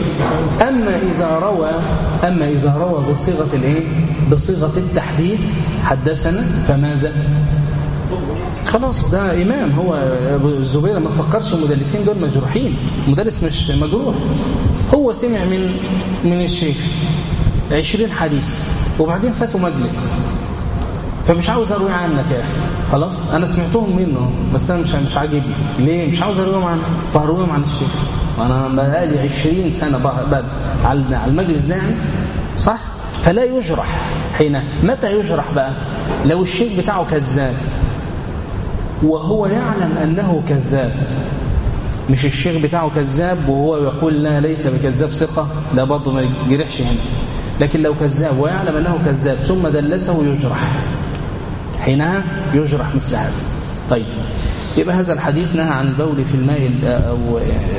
اما اذا روى بصيغه الايه، بصيغه التحديث حدثنا فماذا؟ خلاص ده امام. هو ابو الزبير ما تفكرش المدلسين دول مجروحين، المدلس مش مجروح. هو سمع من الشيخ 20 حديث وبعدين فاتوا مجلس، فمش عاوز اروي عنك يا اخي. خلاص انا سمعتهم منه بس انا مش عاجبني، ليه؟ مش عاوز ارويهم عنك، فهرويهم عن الشيخ. وانا بقالي 20 سنه بعد على المجلس ده يعني، صح؟ فلا يجرح. حين متى يجرح بقى؟ لو الشيخ بتاعه كذاب وهو يعلم انه كذاب، مش الشيخ بتاعه كذاب وهو يقول لا ليس بكذاب ثقه، ده برضه ما يجرحش هنا. لكن لو كذاب ويعلم انه كذاب ثم دلسه يجرح، حينها يجرح مثل هذا. طيب يبقى هذا الحديث نهى عن البول في الماء او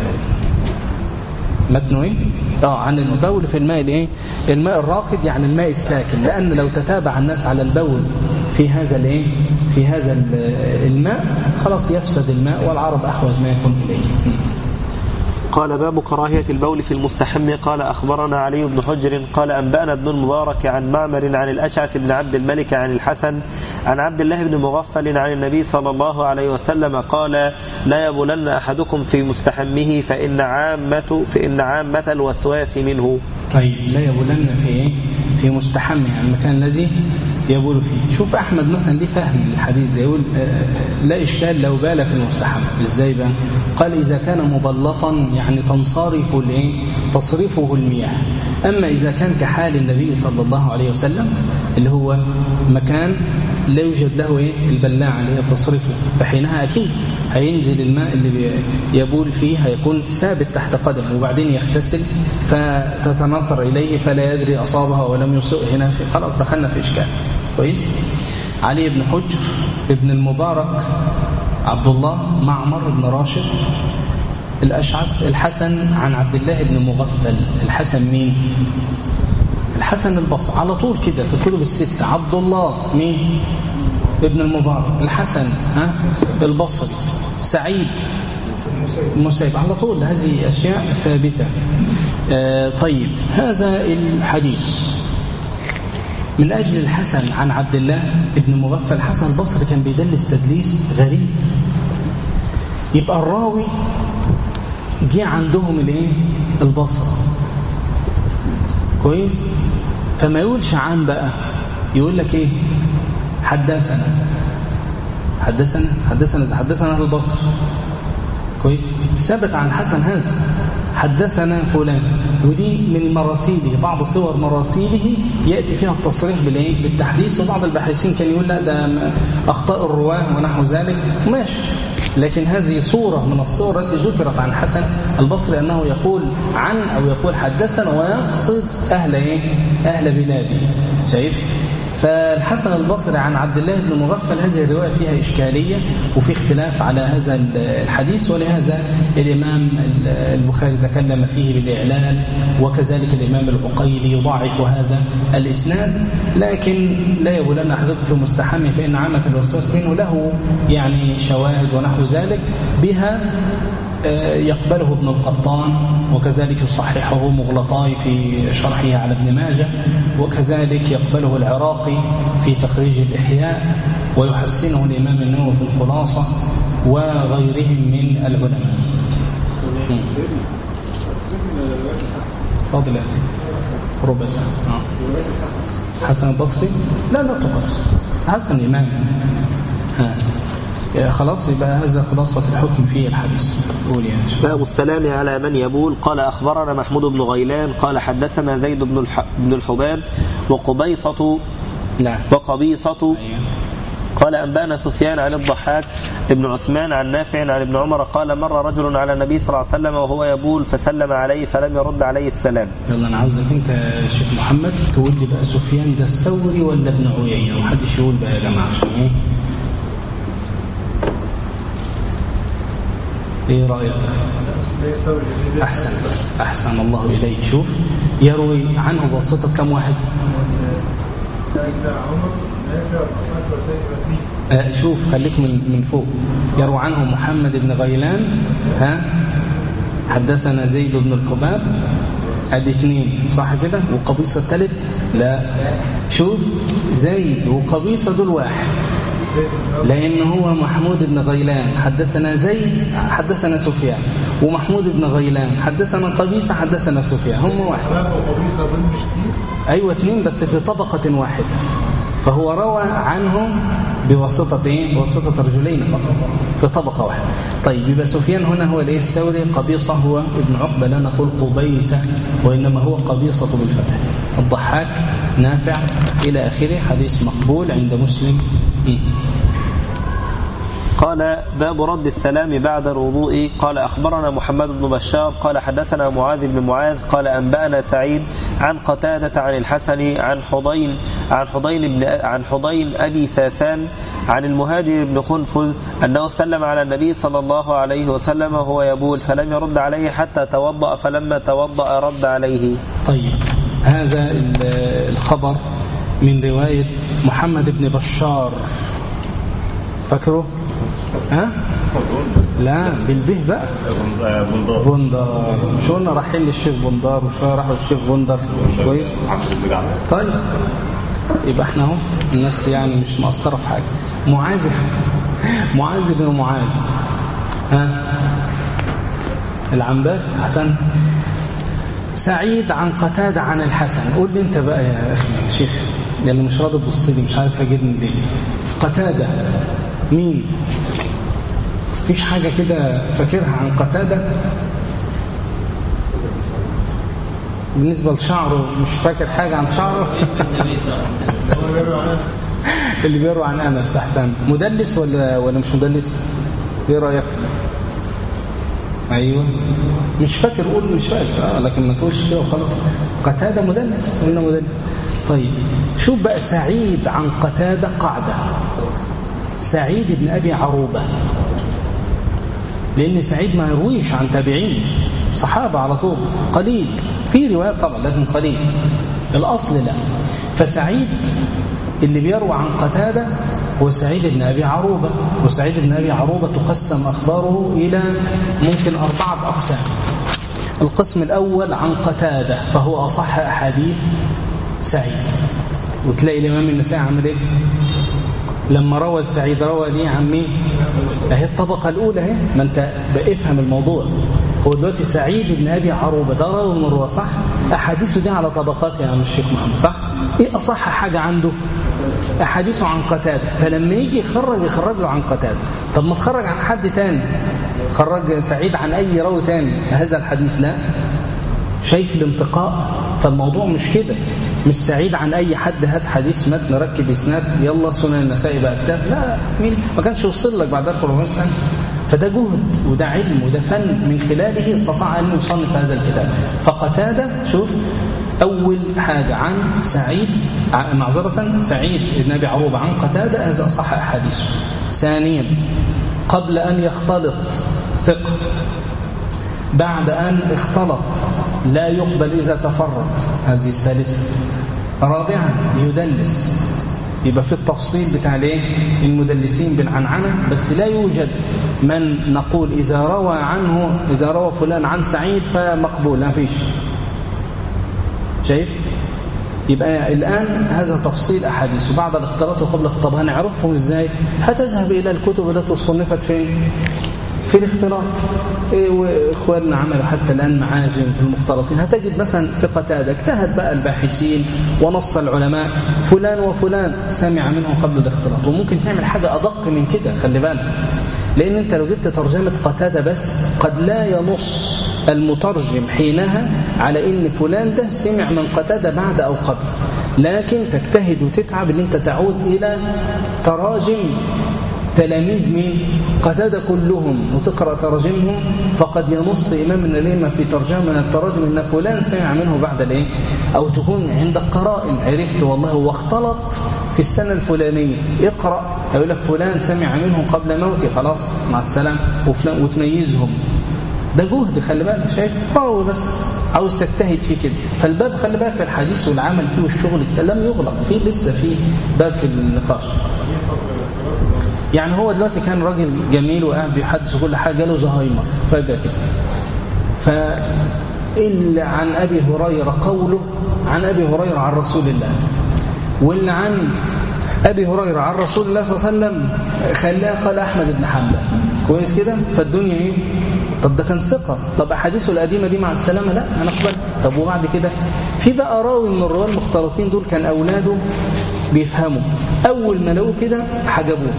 متنه ايه؟ عن البول في الماء الايه؟ الماء الراكد، يعني الماء الساكن، لان لو تتابع الناس على البول في هذا الايه؟ في هذا الماء خلاص يفسد الماء، والعرب احوج ما يكون اليه. قال باب كراهية البول في المستحم. قال أخبرنا علي بن حجر قال أنبأنا ابن المبارك عن معمر عن الأشعث بن عبد الملك عن الحسن عن عبد الله بن مغفل عن النبي صلى الله عليه وسلم قال لا يبولن أحدكم في مستحمه فإن عامة الوسواس منه. طيب لا يبولن في مستحمه، يعني المكان الذي يبول فيه. شوف أحمد مثلا ليه فهم الحديث ده، يقول لا إشكال لو بال في المستحم. إزاي بقى؟ قال إذا كان مبلطا يعني تصرفه المياه. أما إذا كان كحال النبي صلى الله عليه وسلم اللي هو مكان لا يوجد له البلاعة اللي هي بتصرفه، فحينها أكيد هينزل الماء اللي يبول فيه هيكون ثابت تحت قدمه، وبعدين يغتسل فتتنظر إليه فلا يدري أصابها ولم يصب. هنا خلاص دخلنا في إشكال. كويس. علي بن حجر ابن المبارك عبد الله معمر بن راشد الأشعث الحسن عن عبد الله بن مغفل. الحسن مين؟ الحسن البصري على طول كده في الكتب الستة. عبد الله مين؟ ابن المبارك. الحسن البصري. سعيد المسيب على طول. هذه أشياء ثابتة. طيب هذا الحديث من أجل الحسن عن عبد الله ابن مغفل. الحسن البصري كان بيدلس تدليس غريب. يبقى الراوي جه عندهم البصرة. كويس. فما يقولش عن بقى، يقول لك ايه؟ حدثنا أهل البصر. كويس. ثبت عن الحسن هذا حدثنا فلان، ودي من مراسيله، بعض صور مراسيله يأتي فيها التصريح بالتحديث. وبعض الباحثين كان يقول لا ده أخطاء الرواه ونحو ذلك، ماشي. لكن هذه صورة من الصور التي ذكرت عن حسن البصري أنه يقول عن أو يقول حدثنا ويقصد أهل بلاده. شايف؟ فالحسن البصري عن عبد الله بن مغفل هذه الرواية فيها إشكالية وفي اختلاف على هذا الحديث، ولهذا الإمام البخاري تكلم فيه بالإعلال، وكذلك الإمام العقيلي يضاعف هذا الإسناد. لكن لا يبولن أحدكم في مستحمه فإن عامة الوسواس منه، له يعني شواهد ونحو ذلك بها يقبله ابن القطان، وكذلك يصححه مغلطاي في شرحه على ابن ماجه، وكذلك يقبله العراقي في تخريج الإحياء، ويحسنه الإمام النووي في الخلاصة وغيرهم من العلماء. فاضل ربع ساعة. حسن البصري لا تقص، حسن إمام. خلاص يبقى هذا خلاصة الحكم في الحديث. قول يا شيخ. باب السلام على من يبول. قال أخبرنا محمود بن غيلان قال حدثنا زيد بن الحباب وقبيصة قال أنبأنا سفيان عن الضحاك ابن عثمان عن نافع عن ابن عمر قال مر رجل على النبي صلى الله عليه وسلم وهو يبول فسلم عليه فلم يرد عليه السلام. يلا أنا عاوزك أنت يا شيخ محمد تقول لي بقى سفيان ده الثوري ولا ابن عيينة؟ ومحدش يقول بقى يا جماعة عشان ايه رأيك؟ أحسن الله إليك. شوف يروي عنه بواسطة كم واحد؟ شوف خليك من فوق. يروي عنه محمد بن غيلان حدثنا زيد بن الحباب ادي 2 صح كده، وقبيصة الثالث لا. شوف زيد وقبيصة دول واحد، لأن هو محمود بن غيلان حدثنا زيد حدثنا سفيان، ومحمود بن غيلان حدثنا قبيصة حدثنا سفيان، هم واحد. أيوة 2 بس في طبقة واحدة، فهو روى عنهم بواسطة رجلين فقط في طبقة واحدة. طيب يبقى سفيان هنا هو الثوري، قبيصة هو ابن عقبة، لا نقول قبيصة وإنما هو قبيصة بالفتح. الضحاك نافع إلى آخره، حديث مقبول عند مسلم. قال باب رد السلام بعد الوضوء. قال أخبرنا محمد بن بشار قال حدثنا معاذ بن معاذ قال أنبأنا سعيد عن قتادة عن الحسن عن حضين أبي ساسان عن المهاجر بن خنفذ أنه سلم على النبي صلى الله عليه وسلم وهو يبول فلم يرد عليه حتى توضأ، فلما توضأ رد عليه. طيب هذا الخبر من رواية محمد بن بشار، فاكره؟ لا بالبه بقى بندار. مش قلنا رايحين للشيخ بندار وشويه راحوا للشيخ بندر كويس. طيب يبقى احنا اهو الناس يعني مش مقصره في حاجه. معاذ بن معاذ العنبر حسن. سعيد عن قتادة عن الحسن. قول لي انت بقى يا اخي يا شيخ، لأنه مش راضي تبص لي، مش عارف اجيبني ليه. قتادة مين؟ فيش حاجة كده فاكرها عن قتادة؟ بالنسبة لشعره مش فاكر حاجة عن شعره؟ اللي بيروي عن أنس. أحسن. مدلس ولا مش مدلس؟ ايه رأيك؟ أيوة مش فاكر، قول مش فاكر لكن ما تقولش كده وخلاص. قتادة مدلس ولا مدلس؟ طيب شوف بقى سعيد عن قتادة قاعدة. سعيد بن أبي عروبة، لأن سعيد ما يرويش عن تابعين، صحابة على طول قليل، في روايات طبعا لكن قليل، الأصل لا. فسعيد اللي بيروى عن قتادة هو سعيد بن أبي عروبة، وسعيد بن أبي عروبة تقسم أخباره إلى ممكن 4 أقسام. القسم الأول عن قتادة فهو أصح أحاديث سعيد، وتلاقي الإمام النسائي عمل إيه؟ لما روى سعيد روى ليه عن مين؟ اهي الطبقة الأولى اهي. ما انت بافهم الموضوع. هو دلوقتي سعيد بن أبي عروبة ده راوي من الرواة صح؟ أحاديثه دي على طبقات يا عم الشيخ محمد صح؟ ايه أصح حاجة عنده؟ أحاديثه عن قتادة، فلما يجي يخرج له عن قتادة. طب ما تخرج عن حد تاني، خرج سعيد عن أي راوي تاني هذا الحديث لا. شايف الانتقاء؟ فالموضوع مش كده، مش سعيد عن أي حد هات حديث متن ركب إسناد يلا سنن النسائي بقى كتاب، لا مين ما كانش يوصل لك بعد 1400 سنة. فده جهد وده علم وده فن من خلاله استطاع أن يصنف هذا الكتاب. فقتادة شوف أول حاجة عن سعيد سعيد بن أبي عروبة عن قتادة، هذا أصح أحاديثه. ثانيا قبل أن يختلط ثقة، بعد أن اختلط لا يقبل إذا تفرط، هذه الثالثة. رابعا يدلس، يبقى في التفصيل بتاع الايه المدلسين بالعنعنة، بس لا يوجد من نقول إذا روى فلان عن سعيد فمقبول، لا فيش. شايف؟ يبقى الآن هذا تفصيل أحاديث وبعد الاختلاط وقبل الاختلاط هنعرفهم إزاي؟ هتذهب إلى الكتب التي صنفت في الاختلاط. واخواننا عملوا حتى الآن معاجم في المختلطين. هتجد مثلا في قتادة اجتهد بقى الباحثين ونص العلماء فلان وفلان سمع منه قبل الاختلاط. وممكن تعمل حاجة أدق من كده، خلي بالك، لأن أنت لو جبت ترجمة قتادة بس قد لا ينص المترجم حينها على إن فلان ده سمع من قتادة بعد أو قبل، لكن تجتهد وتتعب ان انت تعود الى تراجم تلاميذ مين؟ قتادة كلهم، وتقرأ تراجمهم. فقد ينص إمامنا لما في ترجمة من التراجم ان فلان سمع منه بعد الايه، او تكون عندك قرائن عرفت والله هو اختلط في السنة الفلانية، اقرأ يقول لك فلان سمع منه قبل موته، خلاص مع السلام، وفلان، وتميزهم. ده جهد، خلي بالك، شايف راوي بس عاوز تجتهد فيه كده. فالباب خلي بالك في الحديث والعمل فيه والشغل لم يغلق فيه، لسه فيه باب في النقاش. يعني هو دلوقتي كان راجل جميل وقاعد بيحدث كل حاجه، جاله زهايمر فجأة كده. فإلا عن أبي هريرة قوله عن أبي هريرة عن رسول الله، واللي عن أبي هريرة عن رسول الله صلى الله عليه وسلم خلاه قال أحمد بن حنبل. كويس كده. فالدنيا ايه؟ طب ده كان ثقة، طب أحاديثه القديمة دي مع السلامة لا هنقبل. طب وبعد كده في بقى راوي من الرواه المختلطين دول كان أولاده بيفهموا، أول ما لقوه كده حجبوه،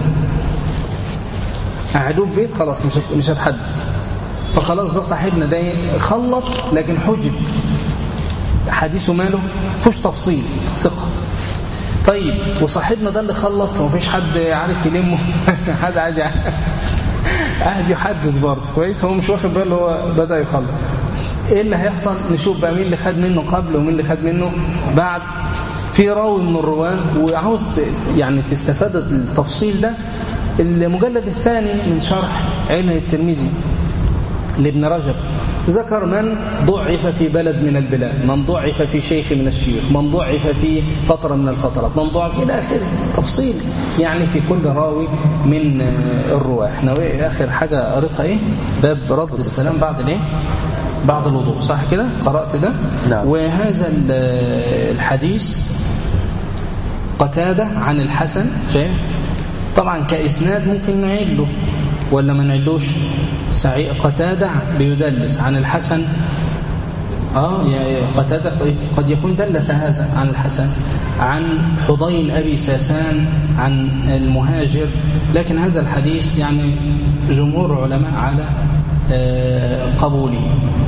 قعدوه في بيت، خلاص مش هتحدث. فخلاص ده صاحبنا ده خلط لكن حجب، حديثه ماله فيهوش تفصيل، ثقة. طيب وصاحبنا ده اللي خلط ومفيش حد عارف يلمه حد قاعد يحدث برضه كويس، هو مش واخد باله، هو بدأ يخلط. ايه اللي هيحصل؟ نشوف بقى مين اللي خد منه قبل ومين اللي خد منه بعد. في راوي من الرواه، وعاوز يعني تستفاد التفصيل ده، المجلد الثاني من شرح علم الترمذي لابن رجب ذكر من ضعف في بلد من البلاد، من ضعف في شيخ من الشيوخ، من ضعف في فترة من الفترات، من ضعف إلى آخره، تفصيل يعني في كل راوي من الرواة. احنا آخر حاجة قريتها ايه؟ باب رد السلام بعد الايه؟ بعد الوضوء، صح كده؟ قرأت ده؟ نعم. وهذا الحديث قتادة عن الحسن، طبعا كإسناد ممكن نعيله ولا ما نعلوش. قتادة بيدلس عن الحسن، قتادة قد يكون دلس هذا عن الحسن، عن حضين أبي ساسان، عن المهاجر. لكن هذا الحديث يعني جمهور علماء على قبوله.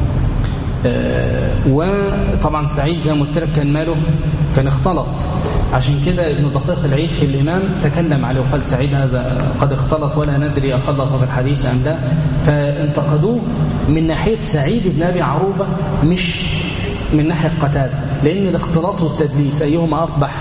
وطبعا سعيد زي ما قلت لك كان ماله، كان اختلط، عشان كده ابن دقيق العيد في الإمام تكلم عليه وقال سعيد هذا قد اختلط ولا ندري أخلط في الحديث أم لا. فانتقدوه من ناحية سعيد بن أبي عروبة مش من ناحية قتادة، لأن الاختلاط والتدليس أيهما أقبح؟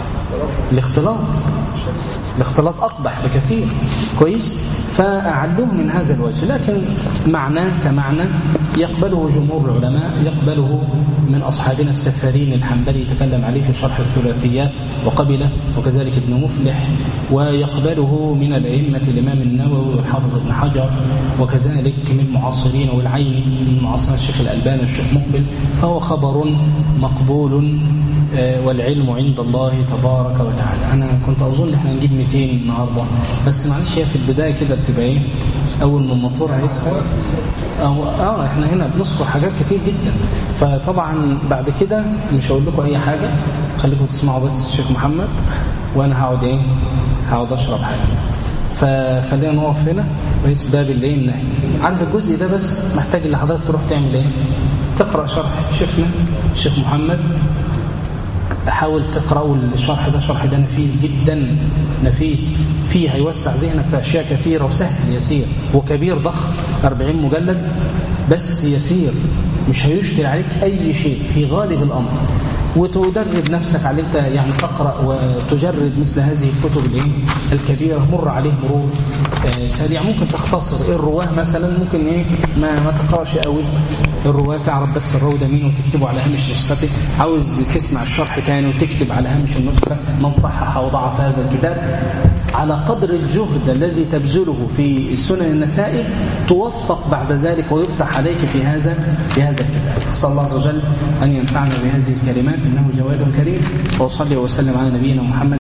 الاختلاط أقبح بكثير، كويس. فأعلوه من هذا الوجه، لكن معناه كمعنى يقبله جمهور العلماء، يقبله من أصحابنا السفارين الحنبلي تكلم عليه في شرح الثلاثيات وقبله، وكذلك ابن مفلح، ويقبله من الأئمة الإمام النووي والحافظ ابن حجر، وكذلك من المعاصرين والعيني من معاصرين الشيخ الألباني والشيخ مقبل. فهو خبر مقبول والعلم عند الله تبارك وتعالى. أنا كنت أظن إحنا نجيب 200 النهاردة، بس معلش هي في البداية كده بتبقى إيه؟ أول ما الموتور هيسخن إحنا هنا بنذكر حاجات كتير جدا. فطبعا بعد كده مش هقول لكم أي حاجة، خليكم تسمعوا بس الشيخ محمد، وأنا هقعد أشرب حاجة. فخلينا نقف هنا بس باب اللي النهي. عارف الجزء ده بس محتاج اللي حضرتك تروح تعمل إيه؟ تقرأ شرح شيخنا الشيخ محمد، حاول تقرأوا الشرح ده. شرح ده نفيس جدا، نفيس فيه هيوسع ذهنك في أشياء كثيرة، وسهل يسير، وكبير ضخم 40 مجلد بس يسير، مش هيشكل عليك أي شيء في غالب الأمر. وتدرب نفسك على انت يعني تقرأ وتجرد مثل هذه الكتب الكبيرة، مر عليه مرور سريع. ممكن تختصر الرواه مثلا، ممكن ما تقرأش قوي الرواه، تعرف بس الراوي ده مين وتكتبه على هامش نسخته. عاوز تسمع الشرح تاني وتكتب على هامش النسخة من صحح وضعف هذا الكتاب. على قدر الجهد الذي تبذله في السنن النسائي توفق بعد ذلك ويفتح عليك في هذا الكتاب. أسأل الله عز وجل أن ينفعنا بهذه الكلمات إنه جواد كريم. وأصلي وسلم على نبينا محمد.